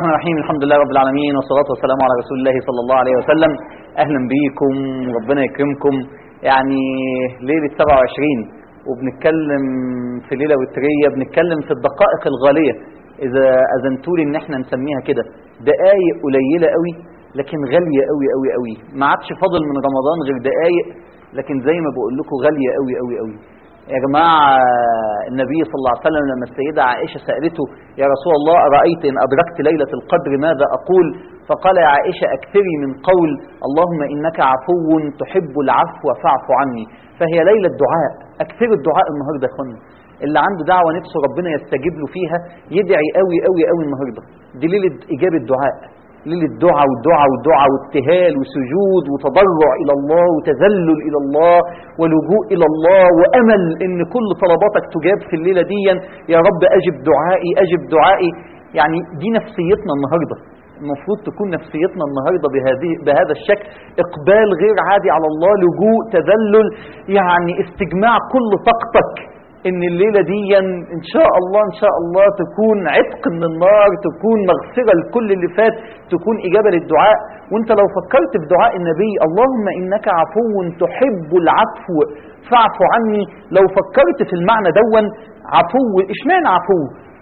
الرحمن الرحيم. الحمد لله رب العالمين، والصلاة والسلام على رسول الله صلى الله عليه وسلم. أهلا بيكم، ربنا يكرمكم. يعني ليلة 27 وبنتكلم في ليلة وترية، بنتكلم في الدقائق الغالية، إذا أذنتولي إن احنا نسميها كده، دقايق قليلة قوي لكن غالية قوي قوي قوي. ما عادش فاضل من رمضان غير دقايق، لكن زي ما بقول لكم غالية قوي قوي قوي. يا جماعة، النبي صلى الله عليه وسلم لما السيدة عائشة سألته: يا رسول الله، أرأيت إن أدركت ليلة القدر ماذا أقول؟ فقال: يا عائشة، أكثري من قول اللهم إنك عفو تحب العفو فاعف عني. فهي ليلة دعاء، أكثر الدعاء النهاردة يا اخوانا. اللي عنده دعوة نفسه ربنا يستجيب له فيها يدعي قوي قوي قوي النهاردة. دي ليلة إجابة دعاء، ليلة دعاء والدعاء والدعاء وابتهال وسجود وتضرع إلى الله وتذلل إلى الله ولجوء إلى الله وأمل إن كل طلباتك تجاب في الليلة دي. يا رب أجب دعائي أجب دعائي. يعني دي نفسيتنا النهاردة، المفروض تكون نفسيتنا النهاردة بهذا الشكل، إقبال غير عادي على الله، لجوء، تذلل، يعني استجماع كل طاقتك ان الليلة دي ان شاء الله تكون عتق من النار، تكون مغفرة لكل اللي فات، تكون اجابة للدعاء. وانت لو فكرت في دعاء النبي اللهم انك عفو تحب العفو فاعف عني، لو فكرت في المعنى دون عفو، اشمعنى عفو؟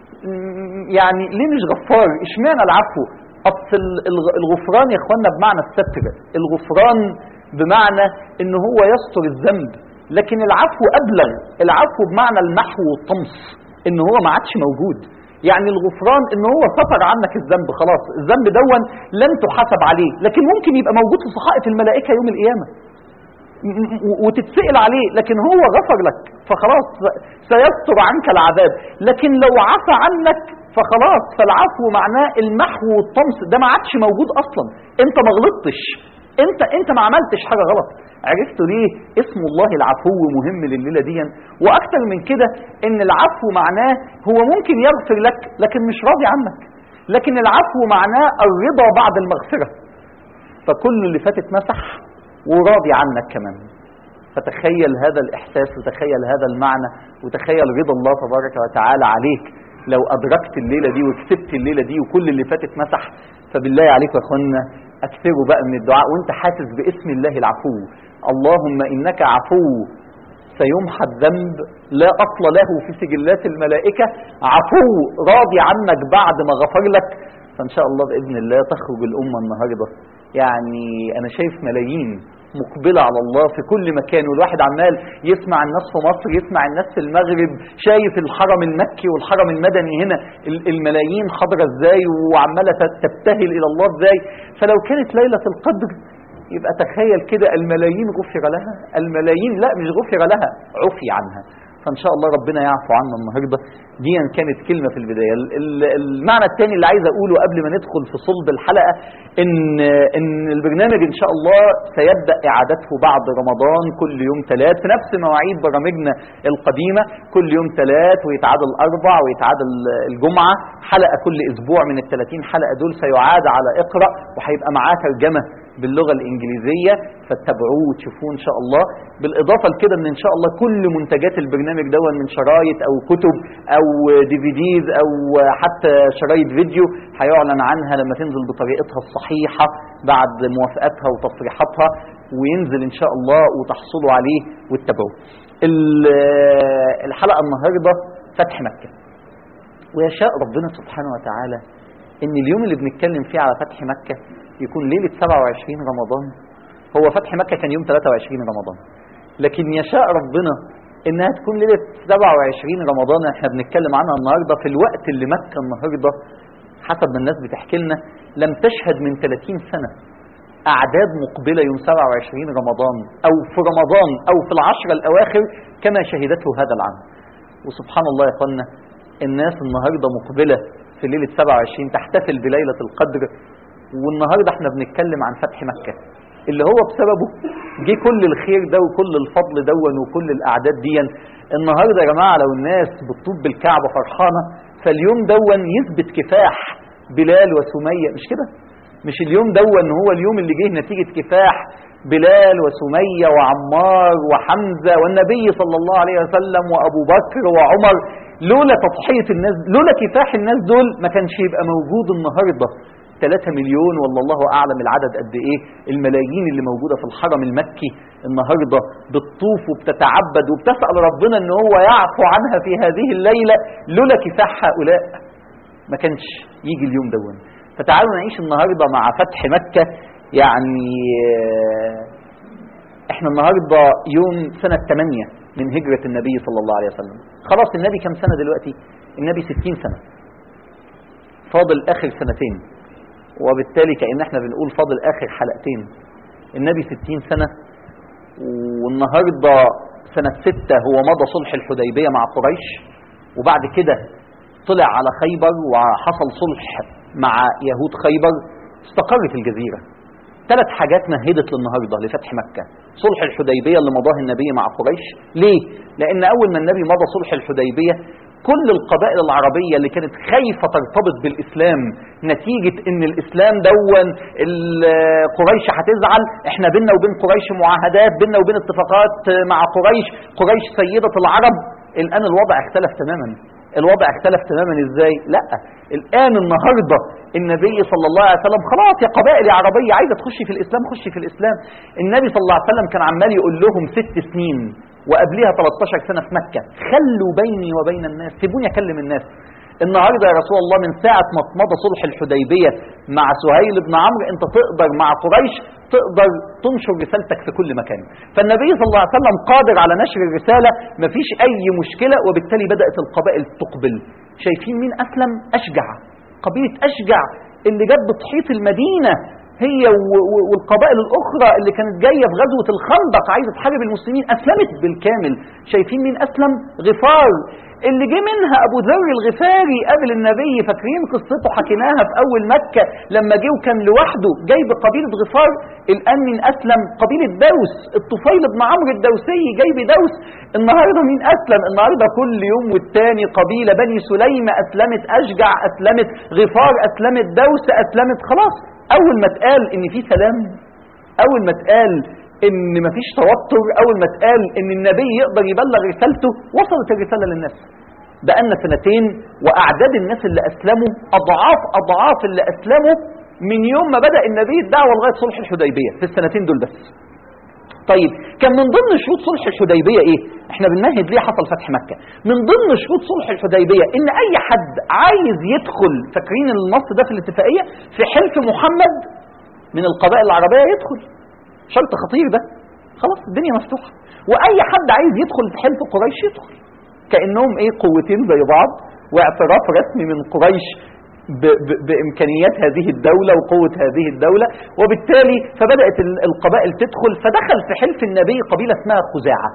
يعني ليه مش غفار؟ اشمعنى العفو؟ اصل الغفران يا اخوانا بمعنى الستر، الغفران بمعنى ان هو يستر الذنب، لكن العفو أبلغ، العفو بمعنى المحو والطمس، إن هو ما عادش موجود. يعني الغفران إن هو ستر عنك الذنب، خلاص الذنب دون لن تحاسب عليه، لكن ممكن يبقى موجود في صحائف الملائكة يوم القيامة وتتسئل عليه، لكن هو غفر لك فخلاص سيستر عنك العذاب. لكن لو عفى عنك فخلاص، فالعفو معناه المحو والطمس، ده ما عادش موجود أصلا. أنت ما غلطتش، انت ما عملتش حاجة غلط. عرفتوا ليه اسم الله العفو مهم لليلة دي؟ واكتر من كده ان العفو معناه هو ممكن يغفر لك لكن مش راضي عنك، لكن العفو معناه الرضا بعد المغفرة، فكل اللي فات اتمسح وراضي عنك كمان. فتخيل هذا الاحساس وتخيل هذا المعنى وتخيل رضا الله تبارك وتعالى عليك لو ادركت الليلة دي وكسبت الليلة دي وكل اللي فات اتمسح. فبالله عليكم يا اخوانا اكثروا بقى من الدعاء وانت حاسس باسم الله العفو. اللهم انك عفو سيمحى الذنب لا اصل له في سجلات الملائكة، عفو راضي عنك بعد ما غفر لك. فان شاء الله باذن الله تخرج الامة النهاردة. يعني انا شايف ملايين مقبلة على الله في كل مكان، والواحد عمال يسمع الناس في مصر، يسمع الناس في المغرب، شايف الحرم المكي والحرم المدني هنا الملايين حاضرة ازاي وعمالة تبتهل الى الله ازاي. فلو كانت ليلة القدر يبقى تخيل كده الملايين غفر لها، الملايين لا مش غفر لها، عفي عنها. فان شاء الله ربنا يعفو عنا النهارده. دي كانت كلمه في البدايه. المعنى الثاني اللي عايز اقوله قبل ما ندخل في صلب الحلقه ان البرنامج ان شاء الله سيبدا اعادته بعد رمضان كل يوم ثلاث في نفس مواعيد برامجنا القديمه، كل يوم ثلاث ويتعاد الاربع ويتعاد الجمعه، حلقه كل اسبوع من ال30 حلقه دول سيعاد على اقرا، وهيبقى معاه ترجمه باللغة الإنجليزية، فاتبعوه وتشوفوه إن شاء الله. بالإضافة لكده إن شاء الله كل منتجات البرنامج دون من شرايط أو كتب أو DVDs أو حتى شرايط فيديو هيعلن عنها لما تنزل بطريقتها الصحيحة بعد موافقتها وتصريحاتها، وينزل إن شاء الله وتحصلوا عليه واتبعوه. الحلقة النهاردة فتح مكة، ويشاء ربنا سبحانه وتعالى إن اليوم اللي بنتكلم فيه على فتح مكة يكون ليلة 27 رمضان. هو فتح مكة كان يوم 23 رمضان، لكن يشاء ربنا انها تكون ليلة 27 رمضان احنا بنتكلم عنها النهاردة، في الوقت اللي مكة النهاردة حسب ما الناس بتحكي لنا لم تشهد من 30 سنة اعداد مقبلة يوم 27 رمضان او في رمضان او في العشر الاواخر كما شهدته هذا العام. وسبحان الله يا اخوانا، الناس النهاردة مقبلة في ليلة 27 تحتفل بليلة القدر، والنهاردة احنا بنتكلم عن فتح مكة اللي هو بسببه جه كل الخير ده وكل الفضل دون وكل الأعداد دي. النهاردة يا جماعة لو الناس بتطوب بالكعبة فرحانة، فاليوم دون يثبت كفاح بلال وسمية، مش كده؟ مش اليوم دون هو اليوم اللي جه نتيجة كفاح بلال وسمية وعمار وحمزة والنبي صلى الله عليه وسلم وأبو بكر وعمر. لولا تضحية الناس، لولا كفاح الناس دول، ما كانش يبقى موجود النهاردة 3 مليون ولا الله أعلم العدد قد إيه الملايين اللي موجودة في الحرم المكي النهاردة بتطوف وبتتعبد وبتسأل ربنا إن هو يعفو عنها في هذه الليلة. لولا كفاح هؤلاء ما كانش يجي اليوم دون. فتعالوا نعيش النهاردة مع فتح مكة. يعني احنا النهاردة يوم سنة 8 من هجرة النبي صلى الله عليه وسلم. خلاص النبي كم سنة دلوقتي؟ النبي 60 سنة، فاضل آخر سنتين، وبالتالي كأن احنا بنقول فاضل آخر حلقتين. النبي 60 سنة، والنهاردة سنة 6 هو مضى صلح الحديبية مع قريش، وبعد كده طلع على خيبر وحصل صلح مع يهود خيبر، استقر في الجزيرة. 3 حاجات مهدت للنهاردة لفتح مكة. صلح الحديبية اللي مضاه النبي مع قريش. ليه؟ لأن أول ما النبي مضى صلح الحديبية كل القبائل العربية اللي كانت خايفة ترتبط بالإسلام نتيجة إن الإسلام دون قريش هتزعل، إحنا بيننا وبين قريش معاهدات، بيننا وبين اتفاقات مع قريش، قريش سيدة العرب. الآن الوضع اختلف تماما. الوضع اختلف تماما ازاي؟ لا، الآن النهاردة النبي صلى الله عليه وسلم خلاص يا قبائل يا عربية عايزة تخشي في الإسلام خشي في الإسلام. النبي صلى الله عليه وسلم كان عمال يقول لهم 6 سنين وقبلها 13 سنة في مكة، خلوا بيني وبين الناس، سيبوني أكلم الناس. النهاردة يا رسول الله من ساعة ما مضى صلح الحديبية مع سهيل بن عمرو انت تقدر مع قريش تقدر تنشر رسالتك في كل مكان. فالنبي صلى الله عليه وسلم قادر على نشر الرسالة، مفيش أي مشكلة، وبالتالي بدأت القبائل تقبل. شايفين مين أسلم؟ أشجع، قبيلة أشجع اللي جت بتحيط المدينة هي والقبائل الأخرى اللي كانت جاية في غزوة الخندق عايزة تحارب المسلمين أسلمت بالكامل. شايفين مين أسلم؟ غفار، اللي جه منها أبو ذر الغفاري قبل النبي، فاكرين قصته حكيناها في أول مكة لما جه وكان لوحده جاي بقبيلة غفار. الآن مين أسلم؟ قبيلة دوس، الطفيل بن عمرو الدوسي جاي بدوس. النهاردة مين أسلم؟ النهاردة كل يوم والتاني قبيلة، بني سليمة أسلمت، أشجع أسلمت، غفار أسلمت، دوس أسلمت. خلاص أول ما اتقال إن في سلام، أول ما اتقال إن مفيش توتر، أول ما اتقال إن النبي يقدر يبلغ رسالته، وصلت الرسالة للناس. بقالنا 2 سنين وأعداد الناس اللي أسلموا أضعاف اللي أسلموا من يوم ما بدأ النبي الدعوة لغاية صلح الحديبية في السنتين دول بس. طيب كان من ضمن شروط صلح الحديبية إيه؟ إحنا بنمهد ليه حصل فتح مكة. من ضمن شروط صلح الحديبية إن أي حد عايز يدخل، فاكرين النص ده في الاتفاقية، في حلف محمد من القبائل العربية يدخل، شرط خطير ده. خلاص الدنيا مفتوحة، وأي حد عايز يدخل في حلف قريش يدخل، كأنهم إيه قوتين زي بعض، واعتراف رسمي من قريش بإمكانيات هذه الدولة وقوة هذه الدولة. وبالتالي فبدأت القبائل تدخل، فدخل في حلف النبي قبيلة اسمها خزاعة،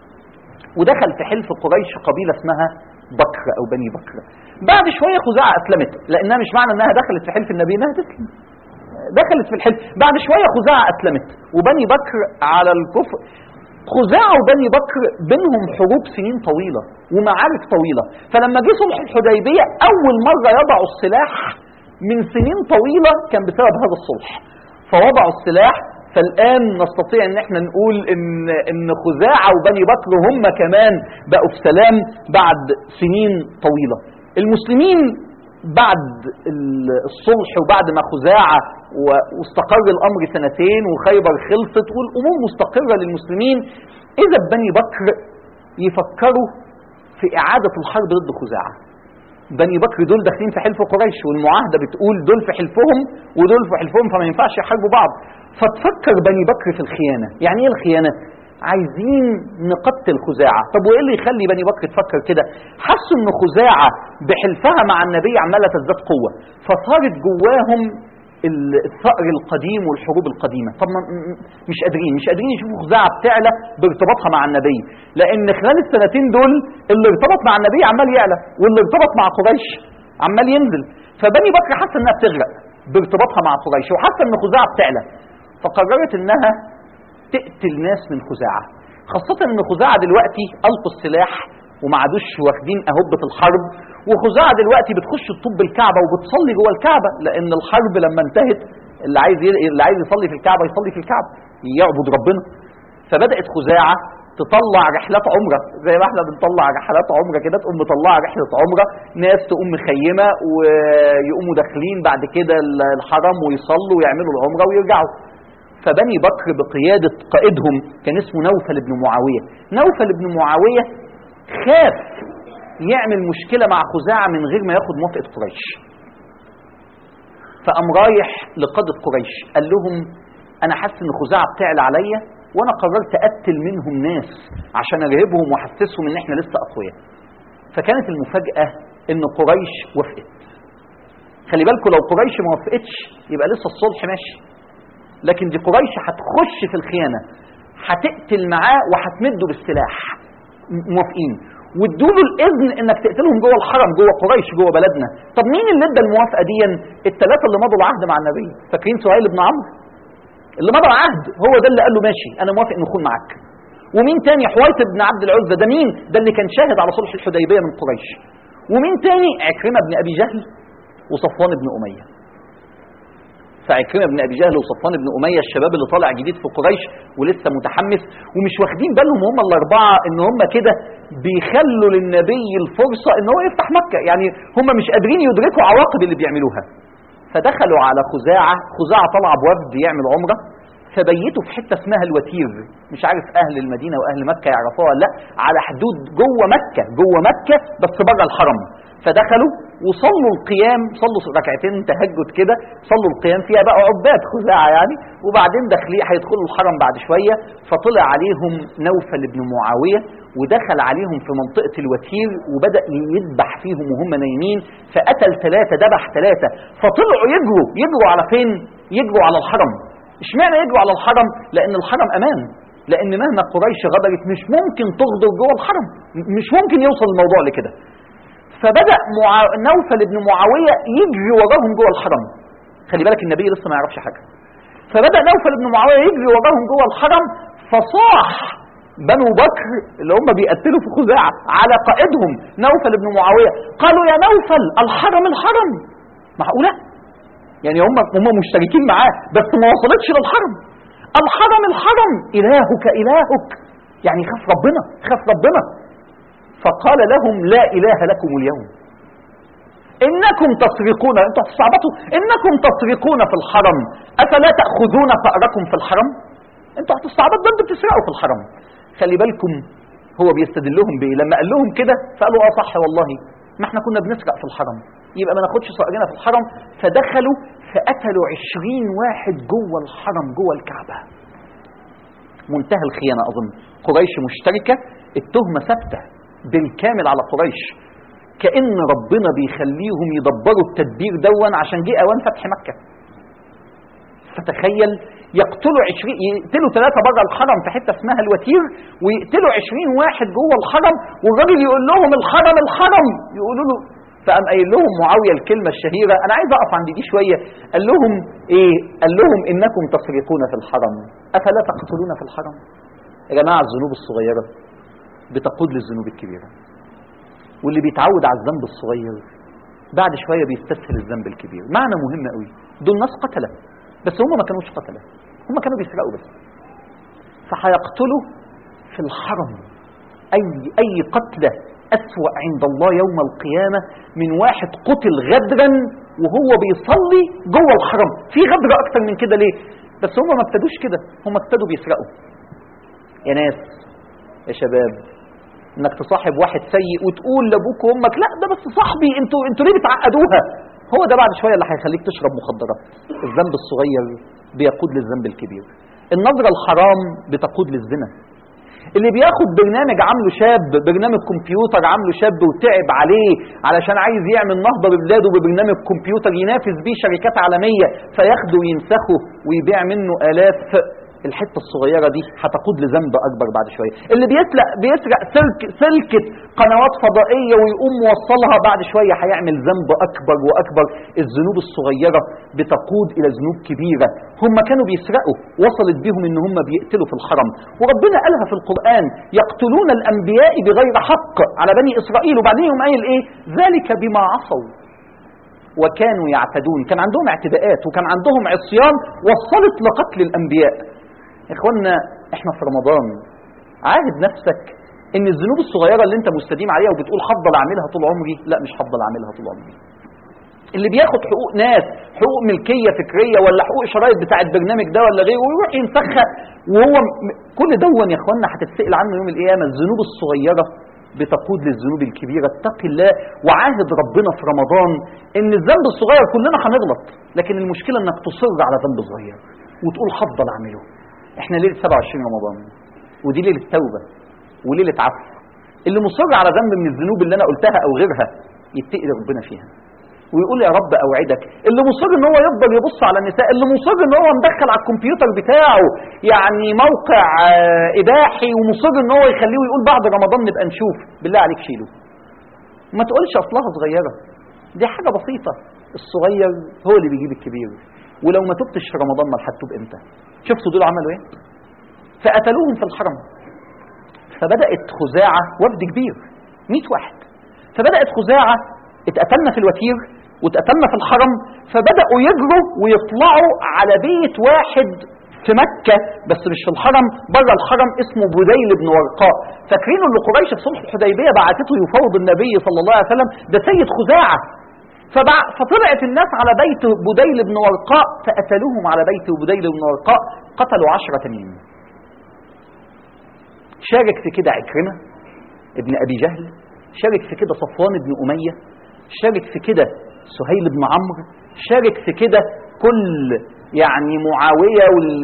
ودخل في حلف قريش قبيلة اسمها بكر أو بني بكر. بعد شوية خزاعة أسلمت، لأنها مش معنى أنها دخلت في حلف النبي أنها تسلم، دخلت في الحلف. بعد شوية خزاعة أسلمت وبني بكر على الكفر. خزاعة وبني بكر بينهم حروب سنين طويلة ومعارك طويلة. فلما جه صلح الحديبية أول مرة يضعوا السلاح من سنين طويلة كان بسبب هذا الصلح، فوضعوا السلاح. فالآن نستطيع ان احنا نقول ان خزاعة وبني بكر هم كمان بقوا في سلام بعد سنين طويلة. المسلمين بعد الصلح وبعد ما خزاعة واستقر الأمر 2 سنين وخيبر خلصت والأمور مستقرة للمسلمين، إذا بني بكر يفكروا في إعادة الحرب ضد خزاعة. بني بكر دول داخلين في حلف قريش، والمعاهدة بتقول دول في حلفهم ودول في حلفهم، فما ينفعش يحاربوا بعض. فتفكر بني بكر في الخيانة. يعني إيه الخيانة؟ عايزين نقتل خزاعة. طب وإيه اللي يخلي بني بكر تفكر كده؟ حسوا إن خزاعة بحلفها مع النبي عمالة تزداد قوة، فصارت جواهم الثأر القديم والحروب القديمة. طب مش قادرين يشوفوا خزاعة بتعلى بارتباطها مع النبي، لأن خلال السنتين دول اللي ارتبط مع النبي عمال يعلى، واللي ارتبط مع قريش عمال ينزل. فبني بكر حاسة إنها بتغرق بارتباطها مع قريش، وحاسة إن خزاعة بتعلى، فقررت إنها تقتل ناس من خزاعة. خاصة إن خزاعة دلوقتي ألقوا السلاح وما عادوش واخدين أهبة الحرب، وخزاعة دلوقتي بتخش تطب الكعبة وبتصلي جوه الكعبة، لأن الحرب لما انتهت اللي عايز يصلي في الكعبة يصلي في الكعبة، يعبد ربنا. فبدأت خزاعة تطلع رحلات عمره زي ما احنا بنطلع رحلات عمره كده، تقوم مطلعه رحله عمره، ناس تقوم مخيمه ويقوموا داخلين بعد كده الحرم ويصلوا ويعملوا العمره ويرجعوا. فبني بكر بقياده قائدهم كان اسمه نوفل بن معاويه. نوفل بن معاويه خاف يعمل مشكله مع خزاعه من غير ما ياخد موافقه قريش، فقام رايح لقاده قريش قال لهم انا حاسس ان خزاعه بتعلى عليا، وانا قررت اقتل منهم ناس عشان ارهبهم واحسسهم ان احنا لسه اقوياء. فكانت المفاجاه ان قريش وافقت. خلي بالكم لو قريش ما وافقتش يبقى لسه الصلح ماشي، لكن دي قريش هتخش في الخيانه، هتقتل معاه وهتمده بالسلاح. موافقين وادوا له الاذن انك تقتلهم جوه الحرم، جوه قريش، جوه بلدنا. طب مين اللي ادى الموافقه دي؟ الثلاثه اللي مضوا العهد مع النبي. فاكرين سهيل بن عمرو اللي مضى العهد؟ هو ده اللي قال له ماشي انا موافق نكون معاك. ومين تاني؟ حويط بن عبد العزة. ده مين؟ ده اللي كان شاهد على صلح الحديبيه من قريش. ومين تاني؟ عكرمه بن ابي جهل وصفوان بن اميه. فعكرمه بن ابي جهل وصفوان بن اميه الشباب اللي طالع جديد في قريش ولسه متحمس ومش واخدين بالهم هم الاربعه ان هم كده بيخلوا للنبي الفرصه ان هو يفتح مكه، يعني هم مش قادرين يدركوا عواقب اللي بيعملوها. فدخلوا على خزاعه طلع بوفد يعمل عمره، فبيتوا في حته اسمها الوتير. مش عارف اهل المدينه واهل مكه يعرفوها ولا لا، على حدود جوه مكه بس بره الحرم. فدخلوا وصلوا القيام، صلوا ركعتين تهجد كده، صلوا القيام فيها بقى عباد خزاعه يعني، وبعدين داخلين هيدخلوا الحرم بعد شويه. فطلع عليهم نوفل بن معاويه ودخل عليهم في منطقه الوتير وبدا يذبح فيهم وهم نايمين، فقتل ثلاثه ذبح ثلاثه. فطلعوا يجروا على فين؟ يجروا على الحرم. اشمعنى يجروا على الحرم؟ لان الحرم امان، لان مهما قريش غدرت مش ممكن تغدر جوه الحرم، مش ممكن يوصل الموضوع لكده. فبدأ نوفل بن معاوية يجري وراهم جوه الحرم. خلي بالك النبي لسه ما يعرفش حاجة. فبدأ نوفل بن معاوية يجري وراهم جوه الحرم، فصاح بنو بكر اللي هم بيقتلوا في خزاعة على قائدهم نوفل بن معاوية، قالوا يا نوفل الحرم. معقولة؟ يعني هم مشتركين معاه بس ما وصلتش للحرم. الحرم إلهك، يعني خاف ربنا. فقال لهم لا إله لكم اليوم، إنكم تسرقون، أنتم هتستعبطوا، إنكم تسرقون في الحرم أفلا تأخذون ثأركم في الحرم؟ أنتم هتستعبطوا، ده أنتم بتسرقوا في الحرم. خلي بالكم هو بيستدلهم بإيه؟ لما قال لهم كده فقالوا صح والله، ما احنا كنا بنسرق في الحرم، يبقى ما ناخدش ثأرنا في الحرم. فدخلوا فقتلوا 20 واحد جوه الحرم جوه الكعبة. منتهى الخيانة. أظن قريش مشتركة، التهمة ثابتة بالكامل على قريش، كأن ربنا بيخليهم يدبروا التدبير دون عشان جه اوان فتح مكة. فتخيل يقتلوا 3 بره الحرم في حته اسمها الوتير، ويقتلوا 20 واحد جوه الحرم، والراجل يقول لهم الحرم، يقولوا له. فقام قايل لهم معاويه الكلمه الشهيره، انا عايز اقف عند دي شويه. قال لهم ايه؟ قال لهم انكم تسرقون في الحرم افلا تقتلون في الحرم. يا جماعه الذنوب الصغيره بتقود للذنوب الكبيره، واللي بيتعود على الذنب الصغير بعد شويه بيستسهل الذنب الكبير. معنى مهم قوي، دول ناس قتله بس هم ما كانوش قتله، هم كانوا بيسرقوا بس. فهيقتلوا في الحرم. اي قتله اسوأ عند الله يوم القيامه من واحد قتل غدرا وهو بيصلي جوه الحرم. في غدر اكتر من كده ليه؟ بس هم ما ابتدوش كده، هم ابتدوا بيسرقوا. يا ناس يا شباب، انك تصاحب واحد سيء وتقول لابوك وامك لا ده بس صاحبي، انتوا ليه بتعقدوها؟ هو ده بعد شويه اللي هيخليك تشرب مخدرات. الذنب الصغير بيقود للذنب الكبير. النظره الحرام بتقود للزنا. اللي بياخد برنامج عامله شاب، برنامج كمبيوتر عامله شاب وتعب عليه علشان عايز يعمل نهضه ببلاده ببرنامج كمبيوتر ينافس بيه شركات عالميه، فياخده وينسخه ويبيع منه آلاف. الحته الصغيره دي هتقود لذنب اكبر بعد شويه. اللي بيسرق سلكه قنوات فضائيه ويقوم موصلها بعد شويه هيعمل ذنب اكبر واكبر. الذنوب الصغيره بتقود الى ذنوب كبيره. هم كانوا بيسرقوا، وصلت بيهم ان هم بيقتلوا في الحرم، وربنا قالها في القران يقتلون الانبياء بغير حق على بني اسرائيل. وبعدين يوم قايل ايه؟ ذلك بما عصوا وكانوا يعتدون. كان عندهم اعتداءات وكان عندهم عصيان وصلت لقتل الانبياء. اخوانا احنا في رمضان، عاهد نفسك ان الذنوب الصغيرة اللي انت مستديم عليها وبتقول هفضل اعملها طول عمري، لا مش هفضل اعملها طول عمري. اللي بياخد حقوق ناس، حقوق ملكية فكرية ولا حقوق شرايط بتاع البرنامج ده ولا غيره، ويروح ينسخها، وهو كل دون يا اخوانا هتتسأل عنه يوم القيامة. الذنوب الصغيرة بتقود للذنوب الكبيرة. اتق الله وعاهد ربنا في رمضان ان الذنب الصغير كلنا هنغلط، لكن المشكلة انك تصر على ذنب صغير وتقول هفضل اعمله. احنا ليلة 27 رمضان، ودي ليلة توبة وليلة عفو. اللي مصر على ذنب من الذنوب اللي انا قلتها او غيرها يتقي ربنا فيها ويقول يا رب اوعدك. اللي مصر ان هو يفضل يبص على النساء، اللي مصر ان هو مدخل على الكمبيوتر بتاعه يعني موقع اباحي ومصر ان هو يخليه ويقول بعد رمضان نبقى نشوف، بالله عليك شيله. ما تقولش اصلها صغيره، دي حاجه بسيطه. الصغير هو اللي بيجيب الكبير. ولو ما تبتش في رمضان ما هتتوب امتى؟ شفتوا دول عملوا ايه؟ فقتلوهم في الحرم. فبدات خزاعه، وفد كبير 100 واحد، فبدات خزاعه اتقتلنا في الوتير واتقتلنا في الحرم، فبدأوا يجروا ويطلعوا على بيت واحد في مكة بس مش في الحرم، بره الحرم، اسمه بديل بن ورقاء. فاكرين اللي قريش في صلح الحديبية بعثته يفاوض النبي صلى الله عليه وسلم، ده سيد خزاعة. فطلعت الناس على بيت بديل بن ورقاء فقتلوهم على بيت بديل بن ورقاء، قتلوا 10 تانيين. شارك في كده عكرمة ابن أبي جهل، شارك في كده صفوان بن أمية، شارك في كده سهيل بن عمرو، شارك في كده كل يعني معاوية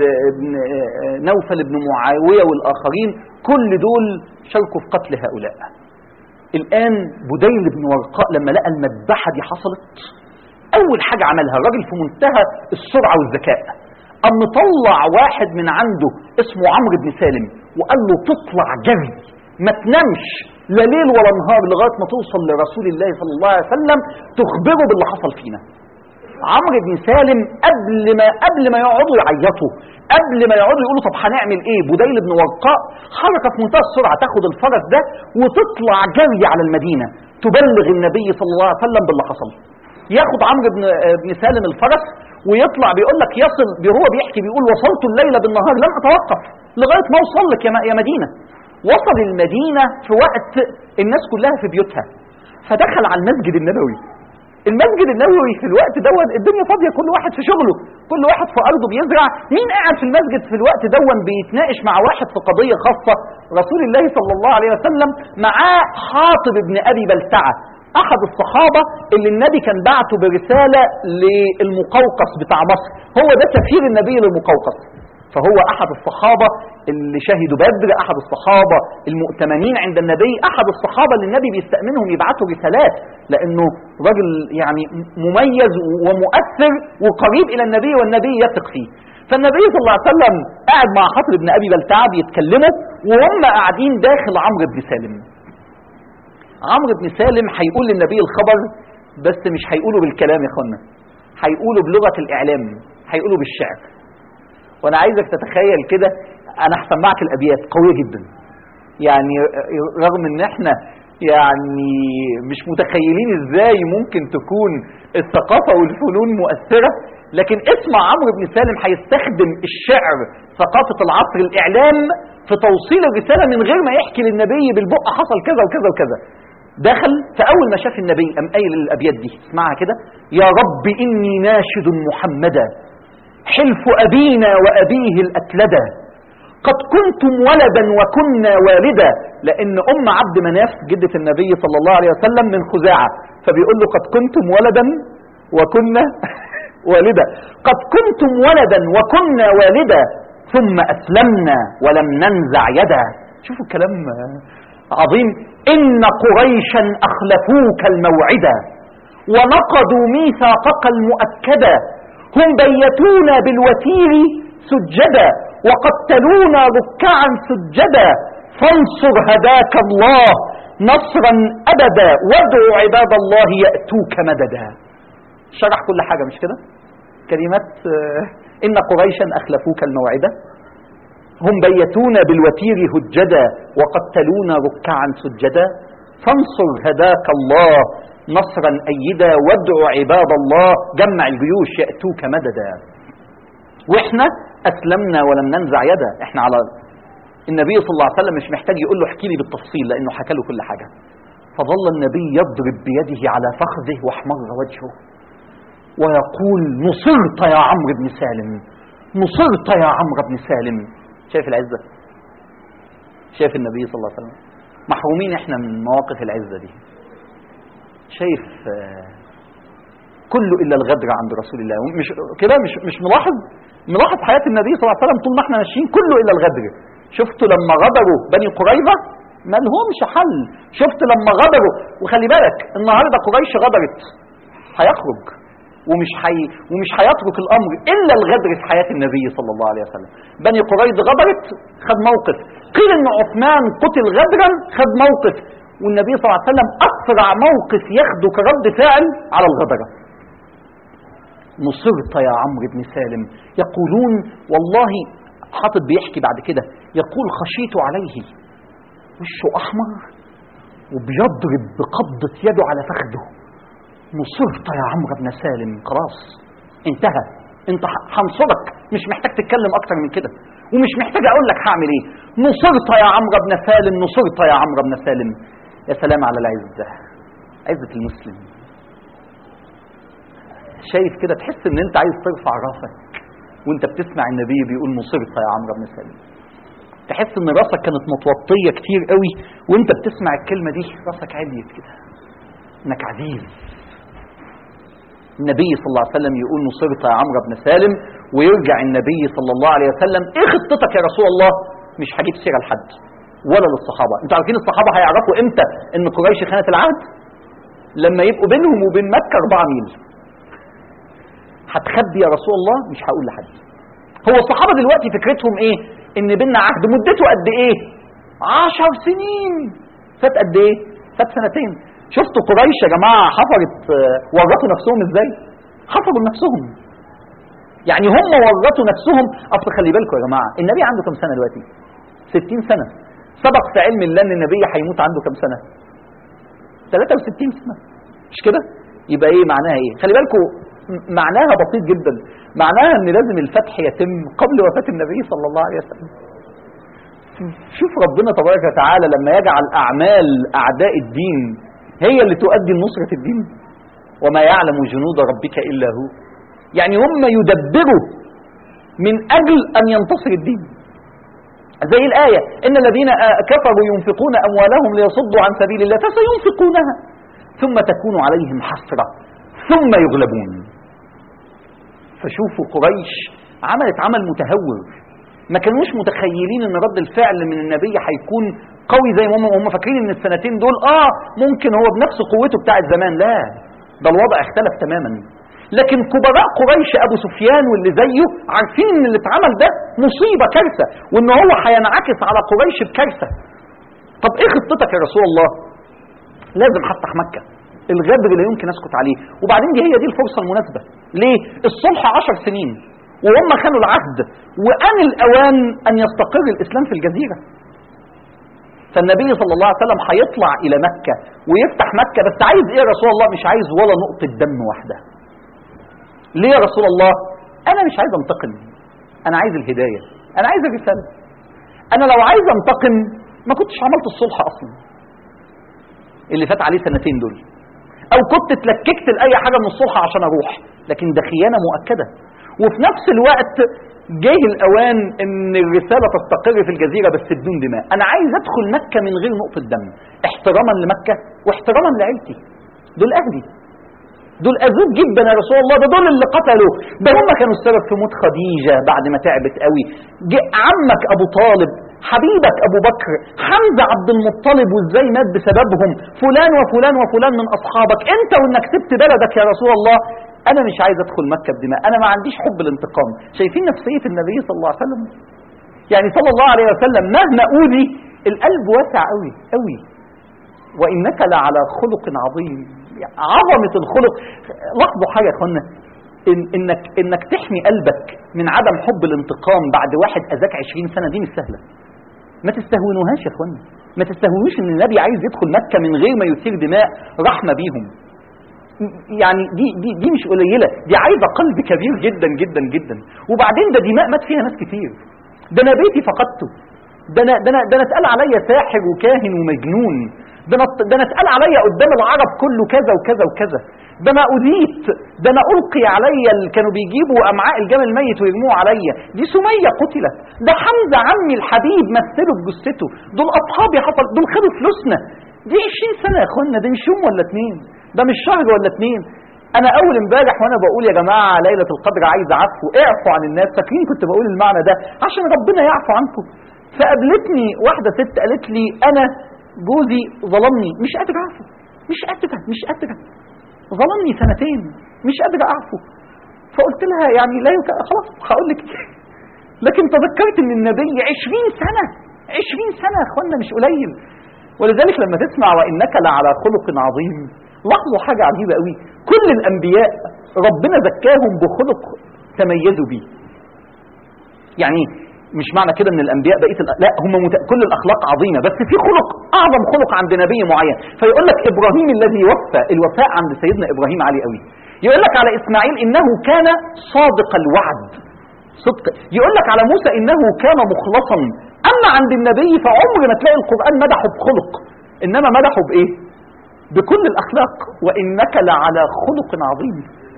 نوفل بن معاوية والآخرين، كل دول شاركوا في قتل هؤلاء. الآن بديل بن ورقاء لما لقى المذبحة دي حصلت، أول حاجة عملها الراجل في منتهى السرعة والذكاء، قام مطلع واحد من عنده اسمه عمرو بن سالم وقال له تطلع جري ما تنامش لا ليل ولا نهار لغاية ما توصل لرسول الله صلى الله عليه وسلم تخبره باللي حصل فينا. عمرو بن سالم قبل ما يقعدوا يعيطوا، قبل ما يقعدوا يقولوا طب هنعمل ايه، بديل بن ورقاء حركة في منتهى السرعة، تاخد الفرس ده وتطلع جري على المدينة تبلغ النبي صلى الله عليه وسلم باللي حصل. ياخد عمرو بن سالم الفرس ويطلع، بيقول لك يصل، هو بيحكي بيقول وصلت الليلة بالنهار لم اتوقف لغاية ما اوصل لك يا مدينة. وصل المدينة في وقت الناس كلها في بيوتها، فدخل على المسجد النبوي. المسجد النبوي في الوقت دون الدنيا فاضية، كل واحد في شغله، كل واحد في أرضه بيزرع. مين قاعد في المسجد في الوقت دون بيتناقش مع واحد في قضية خاصة؟ رسول الله صلى الله عليه وسلم معاه حاطب ابن أبي بلتعة، أحد الصحابة اللي النبي كان بعته برسالة للمقوقس بتاع مصر، هو ده سفير النبي للمقوقس. فهو أحد الصحابة اللي شهدوا بدر، أحد الصحابة المؤتمنين عند النبي، أحد الصحابة اللي النبي بيستأمنهم يبعثوا رسالات، لأنه راجل يعني مميز ومؤثر وقريب إلى النبي والنبي يثق فيه. فالنبي صلى الله عليه وسلم قاعد مع حاطب بن أبي بلتعة بيتكلموا، وهم قاعدين داخل عمرو بن سالم. عمرو بن سالم هيقول للنبي الخبر، بس مش هيقوله بالكلام يا اخوانا، هيقوله بلغة الإعلام، هيقوله بالشعر. وانا عايزك تتخيل كده، انا هسمعك الابيات قويه جدا، يعني رغم ان احنا يعني مش متخيلين ازاي ممكن تكون الثقافه والفنون مؤثره، لكن اسمع عمرو بن سالم هيستخدم الشعر، ثقافه العصر، الاعلام، في توصيل الرساله من غير ما يحكي للنبي بالبق حصل كذا وكذا وكذا. دخل فاول ما شاف النبي قام قايل الابيات دي، اسمعها كده: يا رب اني ناشد محمدا حلف أبينا وأبيه الأتلدا، قد كنتم ولدا وكنا والدا، لأن أم عبد مناف جدة النبي صلى الله عليه وسلم من خزاعة، فبيقول له قد كنتم ولدا وكنا والدا، قد كنتم ولدا وكنا والدا ثم أسلمنا ولم ننزع يدا. شوفوا الكلام عظيم. إن قريشا أخلفوك الموعدا ونقضوا ميثاقك المؤكدا، هم بيتونا بالوتير سجدا وقتلونا ركعا سجدا، فانصر هداك الله نصرا أبدا وادعو عباد الله يأتوك مددا. شرح كل حاجة مش كده؟ كلمات إن قريشا أخلفوك الموعدة، هم بيتونا بالوتير هجدا وقتلونا ركعا سجدا، فانصر هداك الله نصرا أيدا وادعو عباد الله جمع الجيوش يأتوك مددا. واحنا أسلمنا ولم ننزع يدا، احنا على النبي صلى الله عليه وسلم مش محتاج يقول له احكي لي بالتفصيل لأنه حكى له كل حاجة. فظل النبي يضرب بيده على فخذه واحمر وجهه ويقول نصرت يا عمرو بن سالم، نصرت يا عمرو بن سالم. شايف العزة؟ شايف النبي صلى الله عليه وسلم؟ محرومين احنا من مواقف العزة دي. شايف كله إلا الغدر عند رسول الله. مش كده؟ مش ملاحظ حياة النبي صلى الله عليه وسلم طول ما احنا ماشيين كله إلا الغدر. شفتوا لما غدروا بني قريظة ما لهمش حل. شفت لما غدروا، وخلي بالك النهارده قريش غدرت، هيخرج ومش هيترك الامر الا الغدر في حياه النبي صلى الله عليه وسلم. بني قريظة غدرت، خد موقف. قيل ان عثمان قتل غدرا، خد موقف. والنبي صلى الله عليه وسلم اسرع موقف ياخده كرد فعل على الغدره. نصرت يا عمرو بن سالم. يقولون والله، حاطب بيحكي بعد كده يقول خشيت عليه، وشه احمر وبيضرب بقبضة يده على فخده. نصرت يا عمرو بن سالم، خلاص انتهى، انت هنصرك، مش محتاج تتكلم اكتر من كده، ومش محتاج اقول لك هعمل ايه. نصرت يا عمرو بن سالم، نصرت يا عمرو بن سالم. يا سلام على العزة، عزة المسلم. شايف كده تحس ان انت عايز ترفع راسك وانت بتسمع النبي بيقول نصرت يا عمرو بن سالم. تحس ان راسك كانت متوطية كتير قوي وانت بتسمع الكلمة دي، راسك عليت كده انك عزيز. النبي صلى الله عليه وسلم يقول نصرت يا عمرو بن سالم، ويرجع النبي صلى الله عليه وسلم ايه خطتك يا رسول الله؟ مش هجيب سيرة لحد ولا للصحابة. انتوا عارفين الصحابة هيعرفوا امتى ان قريش خانت العهد؟ لما يبقوا بينهم وبين مكة 4 ميل. هتخبي يا رسول الله؟ مش هقول لحد. هو الصحابة دلوقتي فكرتهم ايه؟ ان بيننا عهد مدته قد ايه؟ 10 سنين. فات قد ايه؟ فات 2 سنين. شفتوا قريش يا جماعة حفرت ورطوا نفسهم ازاي؟ حفروا نفسهم. يعني هم ورطوا نفسهم. اصل خلي بالكم يا جماعة، النبي عنده كم سنة دلوقتي؟ 60 سنة. سبق في علم الله ان النبي هيموت عنده كم سنة؟ 63 سنة. مش كده؟ يبقى ايه معناها ايه؟ خلي بالكم معناها بسيط جدا. معناها ان لازم الفتح يتم قبل وفاة النبي صلى الله عليه وسلم. شوف ربنا تبارك وتعالى لما يجعل اعمال اعداء الدين هي اللي تؤدي لنصرة الدين. وما يعلم جنود ربك الا هو. يعني هم يدبروا من اجل ان ينتصر الدين. زي الآية إن الذين كفروا ينفقون أموالهم ليصدوا عن سبيل الله فسينفقونها ثم تكون عليهم حسرة ثم يغلبون. فشوفوا قريش عملت عمل متهور. ما كانوش متخيلين ان رد الفعل من النبي هيكون قوي زي ما هم فاكرين ان السنتين دول ممكن هو بنفس قوته بتاع الزمان. لا، ده الوضع اختلف تماما. لكن كبراء قريش ابو سفيان واللي زيه عارفين ان اللي اتعمل ده مصيبه كارثه، وان هو هينعكس على قريش بكارثه. طب ايه خطتك يا رسول الله؟ لازم هفتح مكه، الغدر لا يمكن اسكت عليه. وبعدين هي دي الفرصه المناسبه. ليه؟ الصلح 10 سنين وهم خانوا العهد، وان الاوان ان يستقر الاسلام في الجزيره. فالنبي صلى الله عليه وسلم هيطلع الى مكه ويفتح مكه، بس عايز ايه يا رسول الله؟ مش عايز ولا نقطه دم واحده. ليه يا رسول الله؟ انا مش عايز انتقم، انا عايز الهدايه، انا عايز الرساله. انا لو عايز انتقم ما كنتش عملت الصلح اصلا اللي فات عليه 2 سنين دول، او كنت اتلككت لاي حاجه من الصلح عشان اروح. لكن ده خيانه مؤكده. وفي نفس الوقت جاي الاوان ان الرساله تستقر في الجزيره بس بدون دماء. انا عايز ادخل مكه من غير نقطه دم، احتراما لمكه واحتراما لعيلتي. دول اهلي، دول اذوب جدا يا رسول الله. ده دول اللي قتلوا، ده هم كانوا السبب في موت خديجه بعد ما تعبت قوي. عمك ابو طالب، حبيبك ابو بكر، حمزه عبد المطلب وازاي مات بسببهم، فلان وفلان وفلان من اصحابك، انت وانك سبت بلدك يا رسول الله. انا مش عايز ادخل مكه بدماء، انا ما عنديش حب الانتقام. شايفين نفسيه النبي صلى الله عليه وسلم؟ يعني صلى الله عليه وسلم مهما اوذي القلب واسع قوي قوي. وانك لعلى خلق عظيم. عظمه الخلق. لاحظوا حاجه يا اخوانا، انك تحمي قلبك من عدم حب الانتقام بعد واحد اذاك 20 سنه، دي مش سهله. ما تستهونوهاش يا اخوانا، ما تستهونوش ان النبي عايز يدخل مكه من غير ما يثير دماء رحمه بيهم. يعني دي مش قليله، دي عايزه قلب كبير جدا جدا جدا. وبعدين ده دماء مات فيها ناس كتير. ده انا بيتي فقدته، ده انا اتقال عليا ساحر وكاهن ومجنون، ده انا اتقال عليا قدام العرب كله كذا وكذا وكذا، ده انا أذيت، ده انا ألقي عليا كانوا بيجيبوا أمعاء الجمل الميت ويرموه عليا، دي سمية قتلت، ده حمزة عمي الحبيب مثله بجثته، دول أصحابي حصل، دول خدوا فلوسنا. دي 20 سنة يا اخوانا، ده مش يوم ولا 2، ده مش شهر ولا 2. انا اول امبارح وانا بقول يا جماعة ليلة القدر عايز عفو، اعفوا عن الناس، فاكرين كنت بقول المعنى ده عشان ربنا يعفو عنكم. فقابلتني واحدة ست قالت لي انا جوزي ظلمني، مش قادر اعفو، مش قادرة ظلمني 2 سنين، مش قادرة اعفو. فقلت لها يعني لا خلاص هقول لك لكن تذكرت ان النبي 20 سنة 20 سنة يا اخوانا مش قليل. ولذلك لما تسمع وانك لعلى خلق عظيم، لاحظوا حاجة عجيبة قوي، كل الانبياء ربنا ذكاهم بخلق تميزوا بيه. يعني مش معنى كده ان الانبياء بقيه لا، هم كل الاخلاق عظيمه، بس في خلق اعظم خلق عند نبي معين. فيقول لك ابراهيم الذي وفى، الوفاء عند سيدنا ابراهيم عالي قوي. يقول لك على اسماعيل انه كان صادق الوعد، صدق. يقول لك على موسى انه كان مخلصا. اما عند النبي فعمر ما تلاقي القران مدحه بخلق، انما مدحه بايه؟ بكل الاخلاق، وانك لعلى خلق عظيم.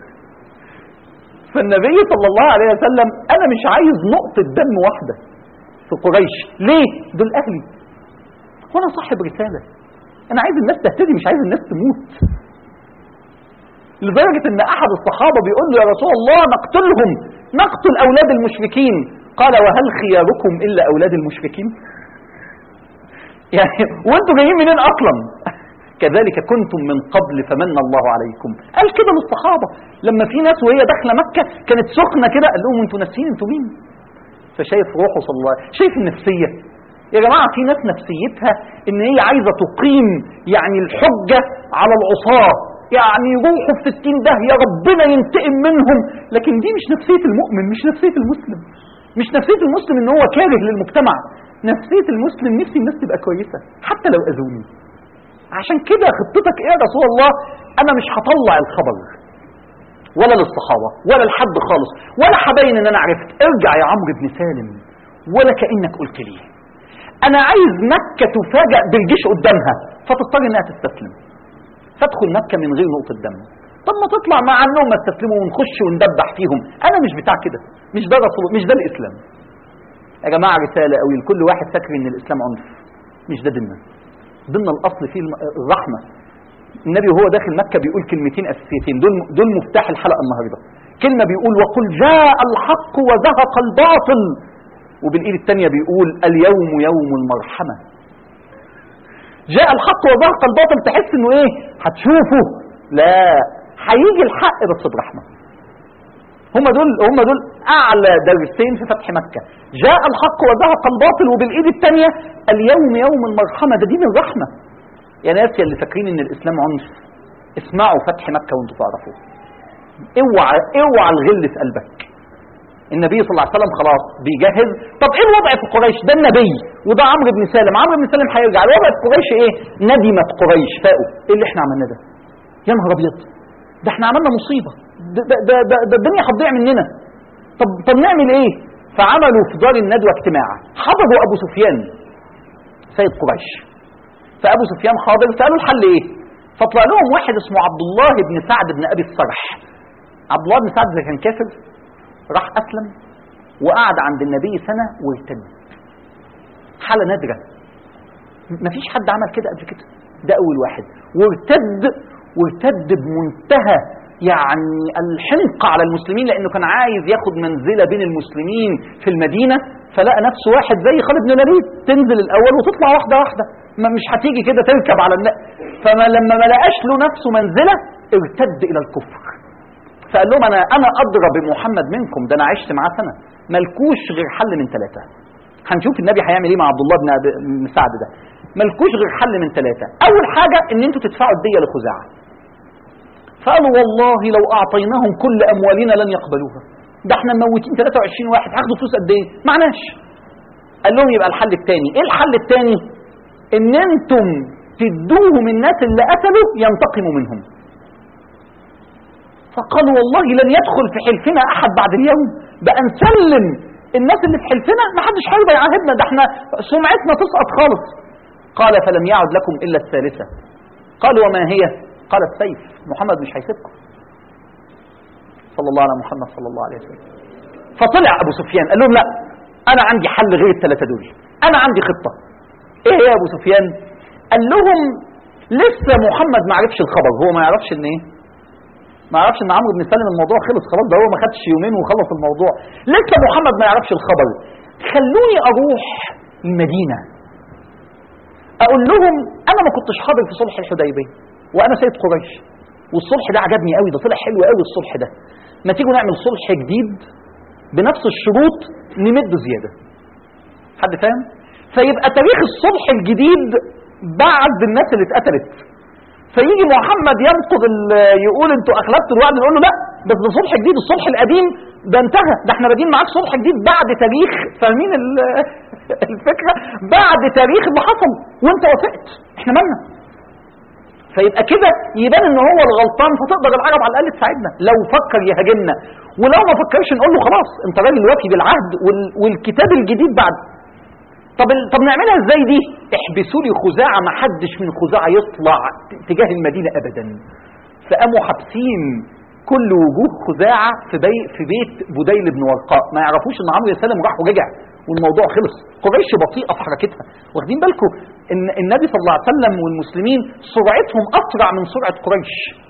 فالنبي صلى الله عليه وسلم انا مش عايز نقطة دم واحدة في قريش، ليه؟ دول اهلي، وانا صاحب رسالة، انا عايز الناس تهتدي مش عايز الناس تموت. لدرجة ان احد الصحابة بيقول له يا رسول الله نقتلهم، نقتل اولاد المشركين، قال وهل خياركم الا اولاد المشركين؟ يعني وانتوا جايين منين اصلا؟ كذلك كنتم من قبل فمن الله عليكم. قال كده للصحابة لما في ناس وهي داخله مكة كانت سخنة كده، قال لهم انتوا ناسيين انتوا مين؟ فشايف روحه صلى الله عليه وسلم، شايف النفسية. يا جماعة في ناس نفسيتها ان هي عايزة تقيم يعني الحجة على العصاة، يعني يروحوا في 60 داهية ربنا ينتقم منهم، لكن دي مش نفسية المؤمن، مش نفسية المسلم، مش نفسية المسلم ان هو كاره للمجتمع. نفسية المسلم نفسي الناس تبقى كويسة حتى لو اذوني. عشان كده خطتك ايه يا رسول الله؟ انا مش هطلع الخبر ولا للصحابة ولا لحد خالص، ولا هبين ان انا عرفت. ارجع يا عمرو بن سالم ولا كأنك قلت لي. انا عايز مكة تفاجأ بالجيش قدامها فتضطر انها تستسلم، فادخل مكة من غير نقطة دم. طب ما تطلع مع انهم ما استسلموا ونخش وندبح فيهم. انا مش بتاع كده، مش ده رسول، مش ده الاسلام. يا جماعة رسالة قوي لكل واحد فاكر ان الاسلام عنف، مش ده ديننا. ضمن الاصل فيه الرحمة. النبي وهو داخل مكة بيقول كلمتين اساسيتين، دول مفتاح الحلقة النهاردة. كلمة بيقول وقل جاء الحق وزهق الباطل، وبالايد الثانية بيقول اليوم يوم المرحمة. جاء الحق وزهق الباطل، تحس انه ايه؟ هتشوفه؟ لا، هيجي الحق بس برحمة. هم دول اعلى درسين في فتح مكة. جاء الحق وزهق الباطل، وبالايد الثانية اليوم يوم المرحمة. ده دين الرحمة. يا ناس يا اللي فاكرين ان الاسلام عنف، اسمعوا فتح مكة وانتوا تعرفوا. اوعى الغل في قلبك. النبي صلى الله عليه وسلم خلاص بيجهز. طب ايه الوضع في قريش؟ ده النبي وده عمرو بن سالم. عمرو بن سالم هيرجع. الوضع في قريش ايه؟ ندمت قريش، فاقوا ايه اللي احنا عملناه ده؟ يا نهار ابيض، ده احنا عملنا مصيبة، ده الدنيا هتضيع مننا. طب نعمل ايه؟ فعملوا في دار الندوة اجتماع، حضروا ابو سفيان سيد قريش. فابو سفيان حاضر، سألوا الحل ايه؟ فطلع لهم واحد اسمه عبد الله بن سعد بن ابي الصرح. عبد الله بن سعد كان كافر، راح اسلم وقعد عند النبي سنة وارتد. حالة نادرة، مفيش حد عمل كده قبل كده، ده اول واحد. وارتد بمنتهى يعني الحنق على المسلمين، لانه كان عايز ياخد منزلة بين المسلمين في المدينة. فلقى نفسه واحد زي خالد بن الوليد، تنزل الاول وتطلع واحدة واحدة، مش هتيجي كده تركب على الناس. فلما ما لقاش له نفسه منزلة ارتد الى الكفر. فقال لهم انا ادرى بمحمد منكم، ده انا عشت معاه سنة، ملكوش غير حل من 3. هنشوف النبي هيعمل ايه مع عبد الله بن سعد ده. ملكوش غير حل من 3. اول حاجة ان انتوا تدفعوا الدية لخزاعة. فقالوا والله لو اعطيناهم كل اموالنا لن يقبلوها، ده احنا مموتين 23 واحد، هياخدوا فلوس قد ايه؟ معناش. قال لهم يبقى الحل الثاني. ايه الحل الثاني؟ ان انتم تدوهم الناس اللي قتلوا ينتقموا منهم. فقالوا والله لن يدخل في حلفنا احد بعد اليوم، بقى نسلم الناس اللي في حلفنا ما حدش هيرضى يعاهدنا، ده احنا سمعتنا تسقط خالص. قال فلم يعد لكم الا الثالثه. قالوا وما هي؟ قال السيف، محمد مش هيسيبكم. صلى الله على محمد صلى الله عليه وسلم. فطلع ابو سفيان قال لهم لا، انا عندي حل غير الثلاثه دول، انا عندي خطه. ايه هي يا ابو سفيان؟ قال لهم لسه محمد ما عرفش الخبر، هو ما يعرفش ان ايه؟ ما يعرفش ان عمرو بن سلمة الموضوع خلص خلاص، ده هو ما خدش يومين وخلص الموضوع، لسه محمد ما يعرفش الخبر. خلوني اروح المدينه اقول لهم انا ما كنتش حاضر في صلح الحديبيه وانا سيد قريش، والصلح ده عجبني قوي، ده طلع حلو قوي الصلح ده، ما تيجوا نعمل صلح جديد بنفس الشروط نمده زياده. حد فاهم؟ فيبقى تاريخ الصلح الجديد بعد الناس اللي اتقتلت، فيجي محمد ينقض يقول انتوا اخلفتوا الوعد، نقول له لا بس ده صلح جديد، الصلح القديم ده انتهى، ده احنا بادئين معاك صلح جديد بعد تاريخ، فاهمين الفكره؟ بعد تاريخ اللي حصل وانت وافقت، احنا مالنا؟ فيبقى كده يبان ان هو الغلطان، فتقدر العرب على الاقل تساعدنا، لو فكر يهاجمنا، ولو ما فكرش نقول له خلاص انت راجل وافي بالعهد والكتاب الجديد بعد. طب نعملها ازاي دي؟ احبسوا لي خزاعه، ما حدش من خزاعه يطلع تجاه المدينه ابدا. فقاموا حابسين كل وجوه خزاعه في بيت بديل بن ورقاء، ما يعرفوش ان عمرو بن سلمة راح ورجع والموضوع خلص. قريش بطيئه في حركتها، واخدين بالكم ان النبي صلى الله عليه وسلم والمسلمين سرعتهم اسرع من سرعه قريش.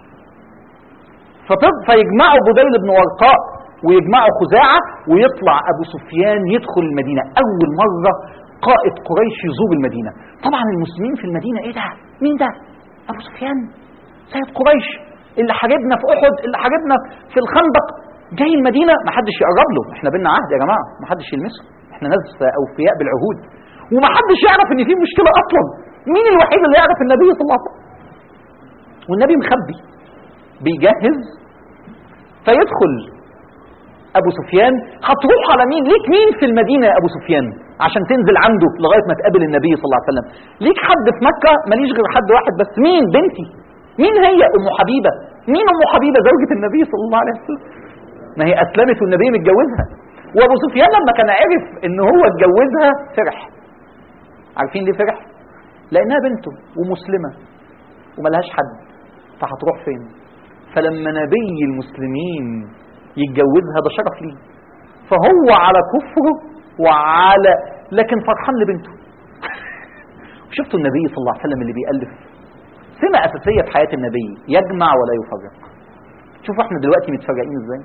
فيجمعوا بديل بن ورقاء ويجمعوا خزاعه، ويطلع ابو سفيان يدخل المدينه. اول مره قائد قريش يزور المدينه، طبعا المسلمين في المدينه ايه ده؟ مين ده؟ ابو سفيان سيد قريش اللي حاربنا في احد، اللي حاربنا في الخندق، جاي المدينه، ما حدش يقرب له، احنا بينا عهد يا جماعه، ما حدش يلمسه، احنا ناس اوفياء بالعهود، وما حدش يعرف ان في مشكله اصلا. مين الوحيد اللي يعرف؟ النبي صلى الله عليه وسلم، والنبي مخبي بيجهز. فيدخل ابو سفيان، هتروح على مين؟ ليك مين في المدينه يا ابو سفيان عشان تنزل عنده لغايه ما تقابل النبي صلى الله عليه وسلم؟ ليك حد في مكه؟ ماليش غير حد واحد بس. مين؟ بنتي. مين هي؟ ام حبيبه. مين ام حبيبه؟ زوجة النبي صلى الله عليه وسلم، ما هي اسلمت والنبي متجوزها. وابو سفيان لما كان عرف ان هو اتجوزها فرح. عارفين ليه فرح؟ لانها بنته ومسلمه وملهاش حد، فهتروح فين؟ فلما نبي المسلمين يتجوزها ده شرف ليه، فهو على كفره وعلى لكن فرحان لبنته. شفتوا النبي صلى الله عليه وسلم اللي بيألف سمة أساسية في حياة النبي، يجمع ولا يفرق. شوفوا احنا دلوقتي متفرقين ازاي،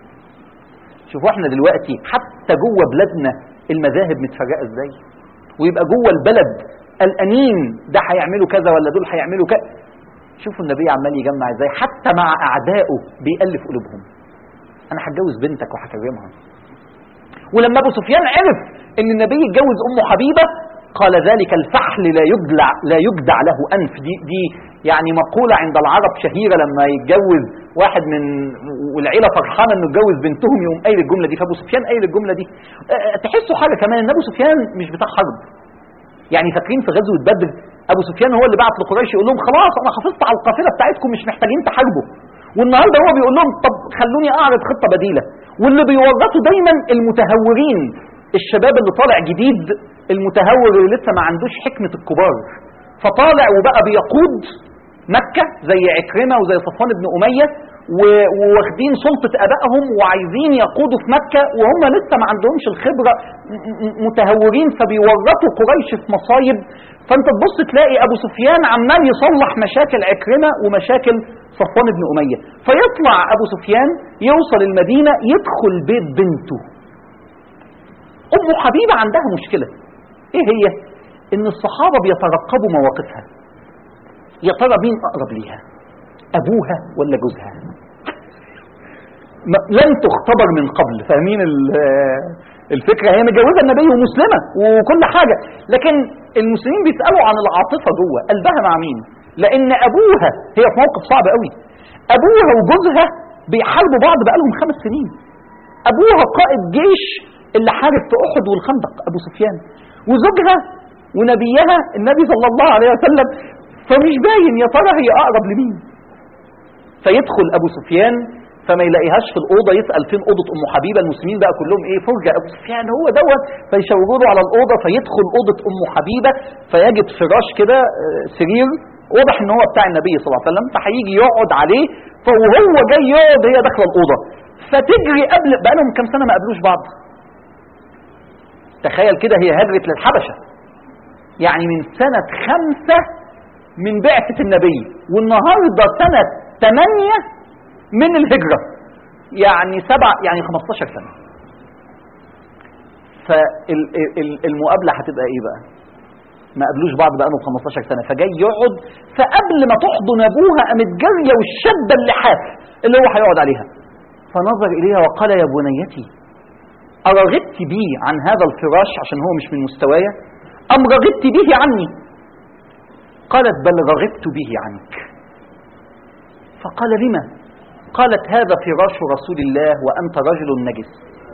شوفوا احنا دلوقتي حتى جوه بلادنا المذاهب متفرقة ازاي، ويبقى جوه البلد الأنين ده هيعملوا كذا ولا دول هيعملوا كذا. شوفوا النبي عمال يجمع ازاي، حتى مع أعدائه بيألف قلوبهم. أنا هتجوز بنتك وهكرمها. ولما أبو سفيان عرف إن النبي اتجوز أم حبيبة قال ذلك الفحل لا يجدع له أنف. دي يعني مقولة عند العرب شهيرة، لما يتجوز واحد من والعيلة فرحانة إنه اتجوز بنتهم يقوم قايل الجملة دي. فأبو سفيان قايل الجملة دي. تحسوا حاجة كمان إن أبو سفيان مش بتاع حرب. يعني فاكرين في غزوة بدر أبو سفيان هو اللي بعت لقريش يقول لهم خلاص أنا حافظت على القافلة بتاعتكم مش محتاجين تحاربوا، والنهارده هو بيقول لهم طب خلوني أعرض خطة بديلة. واللي بيورطوا دايما المتهورين، الشباب اللي طالع جديد، المتهور اللي لسه ما عندوش حكمة الكبار، فطالع وبقى بيقود مكة زي عكرمة وزي صفوان بن أمية، وواخدين سلطة أبائهم وعايزين يقودوا في مكة وهم لسه ما عندهمش الخبرة، متهورين، فبيورطوا قريش في مصايب. فانت تبص تلاقي أبو سفيان عمال يصلح مشاكل عكرمة ومشاكل صفوان بن أمية. فيطلع أبو سفيان يوصل المدينة، يدخل بيت بنته أم حبيبة. عندها مشكلة إيه هي؟ إن الصحابة بيترقبوا مواقفها، يا ترى مين أقرب ليها، أبوها ولا جوزها؟ لم تختبر من قبل، فاهمين الفكرة؟ هي متجوزة النبي ومسلمة وكل حاجة، لكن المسلمين بيسألوا عن العاطفة جوه قلبها مع مين، لأن أبوها هي في موقف صعب قوي. أبوها وجوزها بيحاربوا بعض بقالهم 5 سنين. أبوها قائد جيش اللي حارب في أحد والخندق أبو سفيان، وزوجها ونبيها النبي صلى الله عليه وسلم، فمش باين يا ترى هي أقرب لمين. فيدخل أبو سفيان فما يلاقيهاش في الأوضة، يسأل فين أوضة أم حبيبة، المسلمين بقى كلهم إيه فرجة أبو سفيان هو دوت، فيشاوروا له على الأوضة، فيدخل أوضة أم حبيبة فيجد فراش كده سرير واضح إن هو بتاع النبي صلى الله عليه وسلم، فهيجي يقعد عليه، فهو جاي يقعد هي داخلة الأوضة، فتجري قبل بقى لهم كام سنة ما قابلوش بعض. تخيل كده، هي هجرت للحبشة يعني من سنة 5 من بعثة النبي، والنهاردة سنة 8 من الهجرة، يعني 7 يعني 15 سنة. فالمقابلة هتبقى ايه بقى؟ ما قابلوش بعض بقى لهم 15 سنة، فجاي يقعد، فقبل ما تحضن ابوها قامت جارية والشدة اللحاف اللي هو هيقعد عليها، فنظر اليها وقال يا بنيتي أرغبت بي عن هذا الفراش عشان هو مش من مستوايا، أم رغبت به عني؟ قالت بل رغبت به عنك. فقال لما؟ قالت هذا فراش رسول الله وأنت رجل نجس.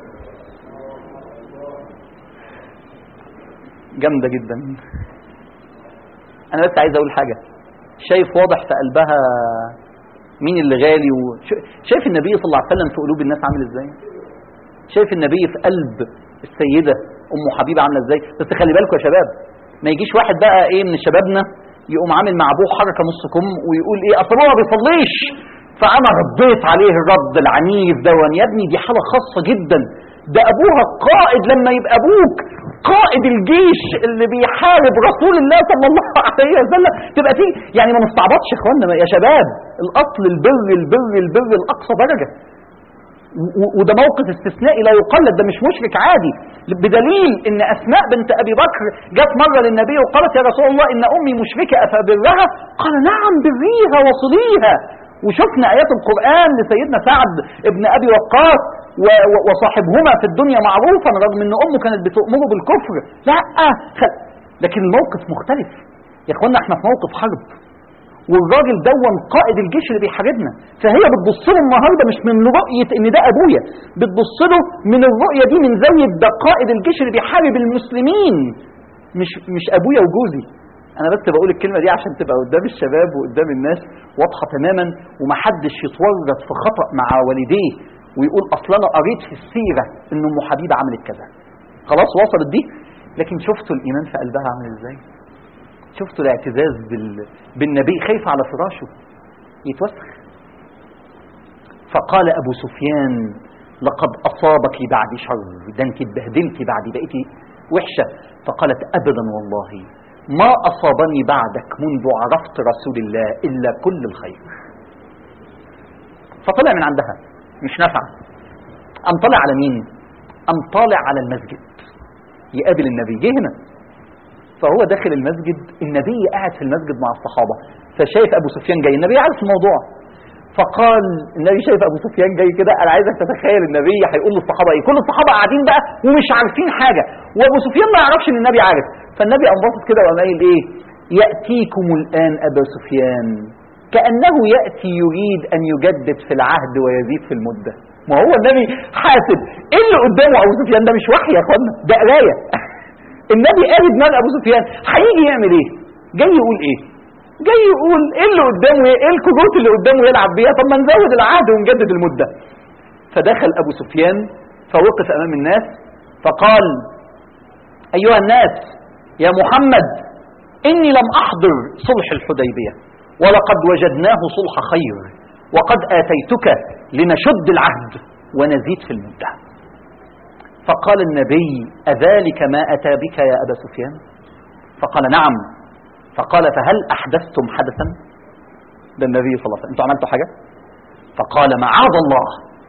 جامدة جدا. أنا بس عايز أقول حاجة، شايف واضح في قلبها مين اللي غالي، شايف النبي صلى الله عليه وسلم في قلوب الناس عامل إزاي، شايف النبي في قلب السيدة أم حبيبة عاملة إزاي. بس خلي بالكم يا شباب، ما يجيش واحد بقى إيه من شبابنا يقوم عامل مع أبوه حركة نص كم ويقول إيه أصل هو ما بيصليش فأنا رديت عليه الرد العنيف ده. يا ابني دي حالة خاصة جدا، ده أبوها قائد، لما يبقى أبوك قائد الجيش اللي بيحارب رسول الله صلى الله عليه وسلم تبقى تيجي يعني ما نستعبطش يا اخوانا يا شباب. الأصل البر البر البر الأقصى درجة، وده موقف استثنائي لا يقلد، ده مش مشرك عادي، بدليل ان اسماء بنت ابي بكر جت مره للنبي وقالت يا رسول الله ان امي مشركه افبرها؟ قال نعم بريها وصليها. وشفنا ايات القران لسيدنا سعد ابن ابي وقاص وصاحبهما في الدنيا معروفا رغم ان امه كانت بتؤمره بالكفر. لا لكن الموقف مختلف يا اخوانا، احنا في موقف حرب والراجل دون قائد الجيش اللي بيحاربنا، فهي بتبص له النهارده مش من رؤيه ان ده ابويا، بتبص له من الرؤيه دي من زاويه ده قائد الجيش اللي بيحارب المسلمين، مش ابويا وجوزي. انا بس بقول الكلمه دي عشان تبقى قدام الشباب وقدام الناس واضحه تماما، ومحدش يتورط في خطا مع والديه ويقول اصل انا قريت في السيره ان ام حبيبه عملت كذا. خلاص وصلت دي. لكن شفتوا الايمان في قلبها عامل ازاي؟ شفتوا الاعتزاز بالنبي، خايف على فراشه يتوسخ. فقال أبو سفيان لقد أصابك بعد شر، ده انت اتبهدلتي بعد بقيتي وحشة. فقالت أبدا والله ما أصابني بعدك منذ عرفت رسول الله إلا كل الخير. فطلع من عندها مش نفع، أم طلع على مين؟ أم طالع على المسجد يقابل النبي. جه هنا فهو داخل المسجد، النبي قاعد في المسجد مع الصحابة، فشايف أبو سفيان جاي، النبي عارف الموضوع، فقال النبي شايف أبو سفيان جاي كده، أنا عايزك تتخيل النبي هيقول للصحابة إيه. كل الصحابة قاعدين بقى ومش عارفين حاجة، وأبو سفيان ما يعرفش إن النبي عارف، فالنبي انبسط كده وقام قايل إيه؟ يأتيكم الآن أبو سفيان كأنه يأتي يريد أن يجدد في العهد ويزيد في المدة. ما هو النبي حاسب إيه اللي قدامه أبو سفيان، ده مش وحي يا أخوانا، ده قراية. النبي قال دماغ ابو سفيان هيجي يعمل ايه؟ جاي يقول ايه؟ جاي يقول ايه اللي قدامه، ايه الكروت اللي قدامه يلعب بيها، طب ما نزود العهد ونجدد المده. فدخل ابو سفيان فوقف امام الناس فقال ايها الناس يا محمد اني لم احضر صلح الحديبيه ولقد وجدناه صلح خير وقد اتيتك لنشد العهد ونزيد في المده. فقال النبي أذلك ما أتى بك يا أبا سفيان؟ فقال نعم. فقال فهل أحدثتم حدثا؟ ده النبي صلى الله عليه وسلم، أنتوا عملتوا حاجة؟ فقال معاذ الله.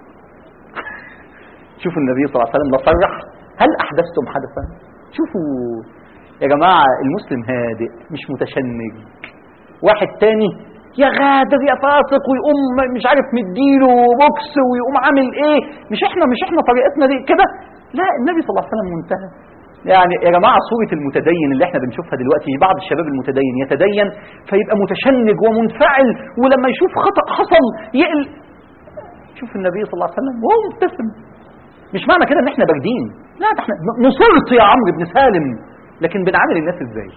شوفوا النبي صلى الله عليه وسلم صرح هل أحدثتم حدثا؟ شوفوا يا جماعة المسلم هادئ مش متشنج. واحد تاني يا غادر يا فاسق ويقوم مش عارف مديله بوكس ويقوم عامل ايه، مش احنا طريقتنا دي كده. لا النبي صلى الله عليه وسلم منتهى. يعني يا جماعة صورة المتدين اللي احنا بنشوفها دلوقتي، بعض الشباب المتدين يتدين فيبقى متشنج ومنفعل، ولما يشوف خطأ حصل يقل. شوف النبي صلى الله عليه وسلم وهو مبتسم. مش معنى كده ان احنا باردين، لا ده احنا نصرت يا عمرو بن سالم، لكن بنعامل الناس ازاي؟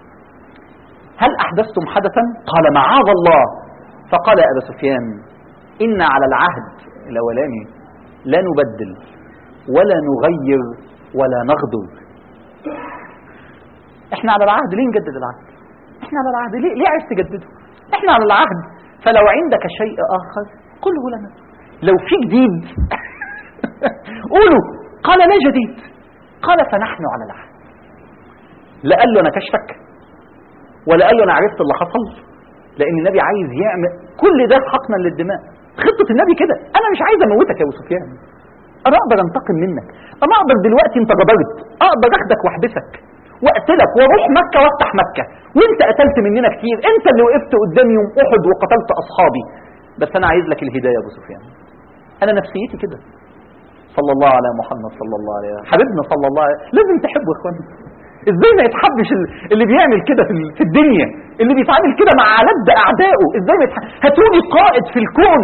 هل احدثتم حدثا؟ قال معاذ الله. فقال يا ابا سفيان إن على العهد الأولاني لا نبدل ولا نغير ولا نغدر. احنا على العهد، ليه نجدد العهد؟ احنا على العهد، ليه عايز تجدده؟ احنا على العهد، فلو عندك شيء آخر قله لنا. لو في جديد قولوا. قال لا جديد. قال فنحن على العهد. لا قال له أنا كشفك، ولا قال له أنا عرفت اللي حصل، لأن النبي عايز يعمل كل ده حقنا للدماء. خطة النبي كده، أنا مش عايز أموتك يا أبو سفيان، أنا أقدر أنتقم منك، أنا أقدر دلوقتي أنت جبرت، أقدر أخدك وأحبسك وأقتلك وأروح مكة وأفتح مكة، وأنت قتلت مننا كتير، أنت اللي وقفت قدام يوم أحد وقتلت أصحابي، بس أنا عايز لك الهداية يا أبو سفيان. أنا نفسيتي كده. صلى الله على محمد صلى الله عليه وسلم، حبيبنا صلى الله عليه وسلم. لازم تحبه يا إخواني. ازاي ما يتحبش اللي بيعمل كده في الدنيا، اللي بيتعامل كده مع ألد أعدائه؟ ازاي ما يتحبش؟ هاتوني قائد في الكون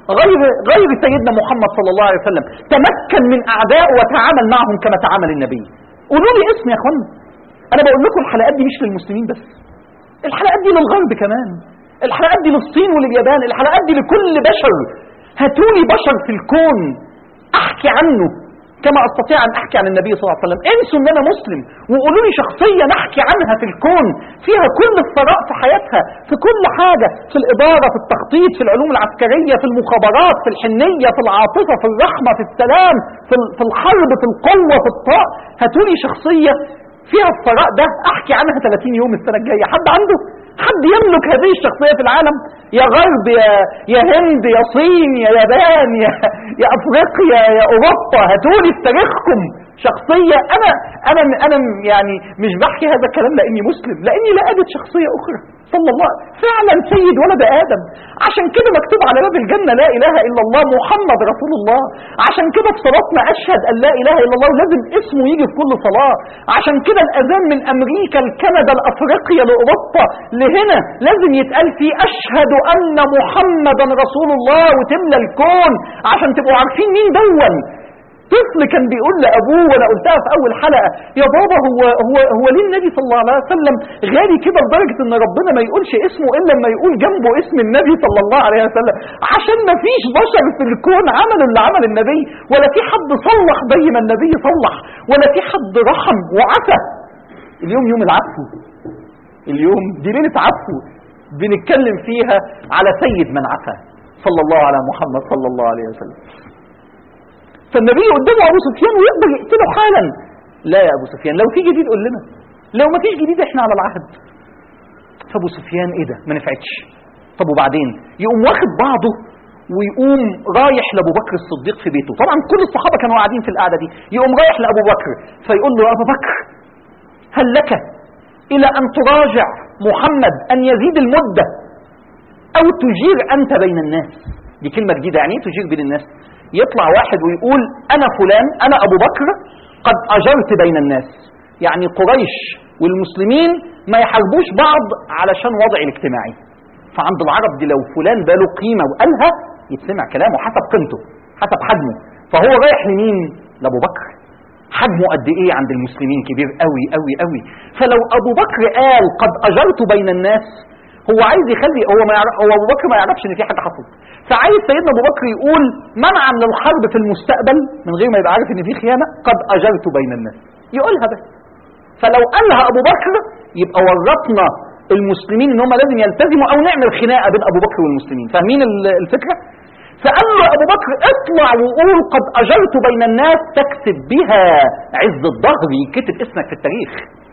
غير سيدنا محمد صلى الله عليه وسلم تمكن من أعدائه وتعامل معهم كما تعامل النبي. قولوا لي اسم يا اخوانا. انا بقول لكم الحلقات دي مش للمسلمين بس، الحلقات دي للغرب كمان، الحلقات دي للصين ولليابان، الحلقات دي لكل بشر. هاتوني بشر في الكون احكي عنه كما استطيع ان احكي عن النبي صلى الله عليه وسلم. انسوا ان انا مسلم وقولوا لي شخصيه نحكي عنها في الكون فيها كل الثراء في حياتها، في كل حاجه، في الاداره، في التخطيط، في العلوم العسكريه، في المخابرات، في الحنيه، في العاطفه، في الرحمه، في السلام، في الحرب، في القوه، في الطاقه. هاتوني شخصيه فيها الثراء ده احكي عنها 30 يوم السنه الجايه. حد عنده؟ حد يملك هذه الشخصيه في العالم؟ يا غرب، يا هند، يا صين، يا يابان، يا افريقيا، يا اوروبا، هاتولي في تاريخكم شخصيه. انا يعني مش بحكي هذا الكلام لاني مسلم، لاني لا اجد شخصيه اخرى صلى الله فعلا سيد ولد ادم. عشان كده مكتوب على باب الجنه لا اله الا الله محمد رسول الله. عشان كده في صلاتنا اشهد ان لا اله الا الله ولازم اسمه يجي في كل صلاه. عشان كده الاذان من امريكا لكندا لافريقيا لاوروبا لهنا لازم يتقال فيه اشهد ان محمدا رسول الله وتملى الكون عشان تبقوا عارفين مين دون. طفل كان بيقول لابوه، وانا قلتها في اول حلقه، يا بابا هو ليه النبي صلى الله عليه وسلم غالي كده لدرجه ان ربنا ما يقولش اسمه الا لما يقول جنبه اسم النبي صلى الله عليه وسلم؟ عشان ما فيش بشر في الكون عملوا اللي عمل النبي، ولا في حد صلح زي ما النبي صلح، ولا في حد رحم وعفى. اليوم يوم العفو، اليوم دي ليله عفو بنتكلم فيها على سيد من عفا صلى الله على محمد صلى الله عليه وسلم. فالنبي قدامه ابو سفيان ويقدر يقتله حالا. لا يا ابو سفيان، لو في جديد قول لنا، لو ما فيش جديد احنا على العهد. فابو سفيان ايه ده؟ ما نفعتش. طب وبعدين؟ يقوم واخد بعضه ويقوم رايح لابو بكر الصديق في بيته. طبعا كل الصحابه كانوا قاعدين في القعده دي. يقوم رايح لابو بكر فيقول له يا ابو بكر هل لك الى ان تراجع محمد ان يزيد المده او تجير انت بين الناس؟ دي كلمه جديده، يعني ايه تجير بين الناس؟ يطلع واحد ويقول انا فلان، انا ابو بكر قد اجرت بين الناس، يعني قريش والمسلمين ما يحاربوش بعض علشان وضع الاجتماعي. فعند العرب دي لو فلان باله قيمه وقالها يتسمع كلامه حسب قيمته حسب حجمه. فهو رايح لمين؟ لابو بكر. حجمه قد ايه عند المسلمين؟ كبير قوي قوي قوي. فلو ابو بكر قال قد اجرت بين الناس، هو عايز يخلي هو ابو بكر ما يعرفش ان في حاجه حصلت، فعايز سيدنا ابو بكر يقول منعا للحرب في المستقبل من غير ما يبقى عارف ان في خيانه قد اجرت بين الناس، يقولها بس. فلو قالها ابو بكر يبقى ورطنا المسلمين ان هم لازم يلتزموا او نعمل خناقه بين ابو بكر والمسلمين. فاهمين الفكره؟ فقال له ابو بكر اطلع وقول قد اجرت بين الناس تكسب بها عز الظهر، يكتب اسمك في التاريخ.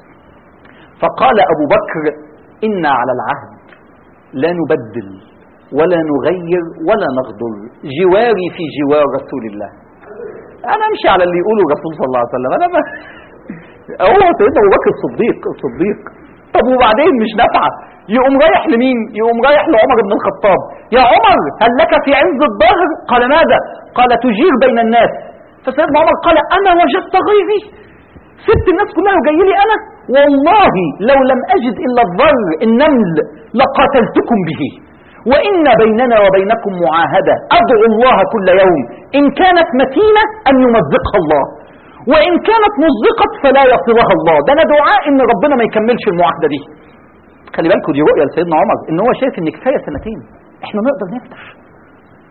فقال ابو بكر إنا على العهد لا نبدل ولا نغير ولا نغدر، جواري في جوار رسول الله. أنا أمشي على اللي يقوله الرسول صلى الله عليه وسلم. أنا ما هو سيدنا أبو بكر الصديق. طب وبعدين مش نافعة، يقوم رايح لمين؟ يقوم رايح لعمر بن الخطاب. يا عمر هل لك في عز الظهر؟ قال ماذا؟ قال تجير بين الناس. فسيدنا عمر قال أنا وجدت غيري، سبت الناس كلها وجاي لي أنا؟ والله لو لم أجد إلا الضر النمل لقاتلتكم به، وإن بيننا وبينكم معاهدة أدعو الله كل يوم إن كانت متينة أن يمزقها الله، وإن كانت مزقت فلا يصلها الله. ده أنا دعاء إن ربنا ما يكملش المعاهدة دي. خلي بالكم دي رؤية لسيدنا عمر إن هو شايف إن كفاية سنتين، إحنا نقدر نفتح.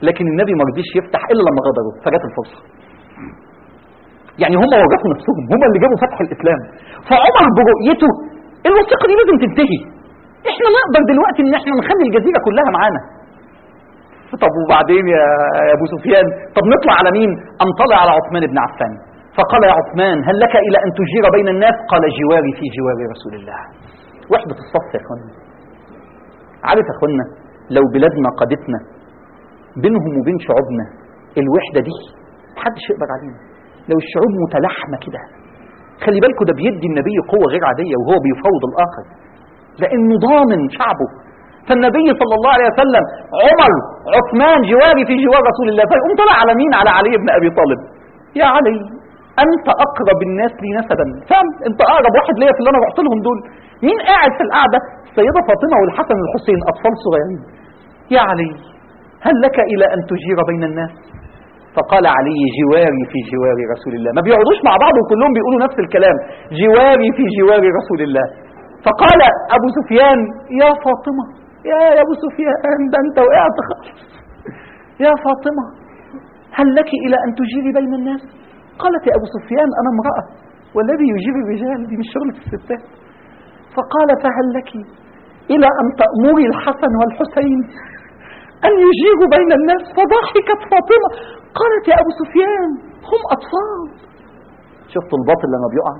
لكن النبي ما رضيش يفتح الا لما غدروا، فجت الفرصه. يعني هم وقفوا نفسهم، هم اللي جابوا فتح الاسلام. فعمر برؤيته الوثيقه دي لازم تنتهي، احنا نقدر دلوقتي ان احنا نخلي الجزيره كلها معانا. طب وبعدين يا ابو سفيان، طب نطلع على مين؟ طلع على عثمان بن عفان، فقال يا عثمان هل لك الى ان تجير بين الناس؟ قال جواري في جوار رسول الله. وحده الصف يا اخوانا. عارف يا اخوانا، لو بلادنا قادتنا بينهم وبين شعوبنا الوحده دي محدش يقدر علينا. لو الشعوب متلاحمه كده، خلي بالكم ده بيدي النبي قوه غير عاديه وهو بيفاوض الاخر، لانه ضامن شعبه. فالنبي صلى الله عليه وسلم عمر عثمان جواري في جوار رسول الله، فيقوم طلع على مين؟ على علي بن ابي طالب. يا علي انت اقرب الناس لي نسبا، فاهم؟ انت اقرب واحد ليا في اللي انا رحت لهم دول. مين قاعد في القعده؟ السيده فاطمه والحسن والحسين، اطفال صغيرين. يا علي هل لك الى ان تجير بين الناس؟ فقال علي جواري في جوار رسول الله. ما بيقعدوش مع بعض وكلهم بيقولوا نفس الكلام، جواري في جوار رسول الله. فقال ابو سفيان يا فاطمه، يا ابو سفيان ده انت وقعت خالص. يا فاطمه هل لك الى ان تجيري بين الناس؟ قالت يا ابو سفيان انا امراه والذي يجير الرجال دي مش شغله الستات. فقال فهل لك الى ان تامري الحسن والحسين ان يجيروا بين الناس؟ فضحكت فاطمه قالت يا ابو سفيان هم اطفال. شفتوا الباطل لما بيقع؟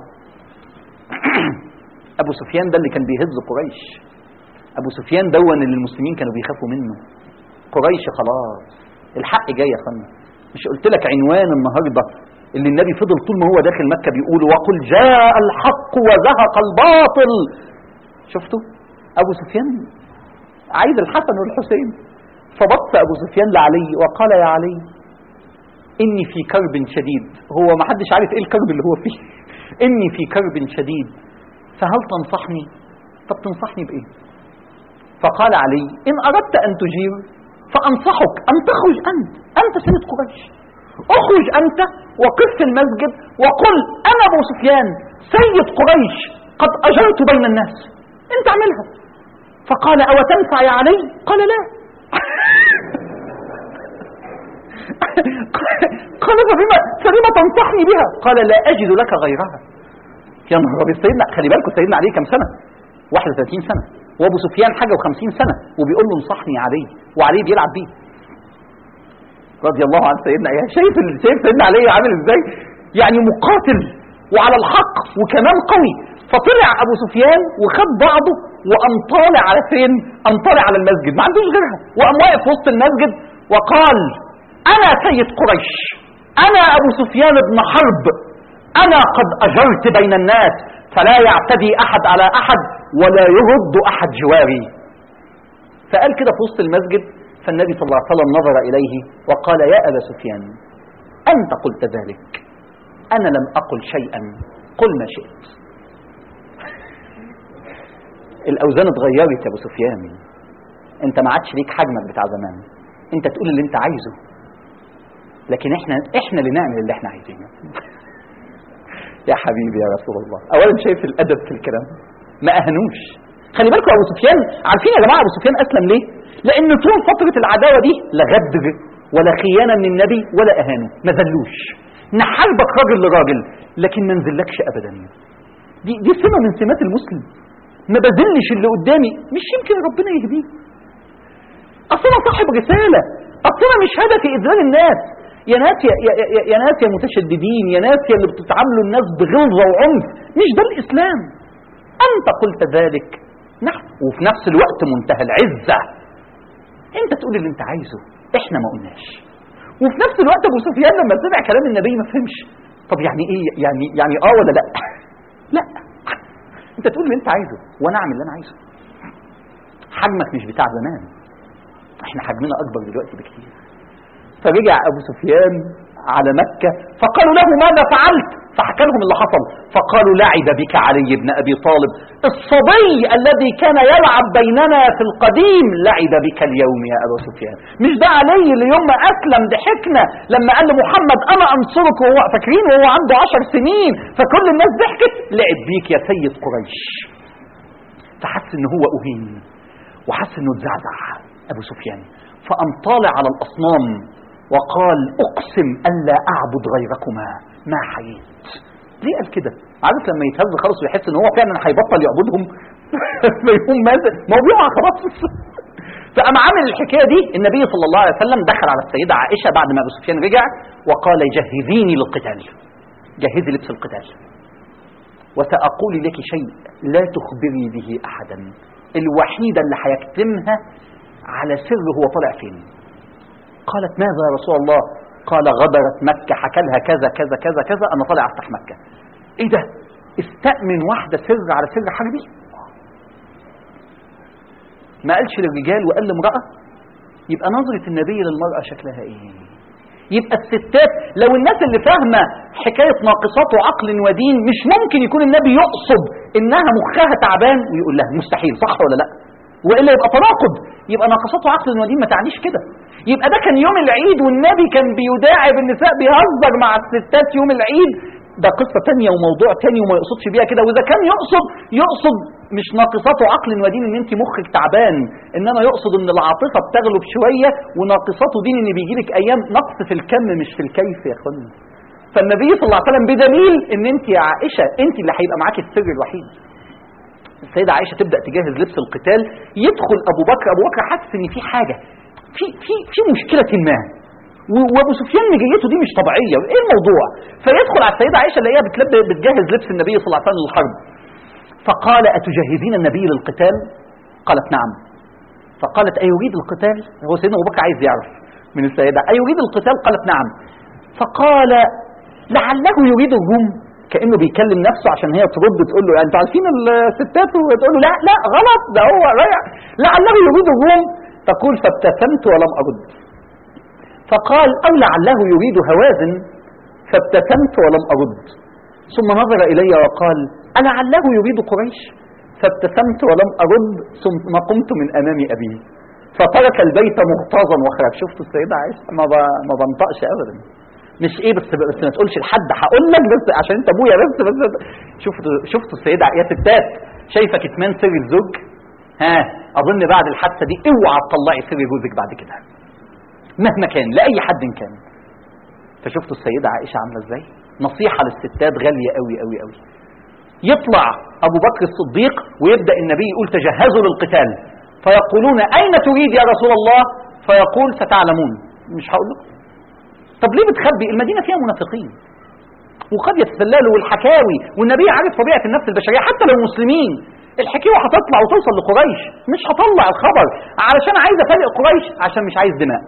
ابو سفيان ده اللي كان بيهز قريش، ابو سفيان دون اللي المسلمين كانوا بيخافوا منه. قريش خلاص الحق جاي يا اخوانا. مش قلت لك عنوان النهارده اللي النبي فضل طول ما هو داخل مكه بيقول وقل جاء الحق وزهق الباطل؟ شفتوا ابو سفيان عايز الحسن والحسين. فبص ابو سفيان لعلي وقال يا علي اني في كرب شديد. هو ما حدش عارف ايه الكرب اللي هو فيه. اني في كرب شديد فهل تنصحني؟ طب تنصحني بايه؟ فقال علي ان اردت ان تجير فانصحك ان تخرج انت سيد قريش، اخرج انت وقف في المسجد وقل انا ابو سفيان سيد قريش قد اجرت بين الناس، انت اعملها. فقال او تنفع يا علي؟ قال لا. قال فبما تنصحني بها؟ قال لا اجد لك غيرها. يا نهار ابيض، سيدنا خلي بالكم سيدنا علي كم سنه؟ 31 سنه، وابو سفيان حاجه و50 سنه وبيقول له انصحني يا علي، وعلي بيلعب بيه رضي الله عن سيدنا علي. شايف سيدنا علي عامل ازاي؟ يعني مقاتل وعلى الحق وكمان قوي. فطلع ابو سفيان وخد بعضه وقام طالع على فين؟ قام طالع على المسجد، ما عندوش غيرها، وقام واقف وسط المسجد وقال انا سيد قريش، انا ابو سفيان بن حرب، انا قد اجرت بين الناس فلا يعتدي احد على احد ولا يرد احد جواري. فقال كده في وسط المسجد. فالنبي صلى الله عليه وسلم نظر اليه وقال يا ابا سفيان انت قلت ذلك، انا لم اقل شيئا، قل ما شئت. الاوزان اتغيرت يا ابو سفيان، انت ما عادش ليك حجمك بتاع زمان، انت تقول اللي انت عايزه، لكن احنا اللي نعمل اللي احنا عايزينه. يا حبيبي يا رسول الله، اولا شايف الادب في الكلام، ما اهنوش. خلي بالكم ابو سفيان، عارفين يا جماعه ابو سفيان اسلم ليه؟ لان طول فتره العداوه دي لا غدر ولا خيانه من النبي ولا اهانه، ما ذلوش. نحاربك راجل لراجل لكن ما نذلكش ابدا. دي سمه من سمات المسلم، ما بذلش اللي قدامي، مش يمكن ربنا يهديه. اصل انا صاحب رساله، اصل انا مش هدفي اذلال الناس. يا ناس يا ناس يا متشددين، يا ناس يا اللي بتتعاملوا الناس بغلظه وعنف، مش ده الاسلام. انت قلت ذلك، نعم، وفي نفس الوقت منتهى العزه، انت تقول اللي انت عايزه، احنا ما قلناش. وفي نفس الوقت ابو سفيان لما سمع كلام النبي ما فهمش. طب يعني ايه؟ يعني ولا لا؟ لا، انت تقول اللي انت عايزه وانا اعمل اللي انا عايزه. حجمك مش بتاع زمان، احنا حجمنا اكبر دلوقتي بكتير. فرجع ابو سفيان على مكة فقالوا له ماذا فعلت؟ فحكى لهم اللي حصل. فقالوا لعب بك علي بن ابي طالب، الصبي الذي كان يلعب بيننا في القديم لعب بك اليوم يا ابو سفيان. مش ده علي اللي يوم ما اسلم ضحكنا لما قال لمحمد انا انصرك، وهو فاكرين وهو عنده 10 سنين فكل الناس ضحكت؟ لعب بيك يا سيد قريش. فحس ان هو اهين وحس انه اتزعزع ابو سفيان فقام طالع على الأصنام وقال أقسم ألا أعبد غيركما ما حييت. ليه قال كده؟ عارف لما يتهز خالص ويحس ان هو فعلا هيبطل يعبدهم فيقوم مازل ما هو بيقع خلاص. فقام عامل الحكايه دي. النبي صلى الله عليه وسلم دخل على السيده عائشه بعد ما ابو سفيان رجع وقال جهزيني للقتال، جهزي لبس القتال، وسأقول لك شيء لا تخبري به أحدا، الوحيدة اللي هيكتمها على سر هو طلع فين. قالت ماذا يا رسول الله؟ قال غدرت مكة، حكى لها كذا كذا كذا كذا، أنا طالع أفتح مكة. إيه ده؟ استأمن واحدة سر على سر حربي؟ ما قالش للرجال وقال لامرأة؟ يبقى نظرة النبي للمرأة شكلها إيه؟ يبقى الستات لو الناس اللي فاهمة حكاية ناقصات عقل ودين مش ممكن يكون النبي يقصد إنها مخها تعبان ويقول لها مستحيل، صح ولا لأ؟ وإلا يبقى تناقض. يبقى ناقصات عقل ودين ما تعنيش كده. يبقى ده كان يوم العيد والنبي كان بيداعب النساء، بيهزر مع الستات يوم العيد، ده قصة تانية وموضوع تاني وما يقصدش بيها كده. وإذا كان يقصد مش ناقصات عقل ودين ان انت مخك تعبان، انما يقصد ان العاطفة بتغلب شوية، وناقصات دين ان بيجيلك ايام نقص في الكم مش في الكيف يا اخوانا. فالنبي صلى الله عليه وسلم بدليل ان انت يا عائشة انت اللي هيبقى معاكي السر الوحيد. السيدة عائشة تبدأ تجهز لبس القتال، يدخل ابو بكر حاسس ان في حاجة في مشكلة ما، وابو سفيان نجيته دي مش طبيعية، ايه الموضوع؟ فيدخل على السيدة عائشة الاقيها بتجهز لبس النبي صلى الله عليه وسلم للحرب. فقال أتجهزين النبي للقتال؟ قالت نعم. فقالت أيريد القتال؟ هو سيدنا أبو بكر عايز يعرف من السيدة أيريد القتال؟ قالت نعم. فقال لعله يريد الروم، كأنه بيكلم نفسه عشان هي ترد تقول له يعني انتوا عارفين الستات، وتقول له لا غلط ده هو رايح لعله يريد الروم. تقول فابتسمت ولم أرد. فقال أو لعله يريد هوازن، فابتسمت ولم أرد. ثم نظر إلي وقال ألعله يريد قريش؟ فابتسمت ولم أرد. ثم قمت من أمام أبي فترك البيت مغتاظا وخرج. شفتوا السيدة عائشة ما بنطقش أبدا، مش إيه بس ما تقولش لحد، هقول لك بس عشان أنت أبويا بس شفتوا السيدة يا ستات شايفة كتمان سر الزوج؟ أظن بعد الحادثة دي اوعى تطلعي سر جوزك بعد كده مهما كان لأي حد كان. فشفتوا السيدة عائشة عاملة إزاي؟ نصيحة للستات غالية قوي قوي قوي. يطلع أبو بكر الصديق ويبدأ النبي يقول تجهزوا للقتال، فيقولون أين تريد يا رسول الله؟ فيقول ستعلمون. مش هقول لكم. طب ليه بتخبي؟ المدينة فيها منافقين وقد يتسللوا والحكاوي، والنبي عارف طبيعة النفس البشرية حتى لو مسلمين. الحكاوي هتطلع وتوصل لقريش، مش هطلع الخبر علشان عايز افرق قريش، عشان مش عايز دماء.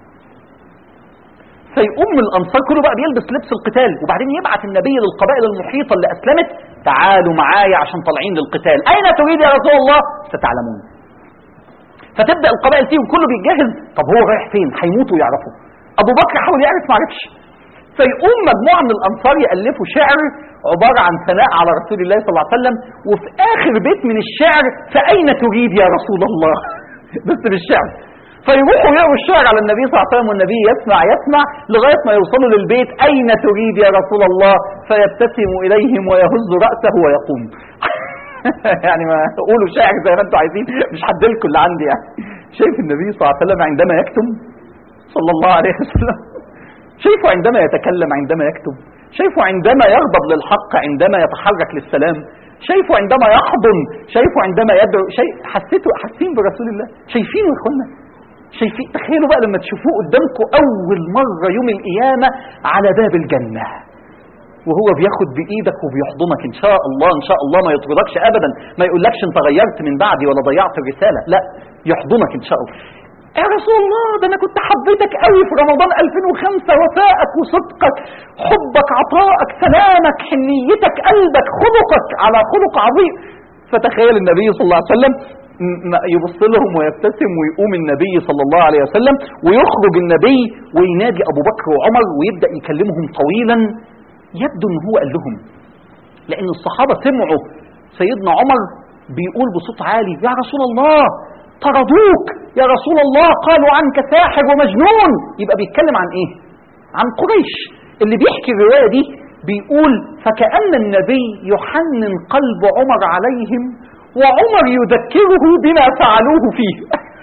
فيقوم الأنصار كله بقى بيلبس لبس القتال، وبعدين يبعث النبي للقبائل المحيطة اللي أسلمت تعالوا معايا عشان طالعين للقتال. أين تريد يا رسول الله؟ ستعلمون. فتبدأ القبائل فيهم كله بيتجهز. طب هو رايح فين؟ هيموتوا ويعرفوا. أبو بكر حاول يعرف ما عرفش. فيقوم مجموعة من الأنصار يألفوا شعر عبارة عن ثناء على رسول الله صلى الله عليه وسلم، وفي آخر بيت من الشعر فأين تريد يا رسول الله؟ بس بالشعر. فيروحوا يقروا الشعر على النبي صلى الله عليه وسلم، والنبي يسمع لغاية ما يوصلوا للبيت أين تريد يا رسول الله؟ فيبتسم إليهم ويهز رأسه ويقوم. يعني ما قولوا شعر زي ما انتوا عايزين، مش هديلكم اللي عندي يعني. شايف النبي صلى الله عليه وسلم عندما يكتم صلى الله عليه وسلم، شايفه عندما يتكلم عندما يكتب، شايفه عندما يغضب للحق عندما يتحرك للسلام، شايفه عندما يحضن، شايفه عندما يدعو، حاسين برسول الله؟ شايفينه يا اخوانا؟ شايفين؟ تخيلوا بقى لما تشوفوه قدامكم أول مرة يوم القيامة على باب الجنة وهو بياخد بإيدك وبيحضنك، إن شاء الله ما يطردكش أبدا، ما يقولكش أنت غيرت من بعدي ولا ضيعت الرسالة، لا يحضنك إن شاء الله. يا رسول الله ده أنا كنت حبيتك قوي في رمضان 2005، وفائك وصدقك، حبك، عطائك، سلامك، حنيتك، قلبك، خلقك على خلق عظيم. فتخيل النبي صلى الله عليه وسلم يبص لهم ويبتسم، ويقوم النبي صلى الله عليه وسلم ويخرج النبي وينادي أبو بكر وعمر ويبدأ يكلمهم طويلا. يبدو أنه هو قال لهم، لأن الصحابة سمعوا سيدنا عمر بيقول بصوت عالي يا رسول الله طردوك يا رسول الله، قالوا عنك ساحر ومجنون. يبقى بيتكلم عن إيه؟ عن قريش. اللي بيحكي الرواية دي بيقول فكأن النبي يحنن قلب عمر عليهم، وعمر يذكره بما فعلوه فيه.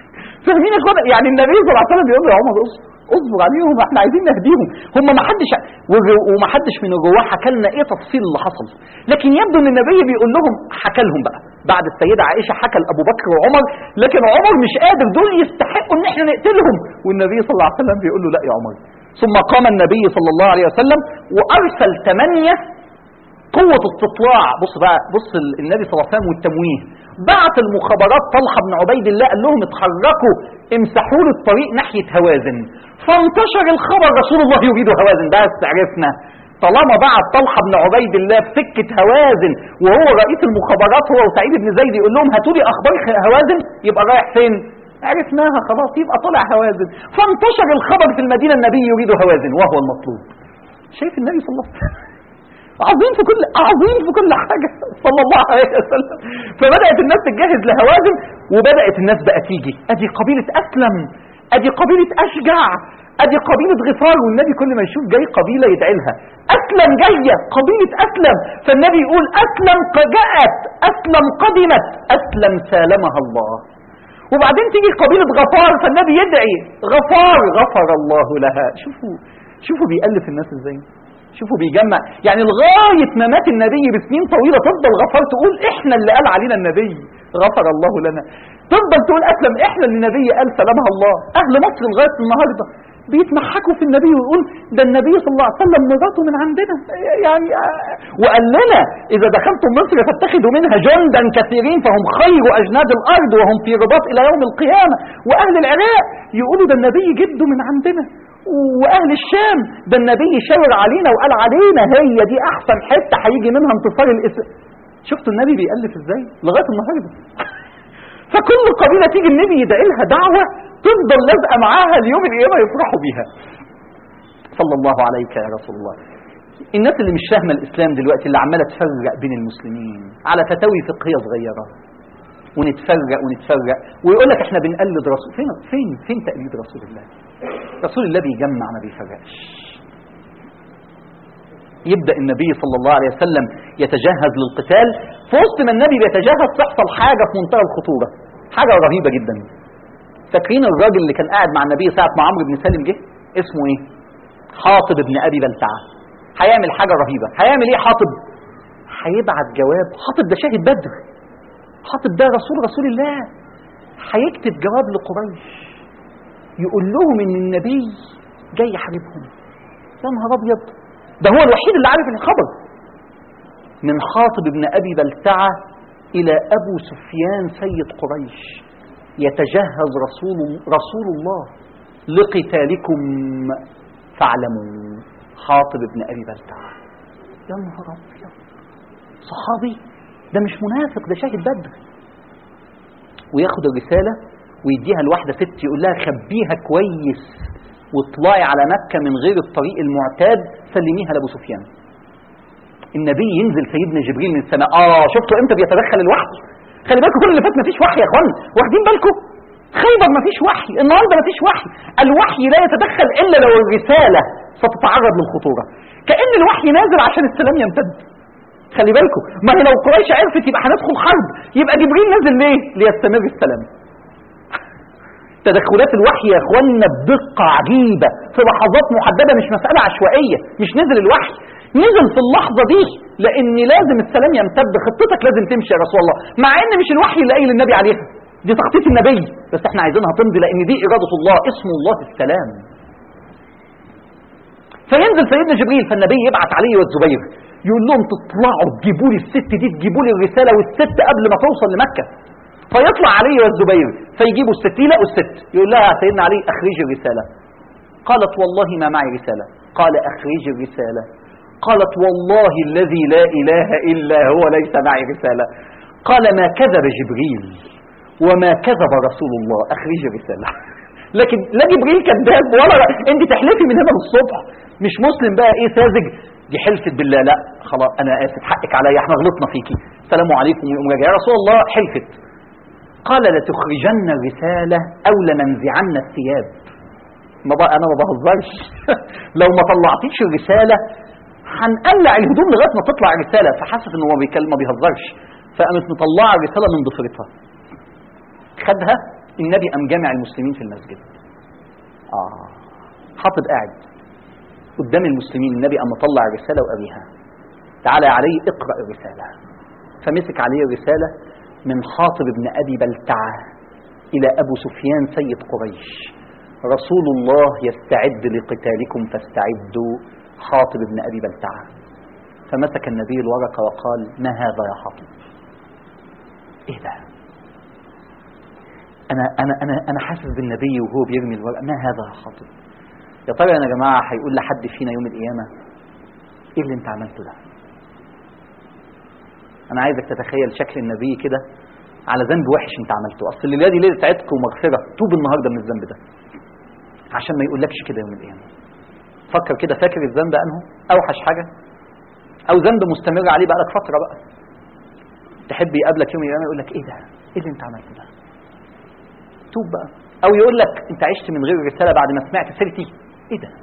فاهمين يا اخوانا؟ يعني النبي صلى الله عليه وسلم بيقول له يا عمر اصبر عليهم، احنا عايزين نهديهم، هم ما حدش وما حدش من جواه حكى لنا ايه تفصيل اللي حصل، لكن يبدو ان النبي بيقول لهم، حكى لهم بقى بعد السيده عائشه، حكى لابو بكر وعمر، لكن عمر مش قادر، دول يستحقوا ان احنا نقتلهم، والنبي صلى الله عليه وسلم بيقول له لا يا عمر. ثم قام النبي صلى الله عليه وسلم وارسل 8 قوة استطلاع. بص بقى، بص النبي صلى الله عليه وسلم والتمويه، بعت المخابرات طلحة بن عبيد الله قال لهم اتحركوا امسحوا له الطريق ناحية هوازن، فانتشر الخبر رسول الله يريد هوازن. بس عرفنا طالما بعت طلحة بن عبيد الله في سكة هوازن وهو رئيس المخابرات هو وسعيد بن زيد يقول لهم هاتوا لي اخبار هوازن، يبقى رايح فين؟ عرفناها خلاص، يبقى طلع هوازن. فانتشر الخبر في المدينة النبي يريد هوازن وهو المطلوب. شايف النبي صلى الله عليه وسلم عظيم في كل حاجة صلى الله عليه وسلم. فبدأت الناس تتجهز لهوازن، وبدأت الناس بقى تيجي، ادي قبيلة اسلم، ادي قبيلة اشجع، ادي قبيلة غفار، والنبي كل ما يشوف جاي قبيلة يدعي لها، اسلم جاية، قبيلة اسلم، فالنبي يقول اسلم جاءت، اسلم قدمت، اسلم سالمها الله. وبعدين تيجي قبيلة غفار فالنبي يدعي غفار غفر الله لها. شوفوا بيألف الناس ازاي، شوفوا بيجمع، يعني لغاية ما مات النبي بسنين طويلة تفضل غفار تقول احنا اللي قال علينا النبي غفر الله لنا، تفضل تقول اسلم احنا اللي النبي قال سلامها الله. اهل مصر لغاية النهاردة بيتمحكوا في النبي ويقول ده النبي صلى الله عليه وسلم مراته من عندنا، يعني وقال لنا اذا دخلتم مصر فاتخذوا منها جندا كثيرين فهم خير اجناد الارض وهم في رباط الى يوم القيامة. واهل العراق يقولوا ده النبي جده من عندنا، واهل الشام ده النبي شاور علينا وقال علينا هي دي احسن حته هيجي منها انتصار الاسلام. شفتوا النبي بيألف ازاي لغايه النهارده؟ فكل قبيله تيجي النبي يدعي لها دعوه تفضل لازقه معاها اليوم القيامه يفرحوا بيها. صلى الله عليك يا رسول الله. الناس اللي مش فاهمه الاسلام دلوقتي اللي عماله تفرق بين المسلمين على فتاوي فقهيه صغيره، ونتفرق ويقول لك احنا بنقلد رسول. فين تقليد رسول الله؟ رسول الله بيجمع ما بيفرقش. يبدأ النبي صلى الله عليه وسلم يتجهز للقتال، في وسط ما النبي بيتجهز تحصل حاجة في منتهى الخطورة، حاجة رهيبة جدا. فاكرين الراجل اللي كان قاعد مع النبي ساعة ما عمرو بن سالم جه؟ اسمه ايه؟ حاطب بن ابي بلتعة. هيعمل حاجة رهيبة. هيعمل ايه حاطب؟ هيبعت جواب. حاطب ده شاهد بدر، حاطب ده رسول الله، هيكتب جواب لقريش يقول لهم ان النبي جاي يحاربهم. يا نهار ابيض، ده هو الوحيد اللي عارف الخبر. من حاطب بن ابي بلتعة الى ابو سفيان سيد قريش، يتجهز رسول الله لقتالكم فاعلموا. حاطب بن ابي بلتعة، يا نهار ابيض، صحابي ده مش منافق، ده شاهد بدر. وياخد الرسالة ويديها لواحدة ست يقول لها خبيها كويس واطلعي على مكة من غير الطريق المعتاد، سلميها لأبو سفيان. النبي ينزل سيدنا جبريل من السماء. شفتوا امتى بيتدخل الوحي؟ خلي بالكم كل اللي فات مفيش وحي يا اخوان، واخدين بالكم؟ خيبر مفيش وحي، النهارده مفيش وحي. الوحي لا يتدخل الا لو الرسالة ستتعرض للخطورة. كأن الوحي نازل عشان السلام يمتد. خلي بالكم، ما هي لو قريش عرفت يبقى هندخل حرب، يبقى جبريل نازل ليه؟ ليستمر السلام. تدخلات الوحي يا اخوانا بدقة عجيبة في لحظات محددة، مش مسألة عشوائية، مش نزل الوحي، نزل في اللحظة دي لان لازم السلام يمتد، خطتك لازم تمشي يا رسول الله، مع ان مش الوحي اللي قايل النبي عليها، دي تخطيط النبي، بس احنا عايزينها تمضي لان دي ارادة الله، اسم الله السلام. فينزل سيدنا جبريل، فالنبي يبعت علي والزبير يقول لهم تطلعوا تجيبوا لي الست دي، تجيبوا لي الرسالة والست قبل ما توصل لمكة. فيطلع علي والزبير فيجيبوا الست، يلاقوا الست، يقول لها سيدنا علي اخرجي الرسالة. قالت والله ما معي رسالة. قال اخرجي الرسالة. قالت والله الذي لا اله الا هو ليس معي رسالة. قال ما كذب جبريل وما كذب رسول الله، اخرجي الرسالة. لكن لا جبريل كذاب ولا انت تحلفي من هنا للصبح، مش مسلم بقى ايه ساذج، دي حلفت بالله، لا خلاص انا اسف حقك عليا احنا غلطنا فيكي، السلام عليكم يا رسول الله. حلفت. قال لتخرجن الرسالة او لننزعن الثياب. انا ما بهزرش. لو ما طلعتيش الرسالة هنقلع الهدوم لغايه ما تطلع الرسالة. فحست انه ما بيهزرش، فقامت مطلعه الرسالة من ضفرتها، خدها النبي قام جامع المسلمين في المسجد. حاطب قاعد قدام المسلمين، النبي قام مطلع الرسالة وقريها، تعالى يا علي اقرأ الرسالة. فمسك عليه الرسالة من حاطب بن أبي بلتعة إلى أبو سفيان سيد قريش: رسول الله يستعد لقتالكم فاستعدوا، حاطب بن أبي بلتعة. فمسك النبي الورقة وقال: ما هذا يا حاطب؟ ايه ده؟ أنا حاسس بالنبي وهو بيرمي الورقة. ما هذا يا حاطب؟ يا ترى يا جماعة هيقول لحد فينا يوم القيامة ايه اللي انت عملته ده؟ انا عايزك تتخيل شكل النبي كده على ذنب وحش انت عملته. اصل الليله دي ليله عتق ومغفره، توب النهارده من الذنب ده عشان ما يقولكش كده يوم القيامه. فكر كده، فاكر الذنب انه اوحش حاجه او ذنب مستمر عليه بقالك فتره بقى، تحب يقابلك يوم القيامه يقول لك ايه ده؟ ايه اللي انت عملته ده؟ توب بقى. او يقول لك انت عشت من غير رساله بعد ما سمعت سيرتي، ايه ده؟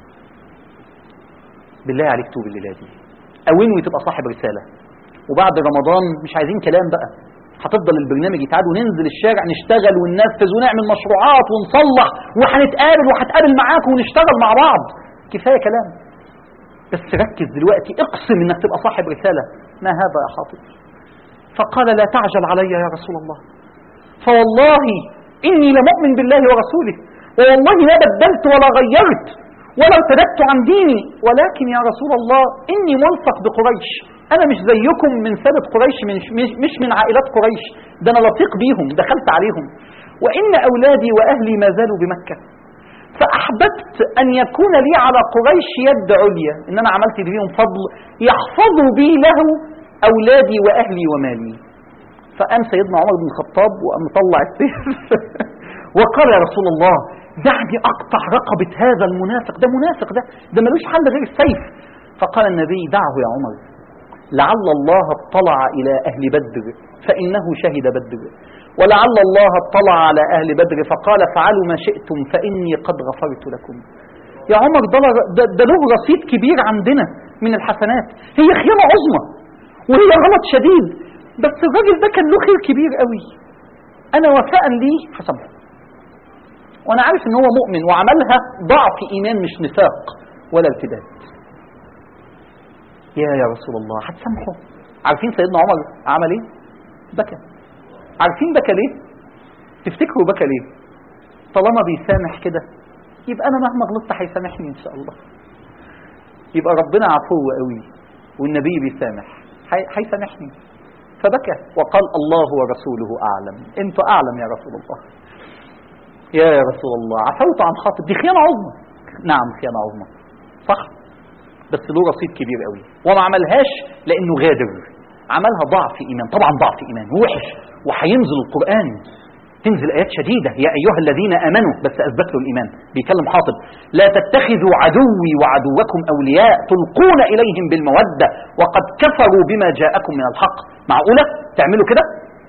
بالله عليك توب الليله دي، او انوي تبقى صاحب رساله. وبعد رمضان مش عايزين كلام بقى، هتفضل البرنامج يتعاد وننزل الشارع نشتغل وننفذ ونعمل مشروعات ونصلح وهنتقابل وهتقابل معاك ونشتغل مع بعض. كفايه كلام، بس ركز دلوقتي، اقسم انك تبقى صاحب رساله. ما هذا يا حاطب؟ فقال: لا تعجل علي يا رسول الله، فوالله اني لمؤمن بالله ورسوله، ووالله لا بدلت ولا غيرت ولا ارتدت عن ديني، ولكن يا رسول الله اني ملصق بقريش، انا مش زيكم من سادة قريش، مش من عائلات قريش، ده انا لصيق بيهم، دخلت عليهم، وان اولادي واهلي ما زالوا بمكة، فاحببت ان يكون لي على قريش يد عليا، ان انا عملت بيهم فضل يحفظوا بي له اولادي واهلي ومالي. فقام سيدنا عمر بن الخطاب وقام مطلع السيف وقال: يا رسول الله دعني اقطع رقبة هذا المنافق، ده منافق، ده ملوش حل غير السيف. فقال النبي: دعه يا عمر، لعل الله اطلع إلى أهل بدر فإنه شهد بدر، ولعل الله اطلع على أهل بدر فقال: فعلوا ما شئتم فإني قد غفرت لكم. يا عمر ده له رصيد كبير عندنا من الحسنات، هي خيانة عظمى وهي غلط شديد، بس الراجل ده كان له خير كبير قوي، أنا وفاء ليه حسبه، وأنا عارف إن هو مؤمن وعملها ضعف إيمان مش نفاق ولا ارتداد. يا رسول الله هتسامحه؟ عارفين سيدنا عمر عمل ايه؟ بكى. عارفين بكى ليه؟ تفتكروا بكى ليه؟ طالما بيسامح كده يبقى انا مهما غلطت هيسامحني ان شاء الله، يبقى ربنا عفو قوي والنبي بيسامح، هيسامحني. فبكى وقال: الله ورسوله اعلم، انتوا اعلم يا رسول الله. يا رسول الله عفوت عن خاطب، دي خيانه عظمى. نعم خيانه عظمى صح، بس له رصيد كبير قوي، وما عملهاش لانه غادر، عملها ضعف ايمان. طبعا ضعف ايمان وحش، وهينزل القران، تنزل ايات شديده: يا ايها الذين امنوا، بس اثبت له الايمان، بيكلم حاطب: لا تتخذوا عدوي وعدوكم اولياء تلقون اليهم بالموده وقد كفروا بما جاءكم من الحق. معقوله تعملوا كده؟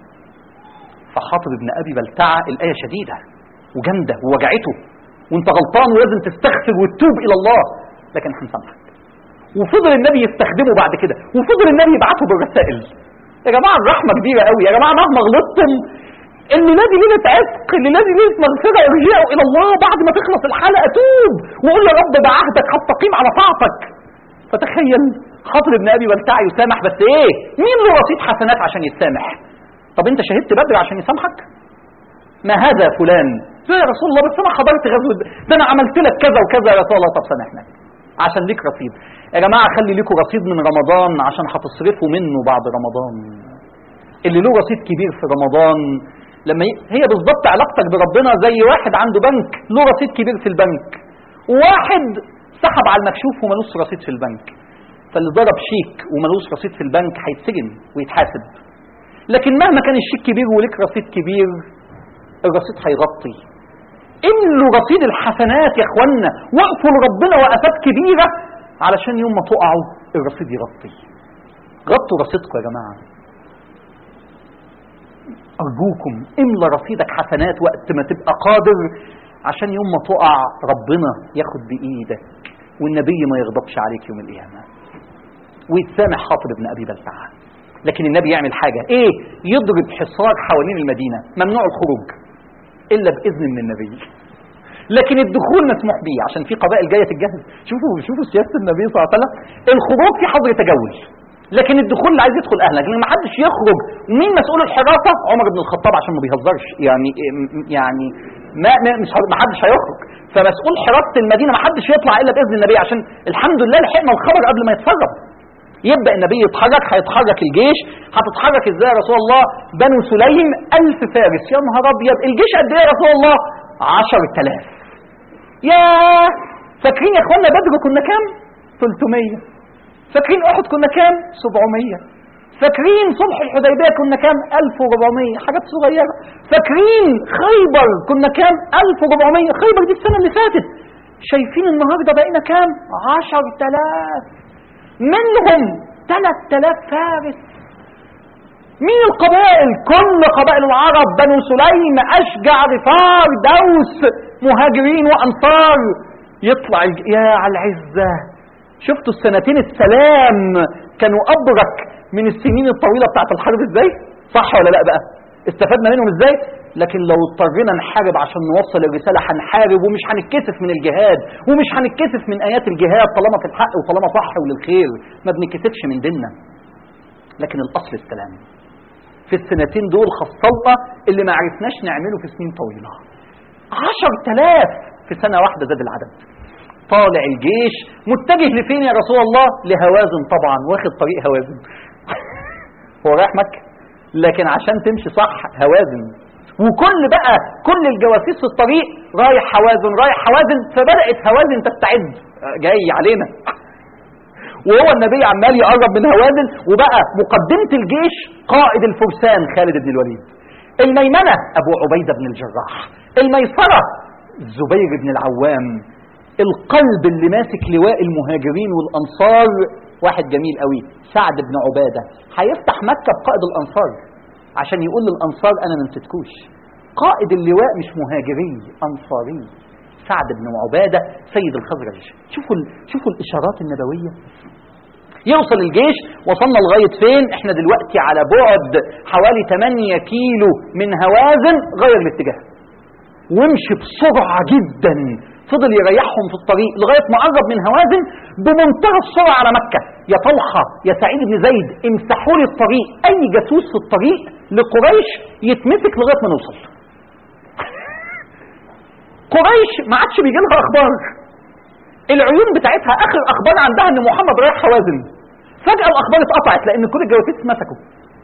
فحاطب ابن ابي بلتعه الايه شديده وجامده ووجعته، وانت غلطان ولازم تستغفر وتتوب الى الله، لكن هنسامحك. وفضل النبي يستخدمه بعد كده، وفضل النبي يبعته بالرسائل. يا جماعه الرحمه كبيره قوي، يا جماعه مهما غلطتم الليله دي ليله عتق، الليله دي ليله مغفره، ارجعوا الى الله بعد ما تخلص الحلقه، توب وقول يا رب بعهدك هستقيم على طاعتك. فتخيل حاطب ابن ابي بلتعه يسامح، بس ايه؟ مين له رصيد حسنات عشان يتسامح؟ طب انت شهدت بدر عشان يسامحك؟ ما هذا فلان؟ يا رسول الله بس انا حضرت غزوه، ده انا عملت لك كذا وكذا يا رسول الله. طب سامحنا عشان ليك رصيد. يا جماعه خلي ليكوا رصيد من رمضان عشان هتصرفوا منه بعد رمضان. اللي له رصيد كبير في رمضان لما هي بالظبط علاقتك بربنا زي واحد عنده بنك له رصيد كبير في البنك، وواحد سحب على المكشوف ومالوش رصيد في البنك. فاللي ضرب شيك ومالوش رصيد في البنك هيتسجن ويتحاسب، لكن مهما كان الشيك كبير وليك رصيد كبير الرصيد هيغطي. املوا رصيد الحسنات يا اخوانا، وقفوا لربنا وقفات كبيره علشان يوم ما تقعوا الرصيد يغطي. غطوا رصيدكم يا جماعه، ارجوكم املى رصيدك حسنات وقت ما تبقى قادر، عشان يوم ما تقع ربنا ياخد بايدك والنبي ما يغضبش عليك يوم القيامه ويتسامح حاطب ابن ابي بلتعه. لكن النبي يعمل حاجه ايه؟ يضرب حصار حوالين المدينه، ممنوع الخروج. الا باذن من النبي، لكن الدخول مسموح به عشان في قبائل جايه تتجهز. شوفوا سياسه النبي صلى الله عليه وسلم، الخروج في حظر تجول، لكن الدخول اللي عايز يدخل اهلك، لان ما حدش يخرج. مين مسؤول الحراسه؟ عمر بن الخطاب، عشان ما بيهزرش يعني ما حدش هيخرج، فمسؤول حراسه المدينه ما حدش يطلع الا باذن النبي، عشان الحمد لله لحقنا الخبر قبل ما يتسرب. يبدا النبي يتحرك، هيتحرك الجيش. هتتحرك ازاي يا رسول الله؟ بنو سليم 1000 فارس. يا نهار ابيض، الجيش قد ايه يا رسول الله؟ 10,000. يا فاكرين يا اخوانا بدر كنا كام؟ 300. فاكرين احد كنا كام؟ 700. فاكرين صلح الحديبيه كنا كام؟ 1400. حاجات صغيره. فاكرين خيبر كنا كام؟ 1400. خيبر دي السنه اللي فاتت. شايفين النهارده بقينا كام؟ 10,000، منهم 3000 فارس. مين القبائل؟ كل قبائل العرب، بنو سليم، أشجع، غفار، دوس، مهاجرين وأنصار. يطلع يا على العزة. شفتوا السنتين السلام كانوا أبرك من السنين الطويلة بتاعت الحرب ازاي؟ صح ولا لا بقى؟ استفدنا منهم ازاي؟ لكن لو اضطرينا نحارب عشان نوصل الرسالة هنحارب، ومش هنتكسف من الجهاد، ومش هنتكسف من آيات الجهاد طالما في الحق وطالما صح وللخير، ما بنتكسفش من ديننا. لكن الأصل السلام. في السنتين دول خصلنا اللي ما عرفناش نعمله في سنين طويلة. 10,000 في سنة واحدة زاد العدد. طالع الجيش متجه لفين يا رسول الله؟ لهوازن طبعا، واخد طريق هوازن. هو رايح مكة، لكن عشان تمشي صح هوازن. كل الجواسيس في الطريق رايح هوازن. فبدأت هوازن تستعد، جاي علينا. وهو النبي عمال يقرب من هوازن، وبقى مقدمة الجيش قائد الفرسان خالد بن الوليد، الميمنة أبو عبيدة بن الجراح، الميسرة الزبير بن العوام، القلب اللي ماسك لواء المهاجرين والأنصار واحد جميل قوي، سعد بن عبادة. هيفتح مكة بقائد الأنصار عشان يقول للأنصار أنا ما نسيتكوش. قائد اللواء مش مهاجري، أنصاري، سعد بن عبادة سيد الخزرج. شوفوا الإشارات النبوية. يوصل الجيش، وصلنا لغاية فين؟ احنا دلوقتي على بعد حوالي 8 كيلو من هوازن. غير الاتجاه وامشي بسرعة جدا. فضل يريحهم في الطريق لغاية ما قرب من هوازن بمنتهى السرعة على مكة. يا طلحة يا سعيد بن زيد امسحوا لي الطريق، أي جاسوس في الطريق لقريش يتمسك لغاية ما نوصل. قريش ما عادش بيجي لها أخبار، العيون بتاعتها آخر أخبار عندها إن محمد رايح هوازن. فجأة الأخبار اتقطعت لأن كل الجواسيس مسكوا.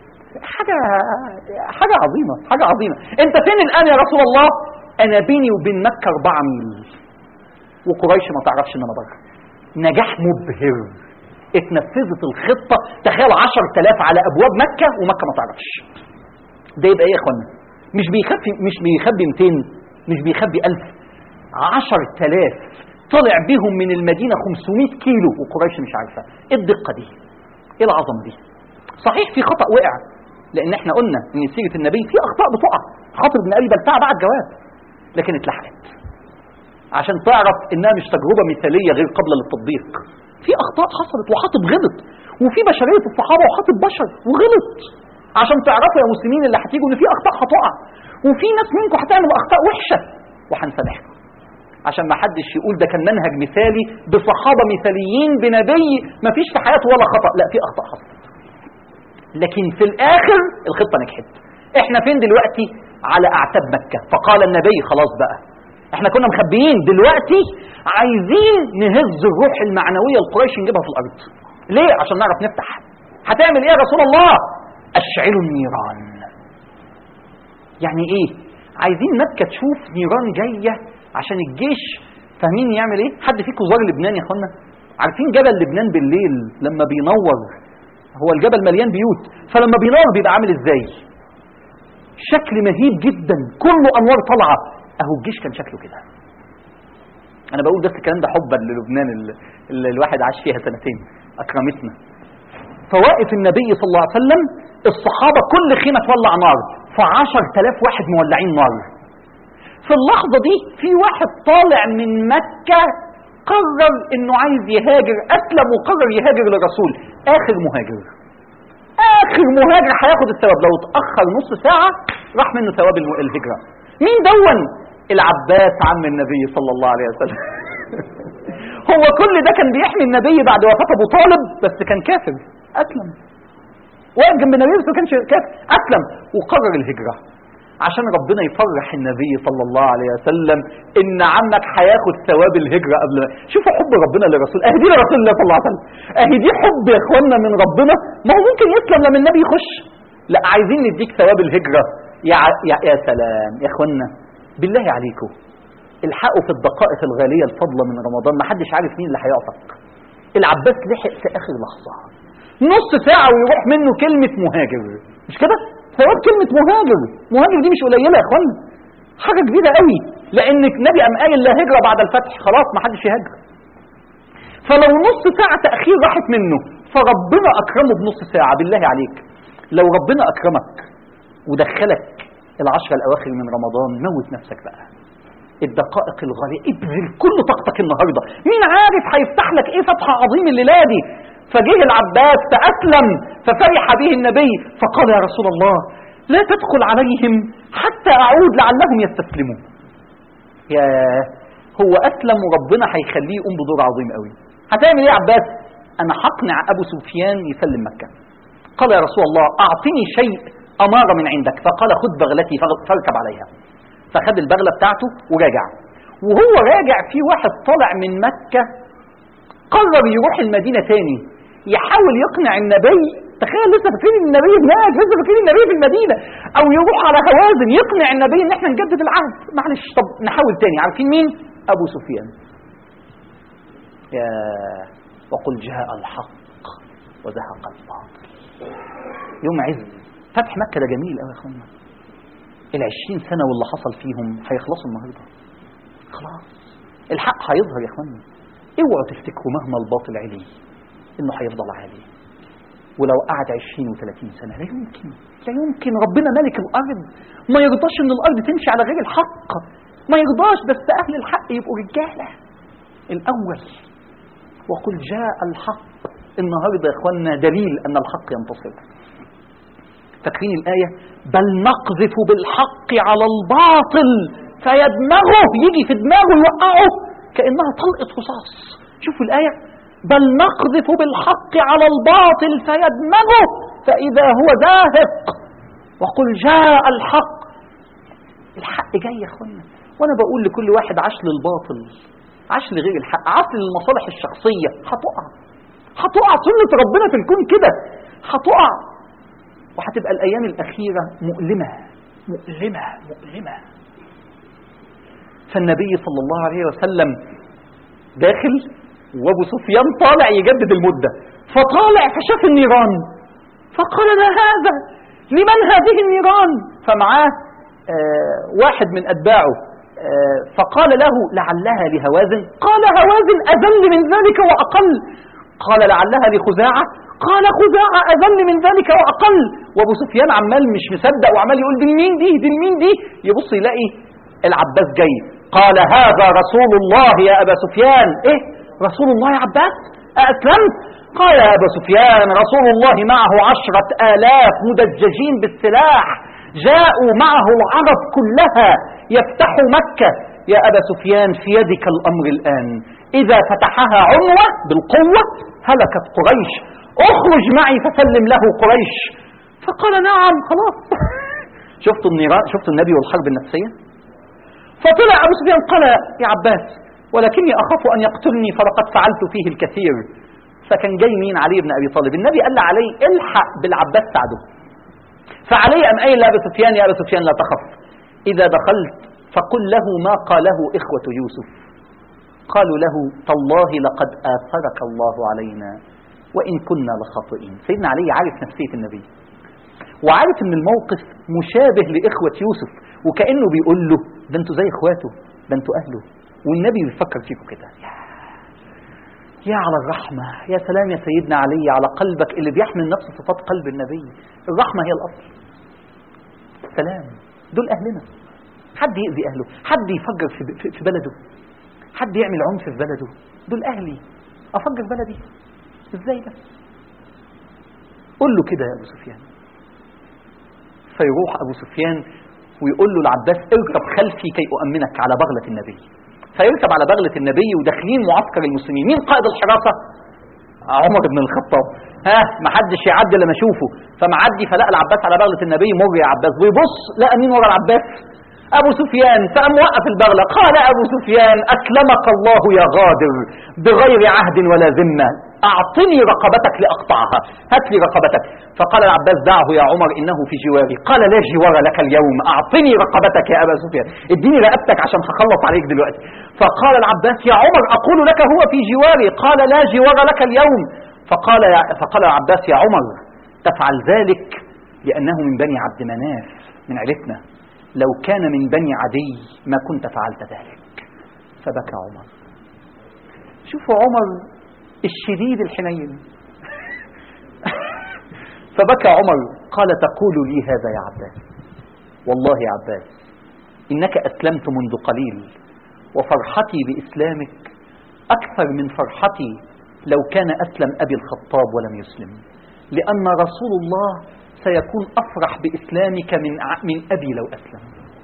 حاجة عظيمة. أنت فين الآن يا رسول الله؟ أنا بيني وبين مكة 4 ميل، وقريش ما تعرفش إن أنا بره. نجاح مبهر. اتنفذت الخطة. تخيل 10,000 على أبواب مكة ومكة ما تعرفش. ده يبقى إيه يا إخوانا؟ مش بيخبي 200، مش بيخبي 1000. 10,000 طلع بيهم من المدينة 500 كيلو وقريش مش عارفة. ايه الدقة دي؟ ايه العظمة دي؟ صحيح في خطأ وقع، لان احنا قلنا ان سيرة النبي في اخطاء بتقع. حاطب بن ابي بلتعه بعد جواب، لكن اتلحقت عشان تعرف انها مش تجربة مثالية غير قابلة للتطبيق. في اخطاء حصلت وحاطب غلط، وفي بشرية الصحابة وحاطب بشر وغلط. عشان تعرفوا يا مسلمين اللي هتيجوا ان في اخطاء هتقع، وفي ناس منكم هتعمل اخطاء وحشة وهنسامحكم، عشان ما حدش يقول ده كان منهج مثالي بصحابة مثاليين بنبي ما فيش في حياته ولا خطأ. لا، في اخطاء حصلت، لكن في الاخر الخطة نجحت. احنا فين دلوقتي؟ على اعتاب مكة. فقال النبي خلاص بقى، احنا كنا مخبيين، دلوقتي عايزين نهز الروح المعنوية لقريش نجيبها في الارض. ليه؟ عشان نعرف نفتح. هتعمل ايه يا رسول الله؟ اشعلوا النيران. يعني ايه؟ عايزين مكة تشوف نيران جاية عشان الجيش. فاهمين يعمل ايه؟ حد فيكم زار لبنان يا اخوانا؟ عارفين جبل لبنان بالليل لما بينور؟ هو الجبل مليان بيوت، فلما بينور بيبقى عامل ازاي؟ شكل مهيب جدا، كله انوار طالعه. اهو الجيش كان شكله كده. انا بقول بس الكلام ده حبا للبنان اللي الواحد عاش فيها 2 سنين اكرمتنا. فواقف النبي صلى الله عليه وسلم، الصحابه كل خيمه تولع نار، ف10,000 واحد مولعين نار. في اللحظة دي في واحد طالع من مكة قرر انه عايز يهاجر، اسلم وقرر يهاجر للرسول. اخر مهاجر هياخد الثواب، لو اتأخر نص ساعة راح منه ثواب الهجرة. مين دون؟ العباس عم النبي صلى الله عليه وسلم. هو كل ده كان بيحمي النبي بعد وفاة ابو طالب، بس كان كافر، اسلم، واقف جنب النبي بس ما كانش كافر، اسلم وقرر الهجرة عشان ربنا يفرح النبي صلى الله عليه وسلم ان عمك هياخد ثواب الهجرة قبل. شوفوا حب ربنا للرسول، اهدي لرسول الله صلى الله عليه وسلم، اهدي حب يا اخوانا من ربنا. ما هو ممكن يسلم لما النبي يخش، لا عايزين نديك ثواب الهجرة. يا سلام يا اخوانا، بالله عليكم الحقوا في الدقائق الغالية الفضلة من رمضان، ما حدش عارف مين اللي هيعتق. العباس لحق في اخر لحظة، نص ساعة ويروح منه كلمة مهاجر، مش كده؟ ثواب كلمة مهاجر، مهاجر دي مش قليلة يا اخوانا، حاجة كبيرة قوي، لان النبي قام قايل لا هجرة بعد الفتح، خلاص ما حدش يهاجر. فلو نص ساعة تأخير راحت منه، فربنا اكرمه بنص ساعة. بالله عليك لو ربنا اكرمك ودخلك العشرة الاواخر من رمضان، موت نفسك بقى، الدقائق الغالية، ابذل كل طاقتك النهاردة، مين عارف هيفتح لك ايه فتح عظيم الليلة دي. فجه العباس فأسلم، ففرح به النبي، فقال يا رسول الله لا تدخل عليهم حتى أعود لعلهم يستسلمون. يا هو أسلم وربنا هيخليه يقوم بدور عظيم قوي. هتعمل ايه يا عباس؟ أنا هقنع أبو سفيان يسلم مكة. قال يا رسول الله أعطني شيء أمارة من عندك. فقال خذ بغلتي فاركب عليها. فخد البغلة بتاعته وراجع، وهو راجع في واحد طالع من مكة قرر يروح المدينة تاني يحاول يقنع النبي. تخيل لسه فاكرين النبي هناك، لسه فاكرين النبي في المدينة، او يروح على هوازن يقنع النبي ان احنا نجدد العهد. معلش طب نحاول تاني. عارفين مين؟ ابو سفيان. يا وقل جاء الحق وزهق الباطل. يوم عز فتح مكة ده جميل قوي يا اخوانا. ال20 سنة واللي حصل فيهم هيخلصوا النهارده، خلاص الحق هيظهر يا اخوانا. اوعوا تفتكروا مهما الباطل عليه انه هيفضل عالي، ولو قعد 20 و30 سنة لا يمكن، لا يمكن. ربنا ملك الارض ما يرضاش ان الارض تمشي على غير الحق، ما يرضاش، بس اهل الحق يبقوا رجالة الاول. وقل جاء الحق، النهارده يا اخوانا دليل ان الحق ينتصر. فاكرين الآية بل نقذف بالحق على الباطل فيدمغه، يجي في دماغه يوقعه كأنها طلقة رصاص. شوفوا الآية بل نقذف بالحق على الباطل فيدمغه فإذا هو زاهق. وقل جاء الحق، الحق جاي يا اخوانا. وانا بقول لكل واحد عاش للباطل، عاش لغير الحق، عاش للمصالح الشخصية، هتقع سنة ربنا في الكون كده، هتقع، وهتبقى الأيام الأخيرة مؤلمة مؤلمة مؤلمة. فالنبي صلى الله عليه وسلم داخل، وابو سفيان طالع يجدد المدة، فطالع فشاف النيران، فقال ما هذا؟ لمن هذه النيران؟ فمعاه واحد من أتباعه، فقال له لعلها لهوازن. قال هوازن أذل من ذلك وأقل. قال لعلها لخزاعة. قال خزاعة أذل من ذلك وأقل. وابو سفيان عمال مش مصدق وعمال يقول دي مين دي، دي مين دي، يبص يلاقي العباس جاي. قال هذا رسول الله يا أبا سفيان. ايه رسول الله يا عباس؟ أسلمت؟ قال يا أبا سفيان رسول الله معه 10,000 مدججين بالسلاح، جاءوا معه العرب كلها يفتحوا مكة. يا أبا سفيان في يدك الأمر الآن، إذا فتحها عنوة بالقوة هلكت قريش، اخرج معي فسلم له قريش. فقال نعم خلاص. شفتوا النيران، شفتوا النبي والحرب النفسية. فطلع أبو سفيان قال يا عباس ولكني أخاف أن يقتلني فلقد فعلت فيه الكثير. فكان جاي مين؟ علي بن أبي طالب. النبي قال علي الحق بالعباس ساعده. فعلي أم قايل لأبي سفيان يا أبا سفيان لا تخف، إذا دخلت فقل له ما قاله إخوة يوسف. قالوا له تالله لقد آثرك الله علينا وإن كنا لخاطئين. سيدنا علي عارف نفسية النبي، وعارف ان الموقف مشابه لإخوة يوسف، وكأنه بيقول له ده انتوا زي اخواته، ده انتوا أهله، والنبي بيفكر فيكم كده. يا على الرحمة، يا سلام يا سيدنا علي على قلبك اللي بيحمل نفس صفات قلب النبي. الرحمة هي الأصل. سلام، دول أهلنا. حد يأذي أهله، حد يفجر في بلده، حد يعمل عنف في بلده، دول أهلي، أفجر بلدي إزاي بس؟ قل له كده يا أبو سفيان. فيروح أبو سفيان ويقول له العباس اركب خلفي كي أؤمنك على بغلة النبي. فيركب على بغلة النبي وداخلين معسكر المسلمين. مين قائد الحراسة؟ عمر بن الخطاب. ما حدش يعدي لما اشوفه. فمعدي فلقى العباس على بغلة النبي. مر يا عباس. ويبص لقى مين ورا العباس؟ أبو سفيان. فقام وقف البغلة. قال أبو سفيان أكلمك الله يا غادر بغير عهد ولا ذمة، أعطني رقبتك لأقطعها، هات لي رقبتك. فقال العباس دعه يا عمر إنه في جواري. قال لا جوار لك اليوم، أعطني رقبتك يا أبا سفيان، اديني رقبتك عشان هخلص عليك دلوقتي. فقال العباس يا عمر أقول لك هو في جواري. قال لا جوار لك اليوم. فقال العباس يا عمر تفعل ذلك لأنه من بني عبد مناف، من عيلتنا، لو كان من بني عدي ما كنت فعلت ذلك. فبكى عمر. شوفوا عمر الشديد الحنين. فبكى عمر. قال تقول لي هذا يا عباس؟ والله يا عباس إنك أسلمت منذ قليل، وفرحتي بإسلامك أكثر من فرحتي لو كان أسلم أبي الخطاب ولم يسلم، لأن رسول الله سيكون أفرح بإسلامك من أبي لو أسلم.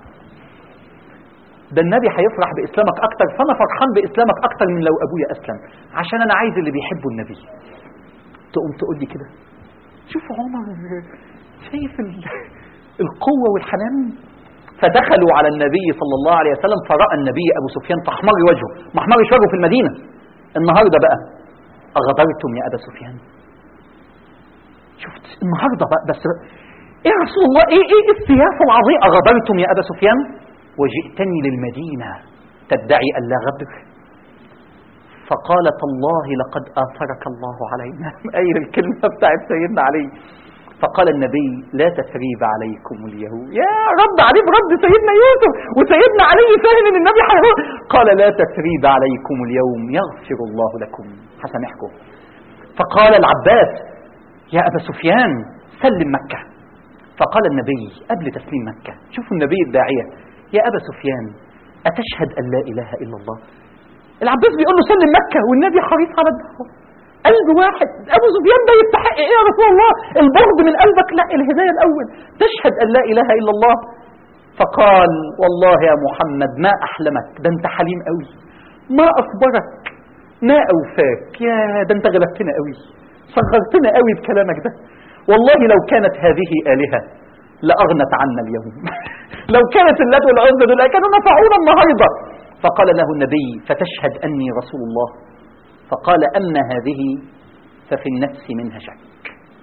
ده النبي هيفرح بإسلامك أكتر، فأنا فرحان بإسلامك أكتر من لو أبويا أسلم، عشان أنا عايز اللي بيحبوا النبي. تقوم تقول لي كده؟ شوف عمر شايف القوة والحنان. فدخلوا على النبي صلى الله عليه وسلم، فرأى النبي أبو سفيان فاحمر وجهه، ما احمرش وجهه في المدينة. النهاردة بقى أغدرتم يا أبا سفيان؟ شفت النهاردة بقى بس إيه يا رسول الله، إيه السياسة العظيمة؟ أغدرتم يا أبا سفيان وجئتني للمدينة تدعي أن لا غدر؟ فقالت الله لقد آثرك الله علينا. أي الكلمة بتاعت سيدنا علي. فقال النبي لا تثريب عليكم اليهود. يا رد عليه برد سيدنا يوسف، وسيدنا علي فاهم ان النبي هيقول. قال لا تثريب عليكم اليوم يغفر الله لكم، هسامحكم. فقال العباس يا أبا سفيان سلم مكة. فقال النبي قبل تسليم مكة، شوفوا النبي الداعية، يا أبا سفيان أتشهد أن لا إله إلا الله؟ العباس بيقول له سلم مكة والنبي حريص على الدعوة. قلب واحد. أبو سفيان ده يستحق إيه يا رسول الله؟ البغض من قلبك؟ لا، الهداية الأول. تشهد أن لا إله إلا الله. فقال والله يا محمد ما أحلمك، ده أنت حليم قوي، ما أصبرك، ما أوفاك، يا ده أنت غلبتنا قوي، صغرتنا قوي بكلامك ده. والله لو كانت هذه آلهة لأغنت عنا اليوم. لو كانت اللات والعزى دول كانوا نفعونا النهارده. فقال له النبي فتشهد أني رسول الله؟ فقال أما هذه ففي النفس منها شك.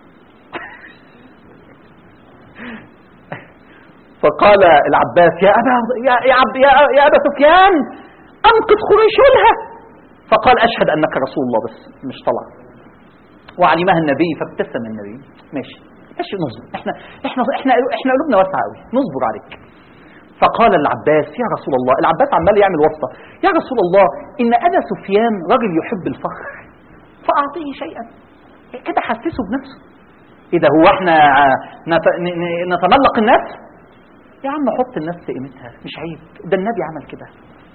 فقال العباس يا أبا سفيان أنقذ قريش لها. فقال أشهد أنك رسول الله بس مش طلع. وعلمها النبي فابتسم النبي. ماشي نصبر، احنا قلوبنا واسعه قوي، نصبر عليك. فقال العباس يا رسول الله، العباس عمال يعمل واسطه، يا رسول الله ان ابا سفيان رجل يحب الفخر، فاعطيه شيئا كده حسسه بنفسه. اذا هو احنا نتملق الناس؟ يا عم حط الناس في قيمتها، مش عيب، ده النبي عمل كده.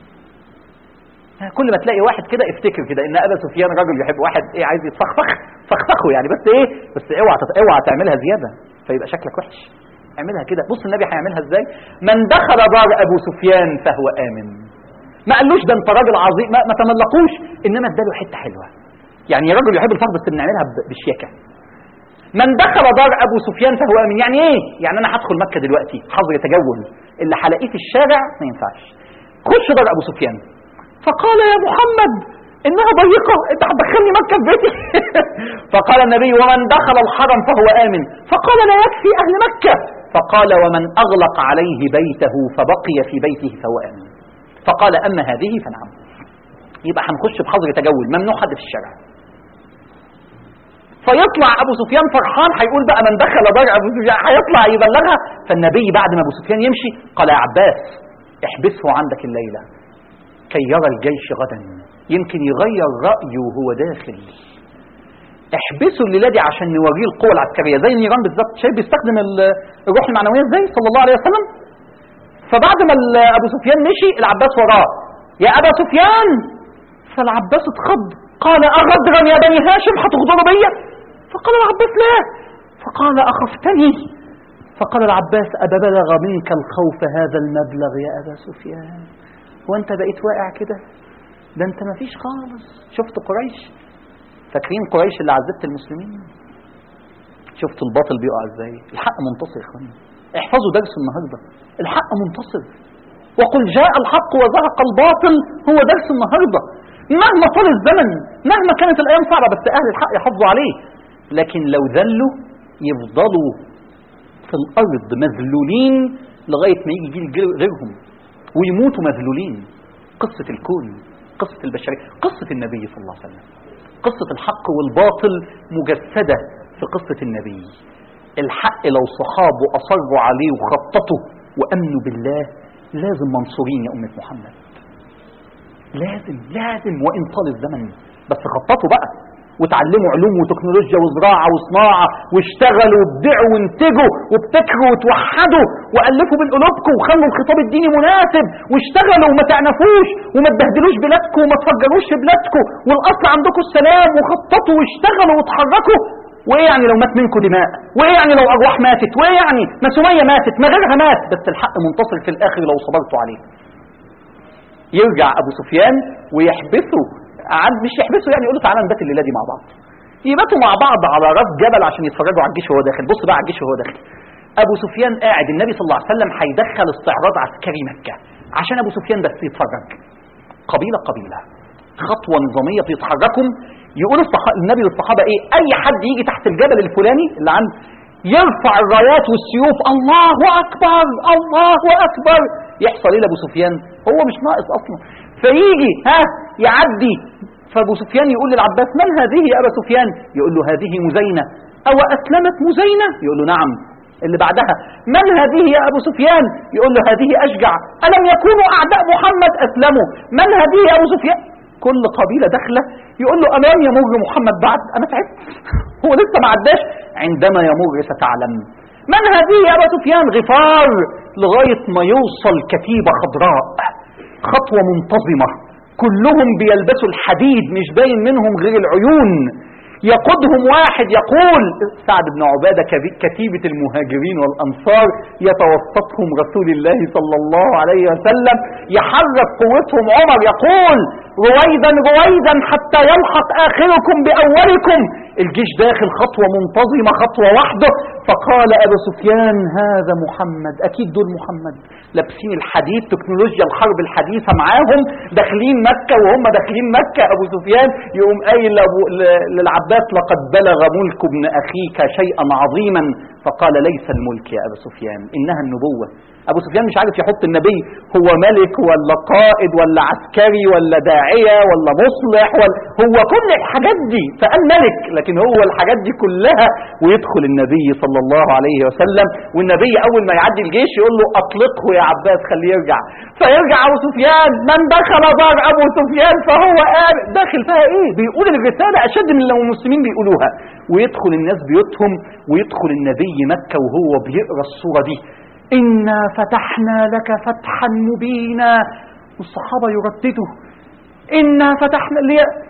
كل ما تلاقي واحد كده افتكر كده ان ابا سفيان رجل يحب واحد عايز يتفخفخ، فخفخه يعني، بس اوعى تعملها زياده فيبقى شكلك وحش. اعملها كده. بص النبي هيعملها ازاي. من دخل دار ابو سفيان فهو امن. ما قالوش ده انت راجل عظيم، ما تملقوش، انما اداله حته حلوه. يعني رجل يحب الفخر بس بنعملها بشياكه. من دخل دار ابو سفيان فهو امن. يعني ايه؟ يعني انا هدخل مكه دلوقتي حظر تجول، اللي هلاقيه في الشارع ما ينفعش. خش دار ابو سفيان. فقال يا محمد إنها ضيقة، أنت هتدخلني مكة في بيتي؟ فقال النبي ومن دخل الحرم فهو آمن. فقال لا يكفي أهل مكة. فقال ومن أغلق عليه بيته فبقي في بيته فهو آمن. فقال أما هذه فنعم. يبقى هنخش بحظر تجول، ممنوع حد في الشارع. فيطلع أبو سفيان فرحان، هيقول بقى من دخل دار أبو سفيان، هيطلع يبلغها. فالنبي بعد ما أبو سفيان يمشي قال يا عباس احبسه عندك الليلة كي يرى الجيش غدا، يمكن يغير رأيه وهو داخل. احبسوا الليلة دي عشان نوريه القوة العسكرية، زي النيران بالظبط. شايف بيستخدم الروح المعنوية ازاي صلى الله عليه وسلم. فبعد ما أبو سفيان مشي العباس وراه، يا أبا سفيان. فالعباس اتخض، قال أغدرا يا بني هاشم هتغدروا بيا؟ فقال العباس لا. فقال أخفتني فقال العباس: أبا بلغ منك الخوف هذا المبلغ يا أبا سفيان؟ وأنت بقيت واقع كده؟ ده أنت ما فيش خالص. شفت قريش؟ فاكرين قريش اللي عذبت المسلمين؟ شفت الباطل بيقع ازاي؟ الحق منتصر يا اخواني. احفظوا درس النهارده، الحق منتصر. وقل جاء الحق وزهق الباطل، هو درس النهارده. مهما طال الزمن، مهما كانت الايام صعبه، بس اهل الحق يحافظوا عليه. لكن لو ذلوا يفضلوا في الارض مذلولين لغايه ما يجي جيل غيرهم ويموتوا مذلولين. قصه الكون، قصه البشريه، قصه النبي صلى الله عليه وسلم، قصه الحق والباطل مجسده في قصة النبي. الحق لو صحابه أصروا عليه وخططوا وأمنوا بالله لازم منصورين يا أمة محمد. لازم وإن طال الزمن، بس خططوا بقى وتعلموا علوم وتكنولوجيا وزراعة وصناعة واشتغلوا وابدعوا وانتجوا وابتكروا وتوحدوا وألفوا بين قلوبكم وخلوا الخطاب الديني مناسب واشتغلوا وما تعنفوش وما تبهدلوش بلادكم وما تفجروش في بلادكم والأصل عندكم السلام، وخططوا واشتغلوا وتحركوا. وايه يعني لو مات منكم دماء؟ وايه يعني لو ارواح ماتت؟ وايه يعني ما سمية ماتت؟ ما غيرها مات، بس الحق منتصر في الاخر لو صبرتوا عليه. يرجع ابو سفيان ويحبسه، مش يحبسه يعني، يقول له تعالى نبات الليله دي مع بعض. يباتوا مع بعض على راس جبل عشان يتفرجوا على الجيش وهو داخل. بص بقى على الجيش وهو داخل. ابو سفيان قاعد، النبي صلى الله عليه وسلم هيدخل استعراض عسكري مكه عشان ابو سفيان بس يتفرج. قبيله قبيله، خطوه نظاميه بيتحركوا. يقول النبي للصحابه ايه؟ اي حد يجي تحت الجبل الفلاني اللي عنده يرفع الرايات والسيوف، الله اكبر الله اكبر. يحصل ايه لابو سفيان؟ هو مش ناقص اصلا. فيجي يعدي، فابو سفيان يقول للعباس: من هذه يا ابا سفيان؟ يقول له: هذه مزينه. او اسلمت مزينه؟ يقول له: نعم. اللي بعدها: من هذه يا ابو سفيان؟ يقول له: هذه اشجع. الم يكونوا اعداء محمد اسلموا؟ من هذه يا ابو سفيان؟ كل قبيلة داخلة يقول له: أمام يمر محمد بعد؟ أنا تعبت هو لسه ما عداش. عندما يمر ستعلم. من هذه يا أبا سفيان؟ غفار. لغاية ما يوصل كتيبة خضراء، خطوة منتظمة، كلهم بيلبسوا الحديد، مش باين منهم غير العيون. يقودهم واحد يقول سعد بن عبادة كتيبة المهاجرين والأنصار، يتوسطهم رسول الله صلى الله عليه وسلم، يحرك قوتهم عمر يقول: رويدا رويدا حتى يلحق آخركم بأولكم. الجيش داخل خطوة منتظمة، خطوة واحدة. فقال أبو سفيان: هذا محمد، أكيد دول محمد، لابسين الحديد، تكنولوجيا الحرب الحديثة معاهم، داخلين مكة. وهم داخلين مكة أبو سفيان يقوم قايل للعباس: لقد بلغ ملك ابن أخيك شيئا عظيما. فقال: ليس الملك يا أبا سفيان، إنها النبوة. أبو سفيان مش عارف يحط النبي هو ملك ولا قائد ولا عسكري ولا داعية ولا مصلح هو كل الحاجات دي، فقال ملك، لكن هو الحاجات دي كلها. ويدخل النبي صلى الله عليه وسلم، والنبي أول ما يعدي الجيش يقول له: أطلقه يا عباس، خليه يرجع. فيرجع أبو سفيان: من دخل دار أبو سفيان فهو داخل فيها إيه؟ بيقول الرسالة أشد من لو المسلمين بيقولوها. ويدخل الناس بيوتهم، ويدخل النبي مكة وهو بيقرأ السورة دي: إنا فتحنا لك فتحا مبينا. والصحابة يرددوا: إنا فتحنا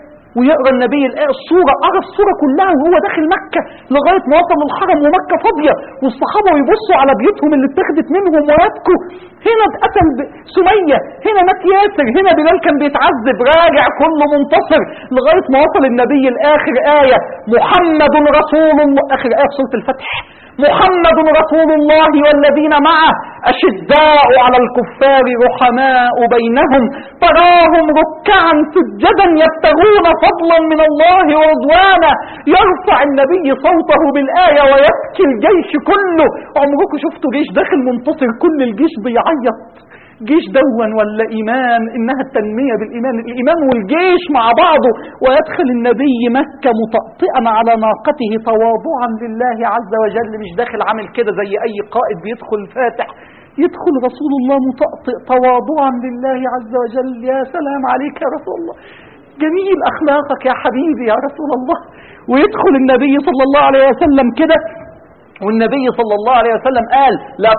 ويقرأ النبي الصورة، قرأ الصورة كلها وهو داخل مكة لغاية ما وصل للحرم ومكة فاضية، والصحابة يبصوا على بيوتهم اللي اتخذت منهم ويبكوا. هنا اتقتل سمية، هنا مات ياسر، هنا بلال كان بيتعذب، راجع كله منتصر لغاية ما وصل النبي الآخر آية: محمد رسول الله، آخر آية في سورة الفتح: محمد رسول الله والذين معه أشداء على الكفار رحماء بينهم تراهم ركعا سجدا يبتغون فضلا من الله ورضوانا. يرفع النبي صوته بالآية ويبكي الجيش كله. عمركم شفتوا جيش داخل منتصر كل الجيش بيعيط؟ جيش دون ولا إيمان؟ إنها التنمية بالإيمان، الإيمان والجيش مع بعضه. ويدخل النبي مكة مطأطئا على ناقته تواضعا لله عز وجل، مش داخل عامل كده زي أي قائد بيدخل فاتح. يدخل رسول الله مطأطئ تواضعا لله عز وجل. يا سلام عليك يا رسول الله، جميل أخلاقك يا حبيبي يا رسول الله. ويدخل النبي صلى الله عليه وسلم كده والنبي صلى الله عليه وسلم قال لا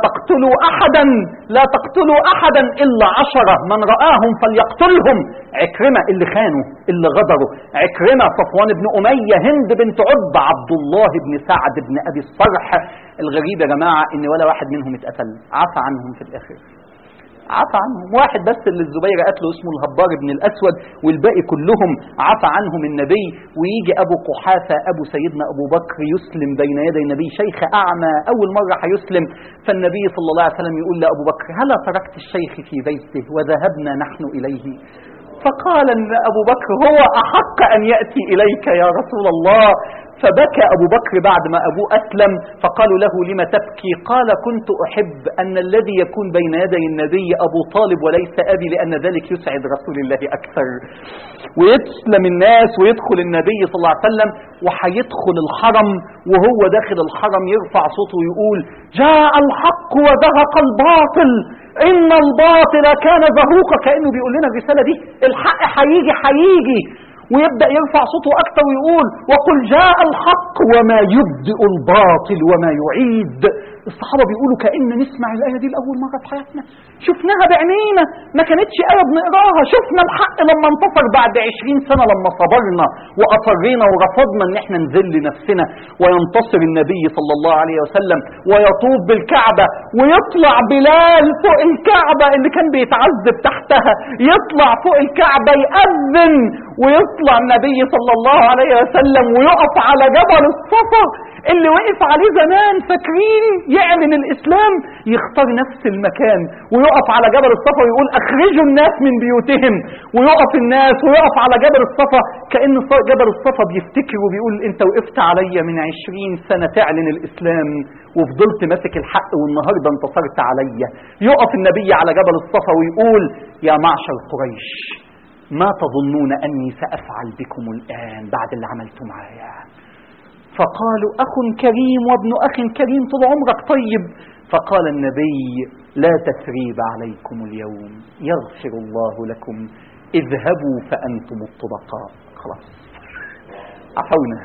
تقتلوا أحدا إلا 10 من رآهم فليقتلهم. عكرمة اللي خانوا اللي غدروا، عكرمة، صفوان بن أمية، هند بنت عتبة، عبد الله بن سعد بن أبي الصرح. الغريب يا جماعة إن ولا واحد منهم اتقتل، عفى عنهم في الآخر، عفى عنهم. واحد بس اللي الزبير قتله اسمه الهبار بن الأسود، والباقي كلهم عفى عنهم النبي. ويجي أبو قحافة أبو سيدنا أبو بكر يسلم بين يدي النبي، شيخ أعمى أول مرة هيسلم. فالنبي صلى الله عليه وسلم يقول لأبو بكر هلا تركت الشيخ في بيته وذهبنا نحن إليه؟ فقال أبو بكر هو أحق أن يأتي إليك يا رسول الله. فبكى أبو بكر بعد ما أبوه أسلم، فقالوا له لما تبكي؟ قال كنت أحب أن الذي يكون بين يدي النبي أبو طالب وليس أبي، لأن ذلك يسعد رسول الله أكثر. ويسلم الناس ويدخل النبي صلى الله عليه وسلم، وحيدخل الحرم، وهو داخل الحرم يرفع صوته ويقول جاء الحق وزهق الباطل إن الباطل كان زهوقا. كأنه بيقول لنا الرسالة دي الحق هيجي. ويبدأ يرفع صوته أكثر ويقول وقل جاء الحق وما يبدئ الباطل وما يعيد. الصحابة بيقولوا كأن نسمع الآية دي لأول مرة في حياتنا، شفناها بعينينا، ما كانتش آية بنقراها. شفنا الحق لما انتصر بعد 20 سنة، لما صبرنا وأصرينا ورفضنا ان احنا نذل نفسنا، وينتصر النبي صلى الله عليه وسلم ويطوف بالكعبة، ويطلع بلال فوق الكعبة اللي كان بيتعذب تحتها، يطلع فوق الكعبة يأذن، ويطلع النبي صلى الله عليه وسلم ويقف على جبل الصفا اللي وقف عليه زمان، فاكرين؟ يعلن الإسلام، يختار نفس المكان ويقف على جبل الصفا ويقول أخرجوا الناس من بيوتهم، ويقف الناس ويقف على جبل الصفا كأن جبل الصفا بيفتكر وبيقول أنت وقفت عليا من 20 سنة تعلن الإسلام وفضلت ماسك الحق والنهاردة انتصرت عليا. يقف النبي على جبل الصفا ويقول يا معشر قريش ما تظنون أني سأفعل بكم الآن بعد اللي عملتم معايا؟ فقالوا أخ كريم وابن أخ كريم، طول عمرك طيب. فقال النبي لا تثريب عليكم اليوم يغفر الله لكم، اذهبوا فأنتم الطلقاء. خلاص عفونا.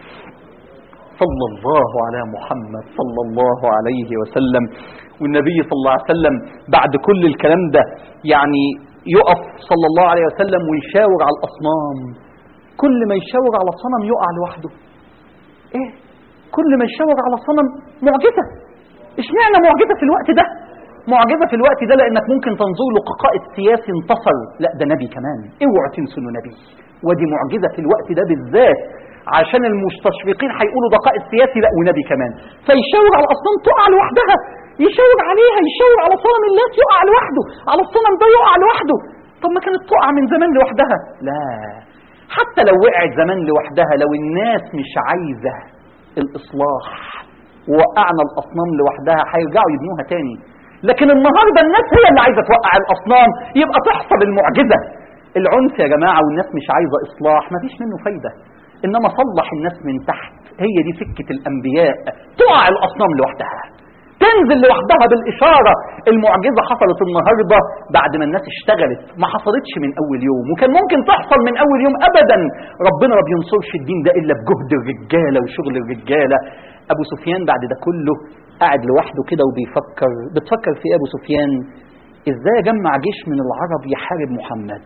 صلى الله على محمد صلى الله عليه وسلم. والنبي صلى الله عليه وسلم بعد كل الكلام ده يعني يقف صلى الله عليه وسلم ويشاور على الأصنام. كل ما يشاور على صنم يقع لوحده. ايه كل ما يشاور على صنم معجزة. اشمعنى معجزة في الوقت ده؟ معجزة في الوقت ده لأنك ممكن تنظر له كقائد سياسي انتصر، لا ده نبي كمان، اوعوا تنسوا انه نبي. ودي معجزة في الوقت ده بالذات، عشان المستشرقين هيقولوا ده قائد سياسي، لا ونبي كمان. فيشاور على الأصنام تقع لوحدها، يشاور عليها، يشاور على صنم اللات يقع لوحده، على الصنم ده يقع لوحده. طب ما كانت تقع من زمان لوحدها؟ لا، حتى لو وقعت زمان لوحدها، لو الناس مش عايزة الإصلاح ووقعنا الأصنام لوحدها هيرجعوا يبنوها تاني. لكن النهاردة الناس هي اللي عايزة توقع الأصنام، يبقى تحصل المعجزة. العنف يا جماعة والناس مش عايزة إصلاح ما فيش منه فايدة، إنما صلح الناس من تحت، هي دي سكة الأنبياء. تقع الأصنام لوحدها، تنزل لوحدها بالإشارة. المعجزة حصلت النهاردة بعد ما الناس اشتغلت، ما حصلتش من أول يوم، وكان ممكن تحصل من أول يوم أبدا. ربنا ما بينصرش الدين ده إلا بجهد الرجالة وشغل الرجالة. أبو سفيان بعد ده كله قاعد لوحده كده وبيفكر. بتفكر في أبو سفيان إزاي يجمع جيش من العرب يحارب محمد.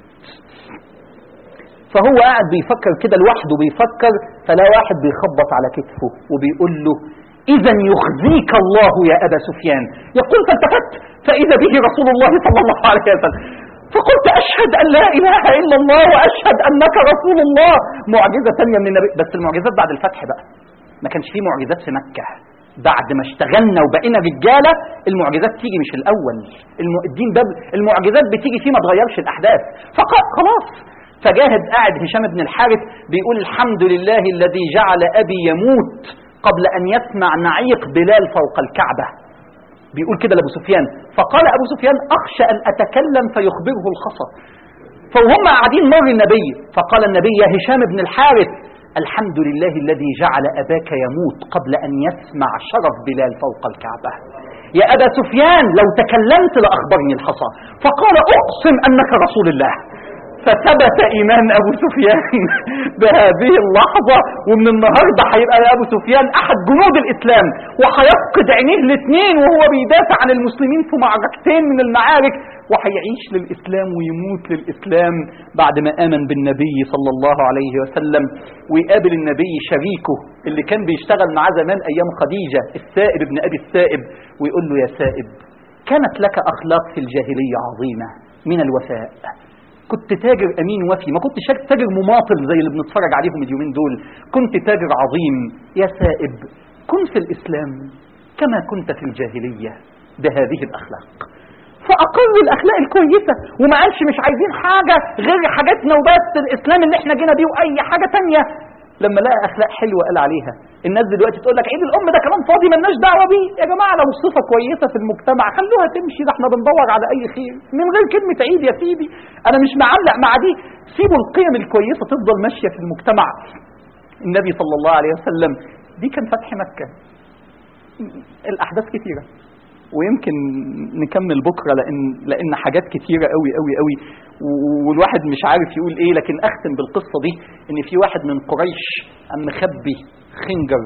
فهو قاعد بيفكر كده لوحده بيفكر، فلا واحد بيخبط على كتفه وبيقول له إذا يخزيك الله يا أبا سفيان. يقول فالتفت فإذا به رسول الله صلى الله عليه وسلم. فقلت أشهد أن لا إله إلا الله وأشهد أنك رسول الله. معجزة ثانية من النبي، بس المعجزات بعد الفتح بقى، ما كانش فيه معجزات في مكة. بعد ما اشتغلنا وبقينا رجالة المعجزات تيجي مش الأول. الدين ده المعجزات بتيجي فيه ما تغيرش الأحداث. فقال خلاص. فجاهد قاعد هشام بن الحارث بيقول الحمد لله الذي جعل أبي يموت قبل أن يسمع نعيق بلال فوق الكعبة. بيقول كده لأبو سفيان. فقال أبو سفيان أخشى أن أتكلم فيخبره الخصى. فهم قاعدين مر النبي، فقال النبي يا هشام بن الحارث الحمد لله الذي جعل أباك يموت قبل أن يسمع شرف بلال فوق الكعبة. يا أبا سفيان لو تكلمت لأخبرني الحصى. فقال أقسم أنك رسول الله. فثبت إيمان أبو سفيان بهذه اللحظة، ومن النهاردة هيبقى أبو سفيان أحد جنود الإسلام، وهيفقد عينيه الاثنين وهو بيدافع عن المسلمين في معركتين من المعارك، وهيعيش للإسلام ويموت للإسلام بعد ما آمن بالنبي صلى الله عليه وسلم. ويقابل النبي شريكه اللي كان بيشتغل معاه زمان أيام خديجة، السائب ابن أبي السائب، ويقول له: يا سائب، كانت لك أخلاق في الجاهلية عظيمة من الوفاء، كنت تاجر أمين وفي، ما كنت تاجر مماطل زي اللي بنتفرج عليهم اليومين دول، كنت تاجر عظيم. يا سائب، كن في الإسلام كما كنت في الجاهلية بهذه الأخلاق. فأقر الأخلاق الكويسة، وما قالش مش عايزين حاجة غير حاجاتنا وبس، الإسلام اللي احنا جينا بيه وأي حاجة تانية. لما لقى أخلاق حلوة قال عليها. الناس دلوقتي تقول لك عيد الأم ده كلام فاضي مالناش دعوة بيه. يا جماعة لو صفة كويسة في المجتمع خلوها تمشي، ده احنا بندور على أي خير من غير كلمة عيد يا سيدي. أنا مش معلق مع دي، سيبوا القيم الكويسة تفضل ماشية في المجتمع. النبي صلى الله عليه وسلم دي كان فتح مكة، الأحداث كثيرة ويمكن نكمل بكرة لأن حاجات كتيرة قوي قوي قوي والواحد مش عارف يقول ايه. لكن اختم بالقصة دي ان في واحد من قريش مخبي خنجر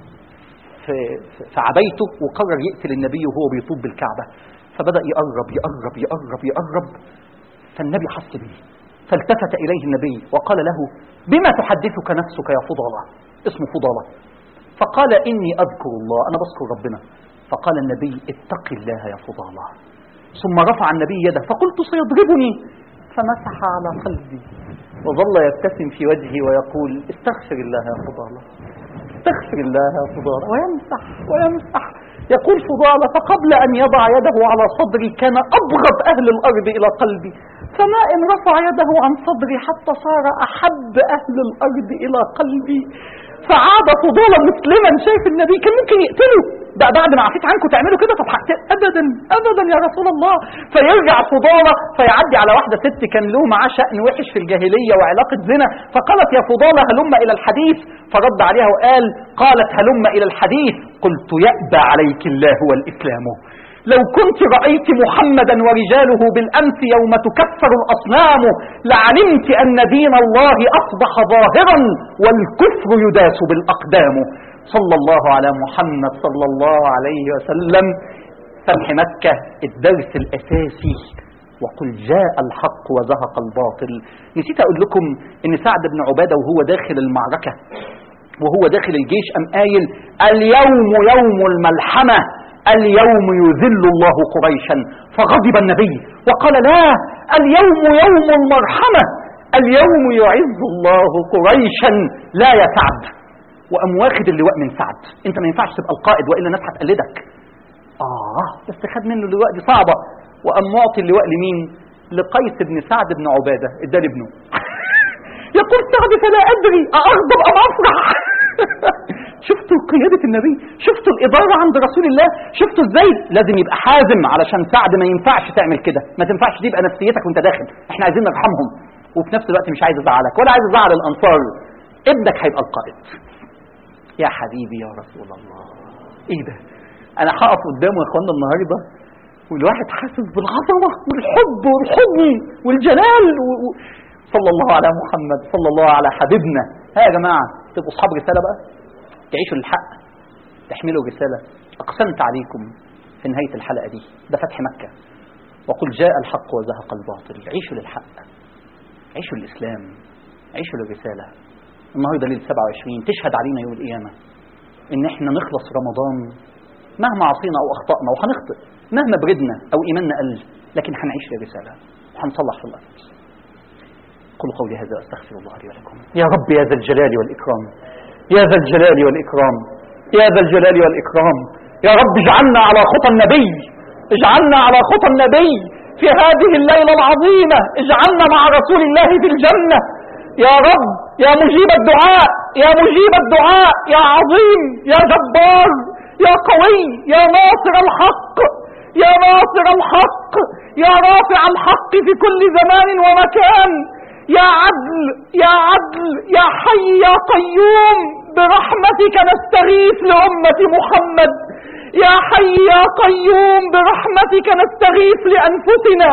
في عبايته وقرر يقتل النبي وهو بيطوف بالكعبة، فبدأ يقرب يقرب يقرب يقرب، فالنبي حس به فالتفت إليه النبي وقال له: بما تحدثك نفسك يا فضالة؟ اسمه فضالة. فقال: إني أذكر الله، أنا بذكر ربنا. فقال النبي: اتق الله يا فضالة. ثم رفع النبي يده فقلت: سيضربني، فمسح على قلبي وظل يبتسم في وجهي ويقول: استغفر الله يا فضالة، استغفر الله يا فضالة، ويمسح ويمسح. يقول فضالة: فقبل أن يضع يده على صدري كان أبغض أهل الأرض إلى قلبي، فما إن رفع يده عن صدري حتى صار أحب أهل الأرض إلى قلبي. فعاد فضالة مسلما، شايف النبي كان ممكن يقتله بقى بعد ما عفيت عنكم تعملوا كده، طب ابدا ابدا يا رسول الله. فيرجع فضالة فيعدي على واحدة ست كان له معاه شأن وحش في الجاهلية وعلاقة زنا، فقالت: يا فضالة هلم إلى الحديث. فرد عليها وقال: قالت: هلم إلى الحديث. قلت: يأبى عليك الله والإسلام. لو كنت رأيت محمدا ورجاله بالأمس يوم تكفر الأصنام لعلمت أن دين الله أصبح ظاهرا والكفر يداس بالأقدام. صلى الله على محمد صلى الله عليه وسلم. فتح مكة الدرس الأساسي: وقل جاء الحق وزهق الباطل. نسيت أقول لكم إن سعد بن عبادة وهو داخل المعركة وهو داخل الجيش أم قايل: اليوم يوم الملحمة، اليوم يذل الله قريشا. فغضب النبي وقال: لا، اليوم يوم المرحمة، اليوم يعز الله قريشا لا يا سعد. وقام واخد اللواء من سعد. انت ما ينفعش تبقى القائد والا الناس هتقلدك. بس خد منه اللواء دي صعبة. وقام معطي اللواء لمين؟ لقيس بن سعد بن عبادة، اداه لابنه. يقول سعد: فلا ادري اغضب ام افرح. شفتوا قيادة النبي؟ شفتوا الإدارة عند رسول الله؟ شفتوا ازاي لازم يبقى حازم علشان سعد ما ينفعش تعمل كده، ما تنفعش تبقى نفسيتك وانت داخل، احنا عايزين نرحمهم وفي نفس الوقت مش عايز ازعلك ولا عايز ازعل الانصار. ابنك هيبقى القائد. يا حبيبي يا رسول الله، ايه ده؟ انا هقف قدامه يا اخوانا النهارده والواحد حاسس بالعظمه والحب والحضن والجلال صلى الله على محمد، صلى الله على حبيبنا. ها يا جماعه، تبقوا اصحاب رساله بقى، تعيشوا للحق، تحملوا رساله. اقسمت عليكم في نهايه الحلقه دي، ده فتح مكه. وقل جاء الحق وزهق الباطل. عيشوا للحق، عيشوا الاسلام، عيشوا للرساله. النهارده ليله 27 تشهد علينا يوم القيامه ان احنا نخلص رمضان مهما عصينا او اخطانا، وهنخطئ مهما بردنا او ايماننا قل، لكن هنعيش للرساله وهنصلح في الارض. قولوا قولي هذا استغفر الله لي ولكم. يا رب يا ذا الجلال والاكرام، يا ذا الجلال والاكرام، يا ذا الجلال والاكرام، يا رب اجعلنا على خطى النبي، اجعلنا على خطى النبي في هذه الليله العظيمه، اجعلنا مع رسول الله في الجنه يا رب، يا مجيب الدعاء، يا مجيب الدعاء، يا عظيم، يا جبار، يا قوي، يا ناصر الحق، يا ناصر الحق، يا رافع الحق في كل زمان ومكان، يا عدل، يا عدل، يا حي، يا قيوم، برحمتك نستغيث لأمة محمد. يا حي يا قيوم، برحمتك نستغيث لأنفسنا.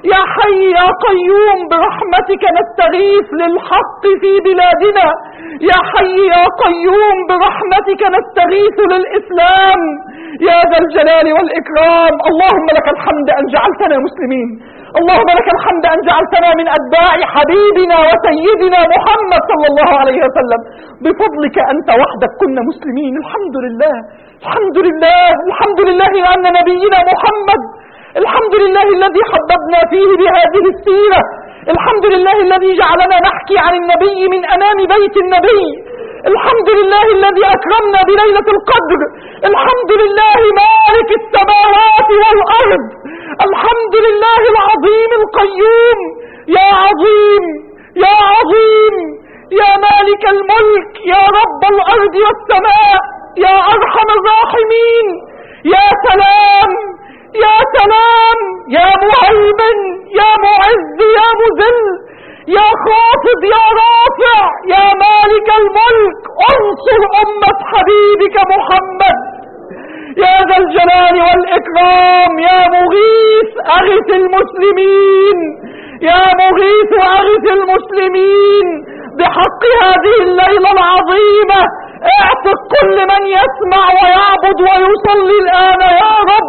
يا حي يا قيوم برحمتك نستغيث للحق في بلادنا، يا حي يا قيوم برحمتك نستغيث للإسلام يا ذا الجلال والإكرام. اللهم لك الحمد أن جعلتنا مسلمين، اللهم لك الحمد أن جعلتنا من أتباع حبيبنا وسيدنا محمد صلى الله عليه وسلم. بفضلك أنت وحدك كنا مسلمين. الحمد لله، الحمد لله، الحمد لله أن نبينا محمد، الحمد لله الذي حببنا فيه بهذه السيرة، الحمد لله الذي جعلنا نحكي عن النبي من أمام بيت النبي، الحمد لله الذي أكرمنا بليلة القدر، الحمد لله مالك السماوات والأرض، الحمد لله العظيم القيوم. يا عظيم يا عظيم يا مالك الملك، يا رب الأرض والسماء، يا أرحم الراحمين، يا سلام يا سلام، يا مهيمن، يا معز، يا مذل، يا خافض يا رافع، يا مالك الملك، انصر أمة حبيبك محمد يا ذا الجلال والإكرام. يا مغيث أغث المسلمين، يا مغيث أغث المسلمين بحق هذه الليلة العظيمة. اعتق كل من يسمع ويعبد ويصلي الآن يا رب،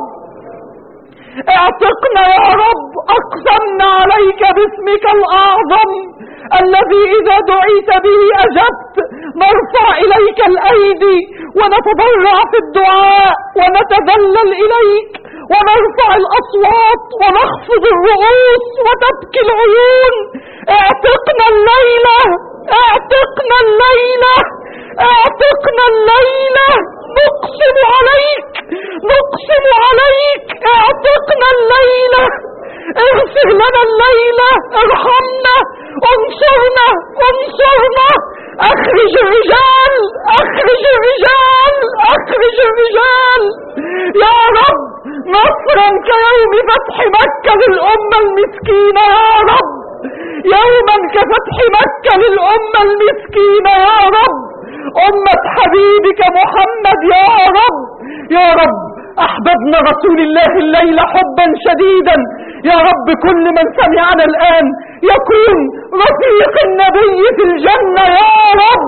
اعتقنا يا رب. أقسمنا عليك باسمك الأعظم الذي إذا دعيت به أجبت. نرفع إليك الأيدي ونتضرع في الدعاء ونتذلل إليك ونرفع الأصوات ونخفض الرؤوس وتبكي العيون. اعتقنا الليلة، اعتقنا الليلة، اعتقنا الليلة. نقسم عليك، نقسم عليك، اعتقنا الليلة. اغفر لنا الليلة، ارحمنا، انصرنا، انصرنا. اخرج الرجال، اخرج الرجال، اخرج الرجال يا رب. نصرا كيوم فتح مكة للأمة المسكينة يا رب، يوما كفتح مكة للأمة المسكينة يا رب. أمة حبيبك محمد يا رب، يا رب. أحببنا رسول الله الليلة حبا شديدا يا رب. كل من سمعنا الآن يكون رفيق النبي في الجنة يا رب.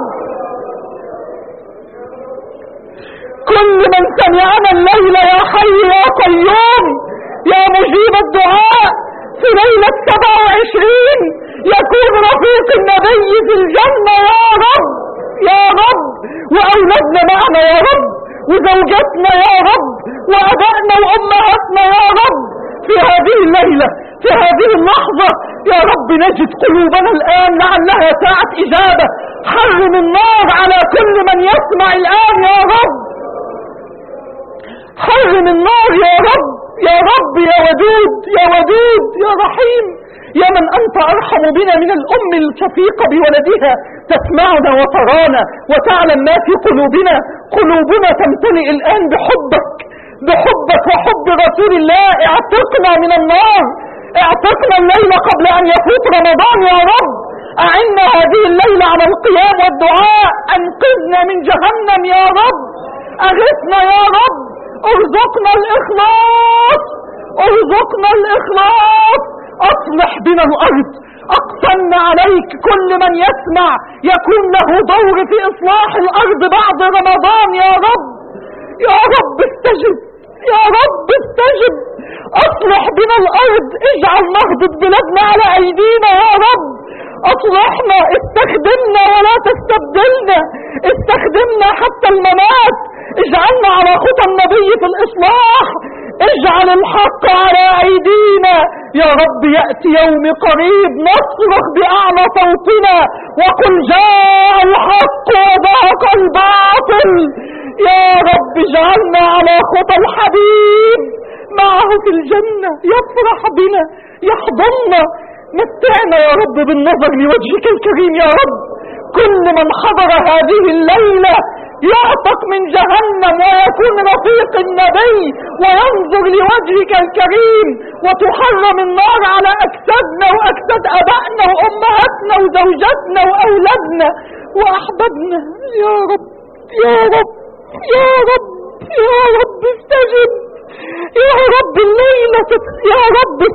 كل من سمعنا الليلة يا حي يا قيوم يا مجيب الدعاء في ليلة 27 يكون رفيق النبي في الجنة يا رب، يا رب. وأولادنا معنا يا رب، وزوجاتنا يا رب، وأبائنا وأمهاتنا يا رب. في هذه الليلة، في هذه اللحظة يا رب نجد قلوبنا الآن لعلها ساعة إجابة. حرم النار على كل من يسمع الآن يا رب، حرم النار يا رب، يا رب، يا ودود، يا ودود، يا رحيم، يا من أنت أرحم بنا من الأم الشفيقة بولدها. تسمعنا وترانا وتعلم ما في قلوبنا. قلوبنا تمتلئ الآن بحبك، بحبك وحب رسول الله. اعتقنا من النار، اعتقنا الليلة قبل أن يفوت رمضان يا رب. أعنا هذه الليلة على القيام والدعاء. أنقذنا من جهنم يا رب، أغثنا يا رب. ارزقنا الإخلاص، ارزقنا الإخلاص. أصلح بنا الأرض. أقسمنا عليك كل من يسمع يكون له دور في إصلاح الأرض بعد رمضان يا رب، يا رب استجب، يا رب استجب. أصلح بنا الأرض، اجعل نهضة بلادنا على أيدينا يا رب. أصلحنا، استخدمنا ولا تستبدلنا، استخدمنا حتى الممات. اجعلنا على خطى النبي في الإصلاح، اجعل الحق على أيدينا يا رب. يأتي يوم قريب نصرخ بأعلى صوتنا وقل جاء الحق وضاق الباطل. يا رب اجعلنا على خطى الحبيب معه في الجنة، يفرح بنا، يحضننا. متعنا يا رب بالنظر لوجهك الكريم يا رب. كل من حضر هذه الليلة يعتق من جهنم ويكون رفيق النبي وينظر لوجهك الكريم، وتحرم النار على أجسادنا وأجساد أبائنا وأمهاتنا وزوجاتنا وأولادنا وأحبابنا يا رب، يا رب، يا رب، يا رب استجب يا رب. الليلة يا رب سيمضي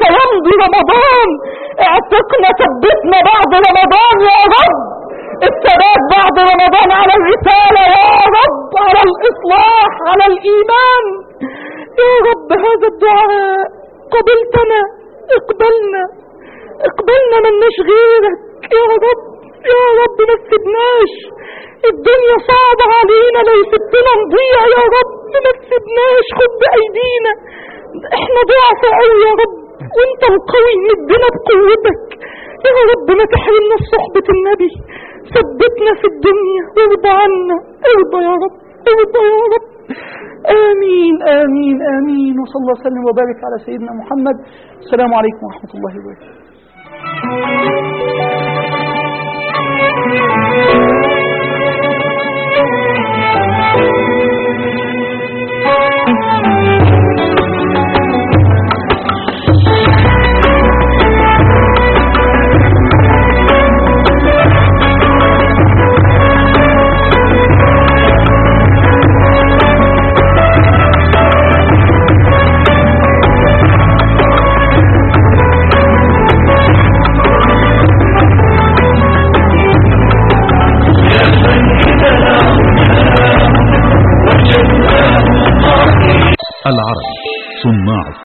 بعد رمضان، اعتقنا ثبتنا بعد رمضان يا رب، الثبات بعد رمضان على الرسالة يا رب، على الإصلاح، على الإيمان يا رب. هذا الدعاء قبلتنا، اقبلنا مناش غيرك يا رب، يا رب ما تسيبناش، الدنيا صعبة علينا، لا يسيبنا نضيع يا رب، ما تسيبناش، خد بأيدينا، احنا ضعف قوي يا رب، وانت القوي مدنا بقوتك يا رب. ما تحرمنا صحبة النبي، ثبتنا في الدنيا وارضى عنا، ارضى يا رب، ارضى يا رب. آمين آمين آمين. وصلى الله وسلم وبارك على سيدنا محمد. السلام عليكم ورحمة الله وبركاته. العرب صناع